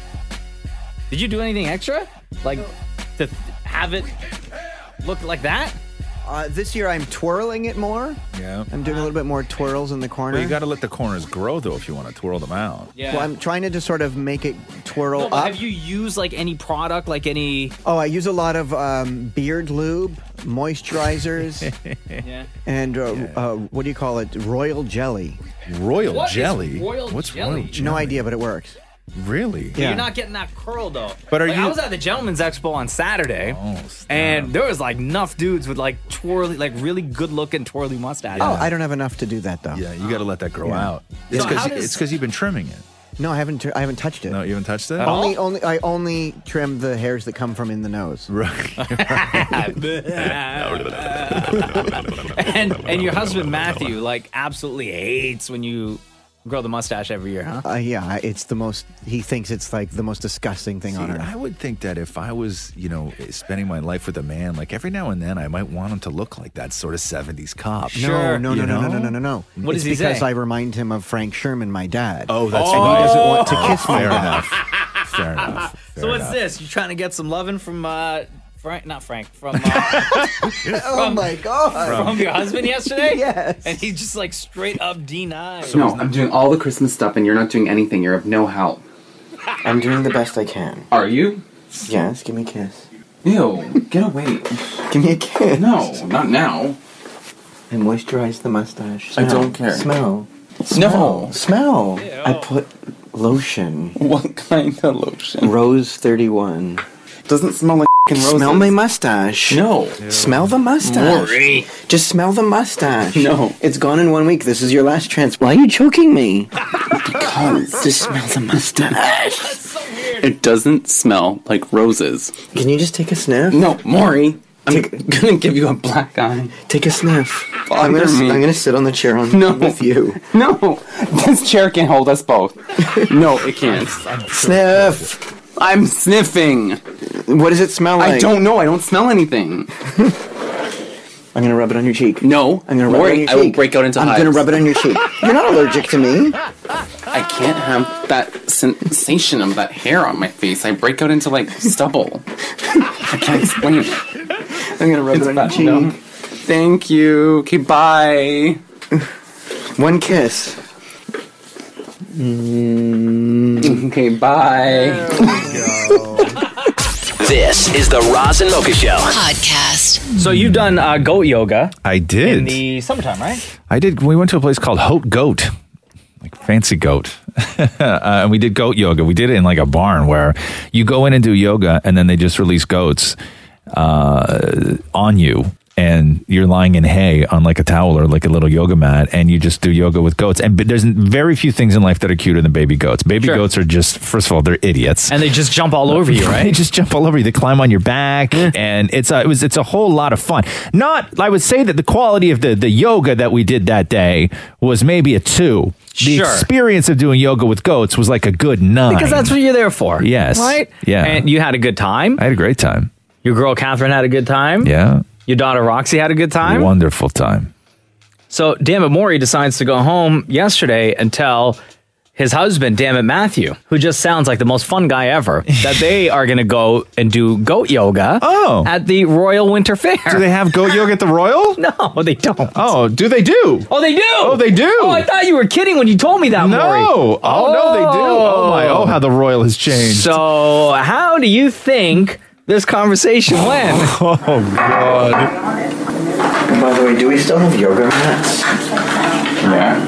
Did you do anything extra? Like, to have it look like that? This year I'm twirling it more. Yeah. I'm doing a little bit more twirls in the corner. Well, you got to let the corners grow, though, if you want to twirl them out. Yeah. Well, I'm trying to just sort of make it twirl No, but up. have you used, like, any product, like any... Oh, I use a lot of beard lube, moisturizers, Yeah. and what do you call it? Royal jelly. Royal What is jelly? royal What's jelly? royal jelly? No idea, but it works. Really? You're not getting that curl, though. But are like, you- I was at the Gentleman's Expo on Saturday, snap. and there was, like, enough dudes with, like, twirly, like, really good-looking twirly mustaches. Oh, I don't have enough to do that though. Yeah, you got to let that grow Yeah. out. It's So because how does- you've been trimming it. No, I haven't touched it. No, you haven't touched it? I only trim the hairs that come from in the nose. Right. and your husband, Matthew, like, absolutely hates when you grow the mustache every year, huh? Yeah, it's the most. He thinks it's like the most disgusting thing on earth. I would think that if I was, spending my life with a man, like every now and then I might want him to look like that sort of 70s cop. No. You know? What What it's does he because say? I remind him of Frank Sherman, my dad. Oh, that's and right. he doesn't want to kiss me. Fair enough. Fair enough. So what's this? You trying to get some loving from Frank? Not Frank. From Oh my god! from your husband yesterday? Yes. And he just like straight up denied. No, I'm doing all the Christmas stuff and you're not doing anything. You're of no help. I'm doing the best I can. Are you? Yes, give me a kiss. Ew, get away. Give me a kiss. No, not now. I moisturize the mustache. I don't care. Smell. No. Smell. I put lotion. What kind of lotion? Rose 31. Doesn't smell like roses. Smell my mustache. No. Smell the mustache. Maury. Just smell the mustache. No. It's gone in 1 week. This is your last chance. Why are you choking me? Because Just smell the mustache. it doesn't smell like roses. Can you just take a sniff? No, Maury. I'm gonna give you a black eye. Take a sniff. Bother me. I'm gonna sit on the chair with you. No, this chair can't hold us both. No, it can't. Sniff. I'm sniffing. What does it smell like? I don't know. I don't smell anything. I'm gonna rub it on your cheek. No, I'm gonna rub it on your cheek. I will break out into hives. I'm gonna rub it on your cheek. You're not allergic to me. I can't have that sensation of that hair on my face. I break out into like stubble. I can't explain it. I'm gonna rub it on your cheek. No. Thank you. Okay, bye. One kiss. Okay, bye. This is the Roz and Mocha Show Podcast. So you've done goat yoga. I did. In the summertime, right? I did. We went to a place called Haute Goat, like fancy goat. And we did goat yoga. We did it in like a barn where you go in and do yoga and then they just release goats on you. And you're lying in hay on like a towel or like a little yoga mat, and you just do yoga with goats. And there's very few things in life that are cuter than baby goats. Baby goats are just, first of all, they're idiots, and they just jump all over you, right? They just jump all over you. They climb on your back, and it's a whole lot of fun. I would say that the quality of the yoga that we did that day was maybe a 2. The experience of doing yoga with goats was like a good 9. Because that's what you're there for. Yes. Right? Yeah. And you had a good time. I had a great time. Your girl Catherine had a good time. Yeah. Your daughter Roxy had a good time. Wonderful time. So Dammit Maury decides to go home yesterday and tell his husband, Dammit Matthew, who just sounds like the most fun guy ever, that they are going to go and do goat yoga at the Royal Winter Fair. Do they have goat yoga at the Royal? No, they don't. Oh, do they do? Oh, they do. Oh, they do. Oh, I thought you were kidding when you told me that, Maury. No. Oh, no, they do. Oh, my. Oh, how the Royal has changed. So how do you think this conversation went? Oh, God. By the way, do we still have yoga mats? Yeah.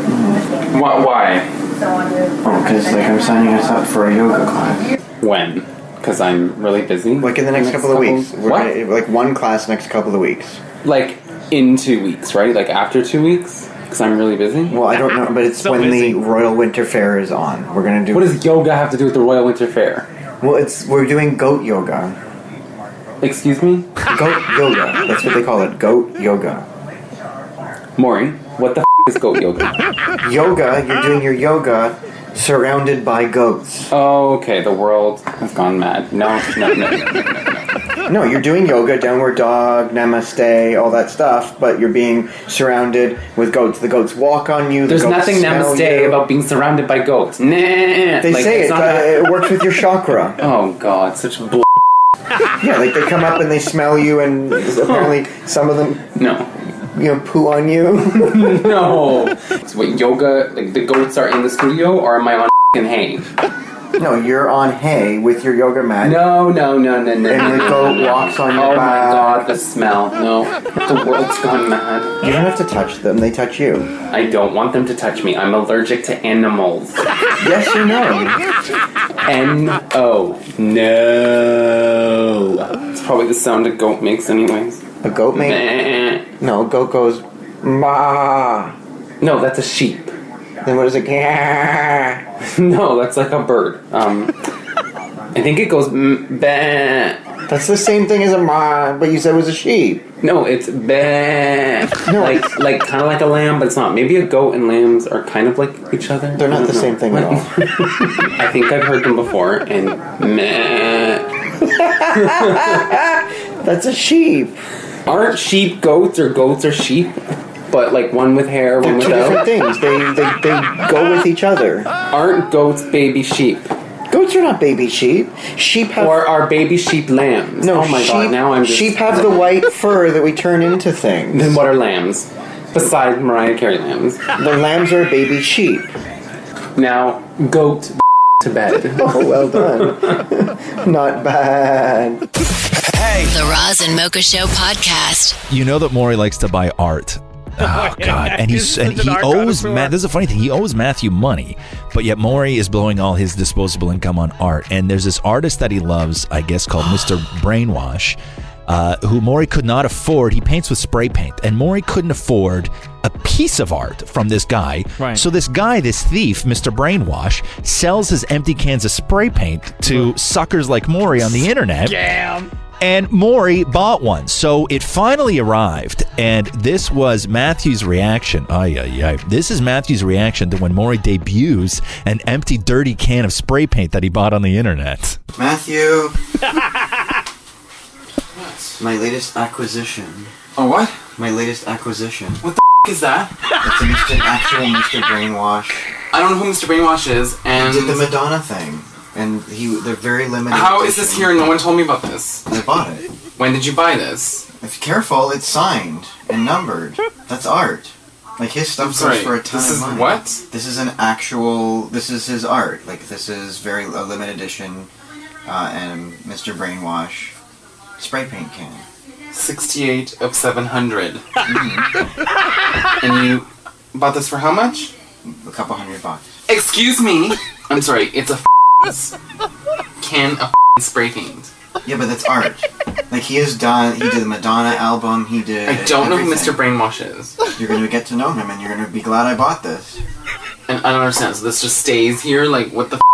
Why? Oh, because I'm signing us up for a yoga class. When? Because I'm really busy? Like in the next couple of weeks. What? Like one class next couple of weeks. Like in 2 weeks, right? Like after 2 weeks? Because I'm really busy? Well, I don't know, but it's when the Royal Winter Fair is on. We're going to do... What does yoga have to do with the Royal Winter Fair? Well, we're doing goat yoga. Excuse me? Goat yoga. That's what they call it. Goat yoga. Maury, what the is goat yoga? Yoga, you're doing your yoga surrounded by goats. Oh, okay. The world has gone mad. No. No, you're doing yoga, downward dog, namaste, all that stuff, but you're being surrounded with goats. The goats walk on you. There's nothing namaste about being surrounded by goats. Nah. They say it works with your chakra. Oh, God. Such bull. Yeah, like they come up and they smell you, and apparently some of them poo on you. No. So wait, yoga, like the goats are in the studio, or am I on hay? No, you're on hay with your yoga mat. No. And the goat walks on your back. Oh my God, the smell. No. The world's gone mad. You don't have to touch them, they touch you. I don't want them to touch me. I'm allergic to animals. Yes or no? N-O. No. It's probably the sound a goat makes anyways. A goat makes? No, a goat goes, ma. No, that's a sheep. Then what is it? No, that's like a bird. I think it goes bah. That's the same thing as a ma, but you said it was a sheep. No, it's bah. No. Like kind of like a lamb, but it's not. Maybe a goat and lambs are kind of like each other. They're not the same thing at all. I think I've heard them before, and meh. That's a sheep. Aren't sheep goats or goats are sheep? But like one with hair, one without? They're two different things. They go with each other. Aren't goats baby sheep? Goats are not baby sheep. Sheep have... Or are baby sheep lambs? No, oh my God, now I'm just... Sheep have the white fur that we turn into things. Then what are lambs? Besides Mariah Carey lambs. The lambs are baby sheep. Now, goat to bed. Oh, well done. Not bad. The Roz and Mocha Show podcast. You know that Maury likes to buy art. Oh God! And he owes Matt. This is a funny thing. He owes Matthew money, but yet Maury is blowing all his disposable income on art. And there's this artist that he loves, I guess, called Mr. Brainwash, who Maury could not afford. He paints with spray paint, and Maury couldn't afford a piece of art from this guy. Right. So this guy, this thief, Mr. Brainwash, sells his empty cans of spray paint to suckers like Maury on the internet. Scam. And Maury bought one. So it finally arrived, and this was Matthew's reaction. This is Matthew's reaction to when Maury debuts an empty, dirty can of spray paint that he bought on the internet. Matthew. My latest acquisition. Oh, what? My latest acquisition. What the is that? It's an actual Mr. Brainwash. I don't know who Mr. Brainwash is, and... He did the Madonna thing. And they're very limited. How is this here and no one told me about this? I bought it. When did you buy this? If you're careful, it's signed and numbered. That's art. Like, his stuff goes for a ton of money. What? This is an actual... This is his art. Like, this is a limited edition and Mr. Brainwash spray paint can. 68 of 700. And you bought this for how much? A couple $100. Excuse me. I'm sorry, it's a can of spray paint. Yeah, but that's art. Like, he did the Madonna album, he did I don't know who Mr. Brainwash is. You're going to get to know him, and you're going to be glad I bought this. And I don't understand, so this just stays here? Like, what the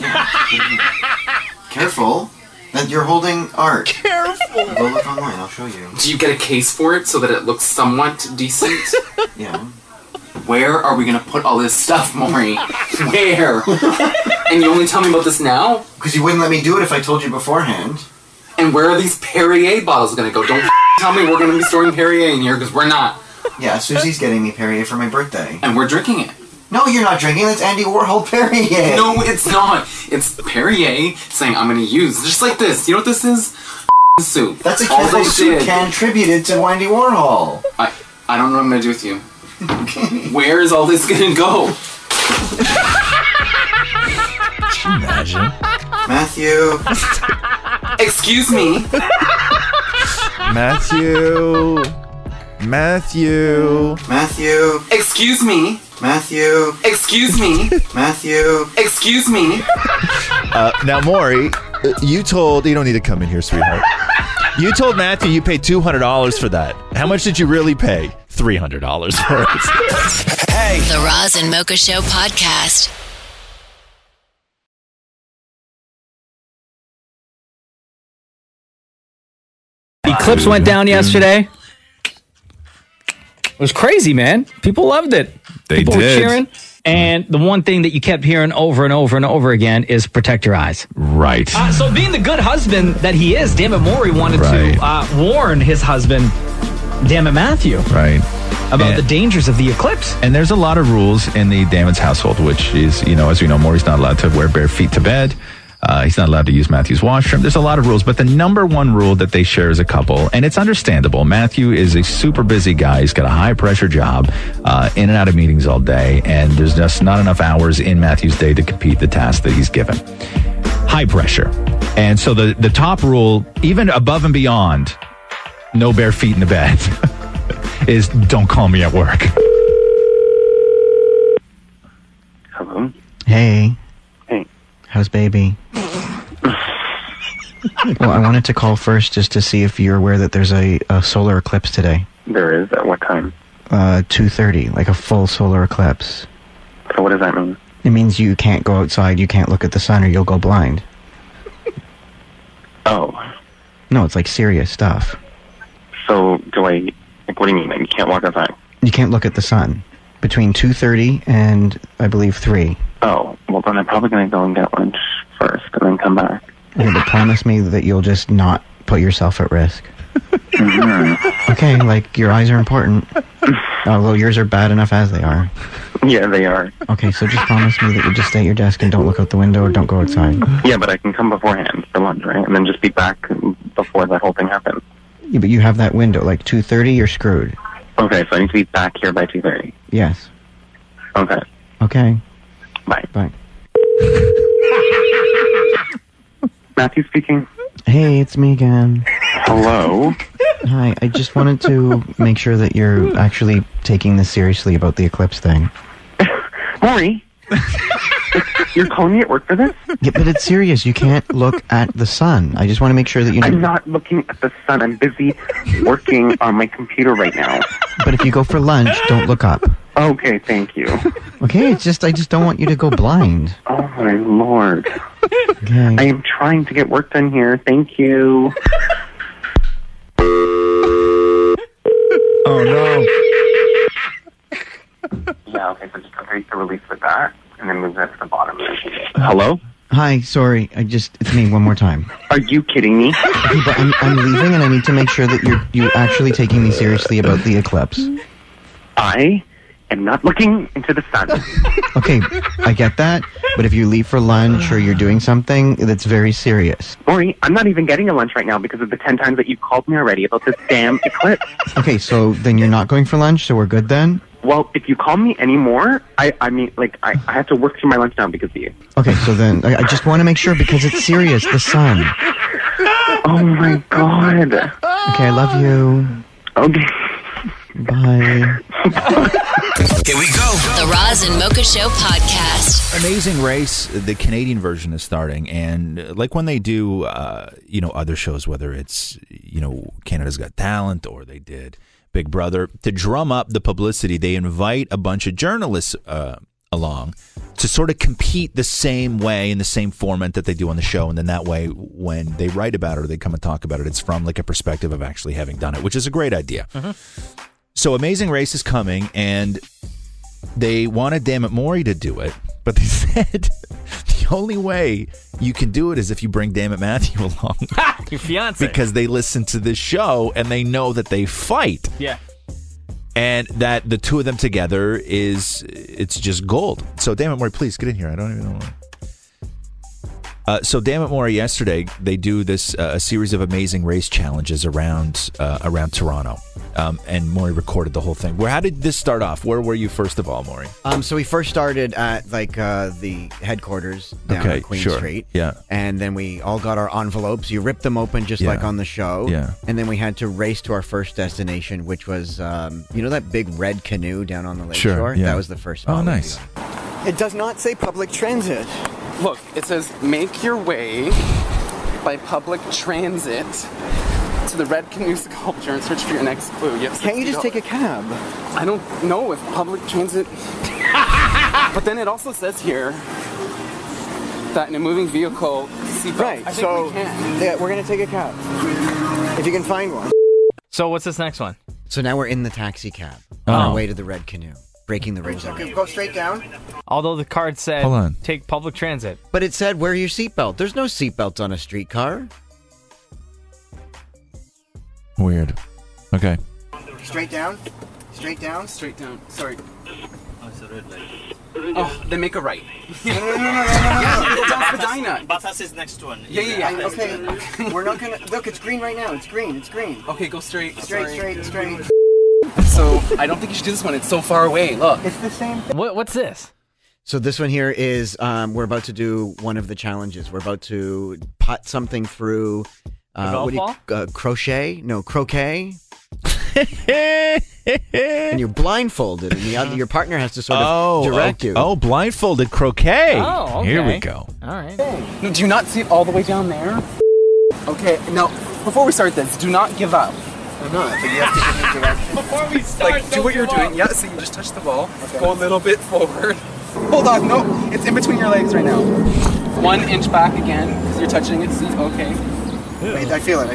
Careful. That you're holding art. Careful. Go look online, I'll show you. Do you get a case for it so that it looks somewhat decent? Yeah. Where are we going to put all this stuff, Maury? Where? And you only tell me about this now? Because you wouldn't let me do it if I told you beforehand. And where are these Perrier bottles going to go? Don't tell me we're going to be storing Perrier in here, because we're not. Yeah, Susie's getting me Perrier for my birthday. And we're drinking it. No, you're not drinking. That's Andy Warhol Perrier. No, it's not. It's Perrier saying, I'm going to use, just like this. You know what this is? Soup. That's a Careful Soup can tributed to Andy Warhol. I don't know what I'm going to do with you. Where is all this going to go? Can you imagine? Matthew. Excuse me. Matthew. Excuse me. Matthew. Excuse me. Matthew. Excuse me. Now, Maury, you don't need to come in here, sweetheart. You told Matthew you paid $200 for that. How much did you really pay? $300 for it. Hey! The Roz and Mocha Show podcast. Eclipse went down yesterday. It was crazy, man. People loved it. People were cheering. And the one thing that you kept hearing over and over and over again is protect your eyes. Right. So being the good husband that he is, Dammit Maury wanted to warn his husband, Dammit Matthew, about the dangers of the eclipse. And there's a lot of rules in the Dammit's household, which is, as we know, Maury's not allowed to wear bare feet to bed. He's not allowed to use Matthew's washroom. There's a lot of rules, but the number one rule that they share as a couple, and it's understandable. Matthew is a super busy guy. He's got a high pressure job, in and out of meetings all day, and there's just not enough hours in Matthew's day to complete the task that he's given. High pressure. And so the top rule, even above and beyond, no bare feet in the bed, is don't call me at work. Hello? Hey. Hey. How's baby? Well, I wanted to call first just to see if you're aware that there's a solar eclipse today. There is? At what time? 2:30, like a full solar eclipse. So what does that mean? It means you can't go outside, you can't look at the sun, or you'll go blind. Oh. No, it's like serious stuff. So what do you mean? Like, you can't walk outside? You can't look at the sun. Between 2:30 and, I believe, 3. Oh, well then I'm probably going to go and get lunch first and then come back. Okay, but promise me that you'll just not put yourself at risk. Mm-hmm. Okay, like, your eyes are important. Although yours are bad enough as they are. Yeah, they are. Okay, so just promise me that you'll just stay at your desk and don't look out the window or don't go outside. Yeah, but I can come beforehand for lunch, right? And then just be back before that whole thing happens. Yeah, but you have that window, like 2:30, you're screwed. Okay, so I need to be back here by 2:30. Yes. Okay. Okay. Bye. Bye. Matthew speaking. Hey, it's me again. Hello. Hi, I just wanted to make sure that you're actually taking this seriously about the eclipse thing. Maury, you're calling me at work for this? Yeah, but it's serious. You can't look at the sun. I just want to make sure that you know. I'm not looking at the sun. I'm busy working on my computer right now. But if you go for lunch, don't look up. Okay, thank you. Okay, it's just I just don't want you to go blind. Oh my lord. Okay. I am trying to get work done here. Thank you. Oh no. Yeah, okay, so just update the release with that, and then move that to the bottom. Hello? Hi, sorry. It's me one more time. Are you kidding me? Okay, but I'm leaving, and I need to make sure that you're actually taking me seriously about the eclipse. I am not looking into the sun. Okay, I get that, but if you leave for lunch or you're doing something, that's very serious. Maury, I'm not even getting a lunch right now because of the 10 times that you called me already about this damn eclipse. Okay, so then you're not going for lunch, so we're good then? Well, if you call me anymore, I have to work through my lunch now because of you. Okay, so then I just want to make sure because it's serious, the sun. Oh my god. Okay, I love you. Okay. Bye. Here we go. The Roz and Mocha Show podcast. Amazing Race, the Canadian version is starting, and like when they do, other shows, whether it's Canada's Got Talent or they did Big Brother, to drum up the publicity, they invite a bunch of journalists along to sort of compete the same way in the same format that they do on the show, and then that way, when they write about it or they come and talk about it, it's from like a perspective of actually having done it, which is a great idea. Mm-hmm. So Amazing Race is coming, and they wanted Dammit Maury to do it, but they said the only way you can do it is if you bring Dammit Matthew along. Your fiance. Because they listen to this show and they know that they fight. Yeah. And that the two of them together it's just gold. So Dammit Maury, please get in here. I don't even know. So Dammit Maury, yesterday they do this a series of Amazing Race challenges around Toronto, and Maury recorded the whole thing. How did this start off? Where were you first of all, Maury? So we first started at the headquarters down on Queen Street. Yeah, and then we all got our envelopes. You ripped them open just like on the show. Yeah, and then we had to race to our first destination, which was that big red canoe down on the lakeshore. Sure, yeah. That was the first spot. Oh, nice. It does not say public transit. Look, it says make your way by public transit to the Red Canoe Sculpture and search for your next clue. Can't you just take a cab? I don't know if public transit... But then it also says here that in a moving vehicle, seatbelt. Right, so we're going to take a cab. If you can find one. So what's this next one? So now we're in the taxi cab on our way to the Red Canoe. Breaking the rules. Go straight down. Although the card said, hold on, take public transit. But it said, wear your seatbelt. There's no seatbelts on a streetcar. Weird. Okay. Straight down. Straight down. Straight down. Sorry. Oh, it's a red light. Oh, then make a right. No. Yeah, go down Spadina. Bathurst is next one. Yeah. Okay. We're not gonna... Look, it's green right now. It's green. Okay, go straight. Straight. So, I don't think you should do this one. It's so far away. Look. It's the same thing. What's this? So this one here is, we're about to do one of the challenges. We're about to put something through... crochet? No, croquet. And you're blindfolded, and your partner has to sort of direct you. Oh, blindfolded croquet. Oh, okay. Here we go. All right. No, do you not see it all the way down there? Okay, now, before we start this, do not give up. I'm not, but you have to give me direction. Before we start, do what you're doing. Yeah, so you just touch the ball. Okay. Go a little bit forward. Hold on, no, it's in between your legs right now. 1 inch back again, because you're touching it. See, okay. Wait, I feel it.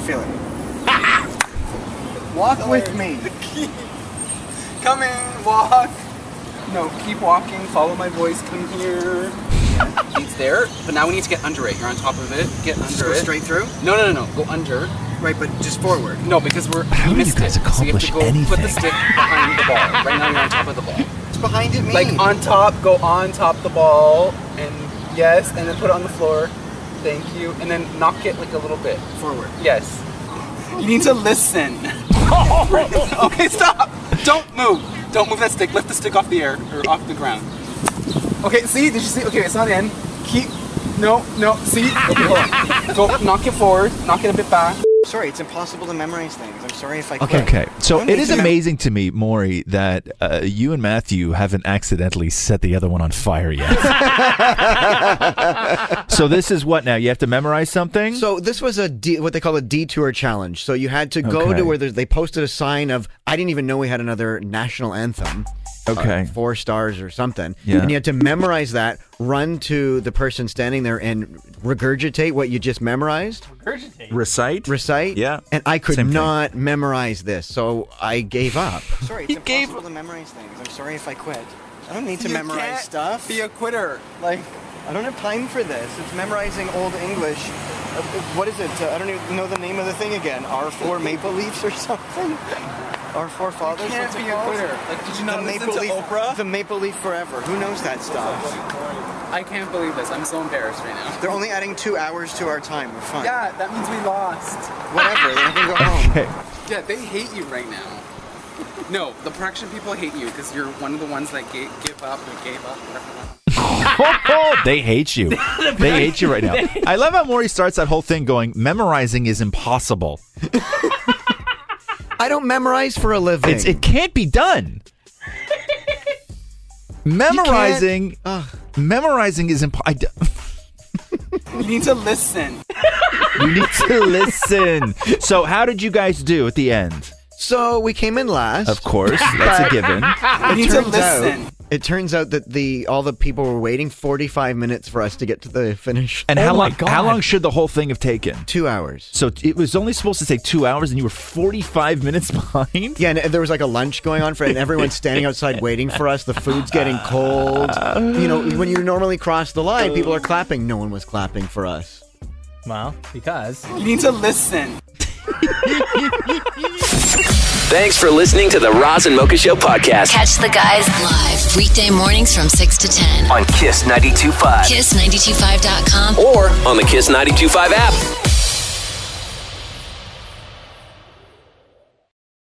Walk with me. Coming, walk. No, keep walking. Follow my voice. Come here. It's there, but now we need to get under it. You're on top of it. Get under just go it. Straight through? No. Go under. Right, but just forward. No, because How do you guys accomplish so you have to anything? Put the stick behind the ball. Right now you're on top of the ball. It's behind it, me. Like on top, go on top of the ball, and yes, and then put it on the floor. Thank you. And then knock it like a little bit. Forward. Yes. You need to listen. Okay, stop. Don't move. Don't move that stick. Lift the stick off the air, or off the ground. Okay, see? Did you see? Okay, it's not in. Keep. No. See? Okay, hold on. Go, knock it forward. Knock it a bit back. sorry. It's impossible to memorize things. I'm sorry if I quit. Okay. So I don't it need is to amazing to me, Maury, that you and Matthew haven't accidentally set the other one on fire yet. So this is what now? You have to memorize something? So this was what they call a detour challenge. So you had to go Okay. to where they posted a sign of, I didn't even know we had another national anthem. Okay. 4 stars or something. Yeah. And you had to memorize that, run to the person standing there and regurgitate what you just memorized. Recite? Yeah. And I could Same thing. not memorize this, so I gave up. Sorry, it's impossible to memorize things. I'm sorry if I quit. I don't need to memorize stuff. Be a quitter. Like, I don't have time for this. It's memorizing Old English. What is it? I don't even know the name of the thing again. R4 Maple Leafs or something? Our forefathers? You can't What's it be a called? quitter. Like, did you not The listen Maple to Leaf, Oprah? The Maple Leaf Forever. Who knows that stuff? I can't believe this. I'm so embarrassed right now. They're only adding 2 hours to our time. We're fine. Yeah, that means we lost. Whatever. Then we can go home. Okay. Yeah, they hate you right now. No, the production people hate you because you're one of the ones that give up or gave up. They hate you. They hate you right now. I love how Maury starts that whole thing going, memorizing is impossible. I don't memorize for a living. It can't be done. Memorizing is impossible. You need to listen. You need to listen. So how did you guys do at the end? So we came in last. Of course, that's a given. It turns out that all the people were waiting 45 minutes for us to get to the finish. And how long should the whole thing have taken? 2 hours. So it was only supposed to take 2 hours, and you were 45 minutes behind? Yeah, and there was like a lunch going on and everyone's standing outside waiting for us. The food's getting cold. You know, when you normally cross the line, people are clapping. No one was clapping for us. Well, because You need to listen. Thanks for listening to the Roz and Mocha Show podcast. Catch the guys live weekday mornings from 6 to 10 on Kiss 92.5. Kiss925.com or on the Kiss 92.5 app.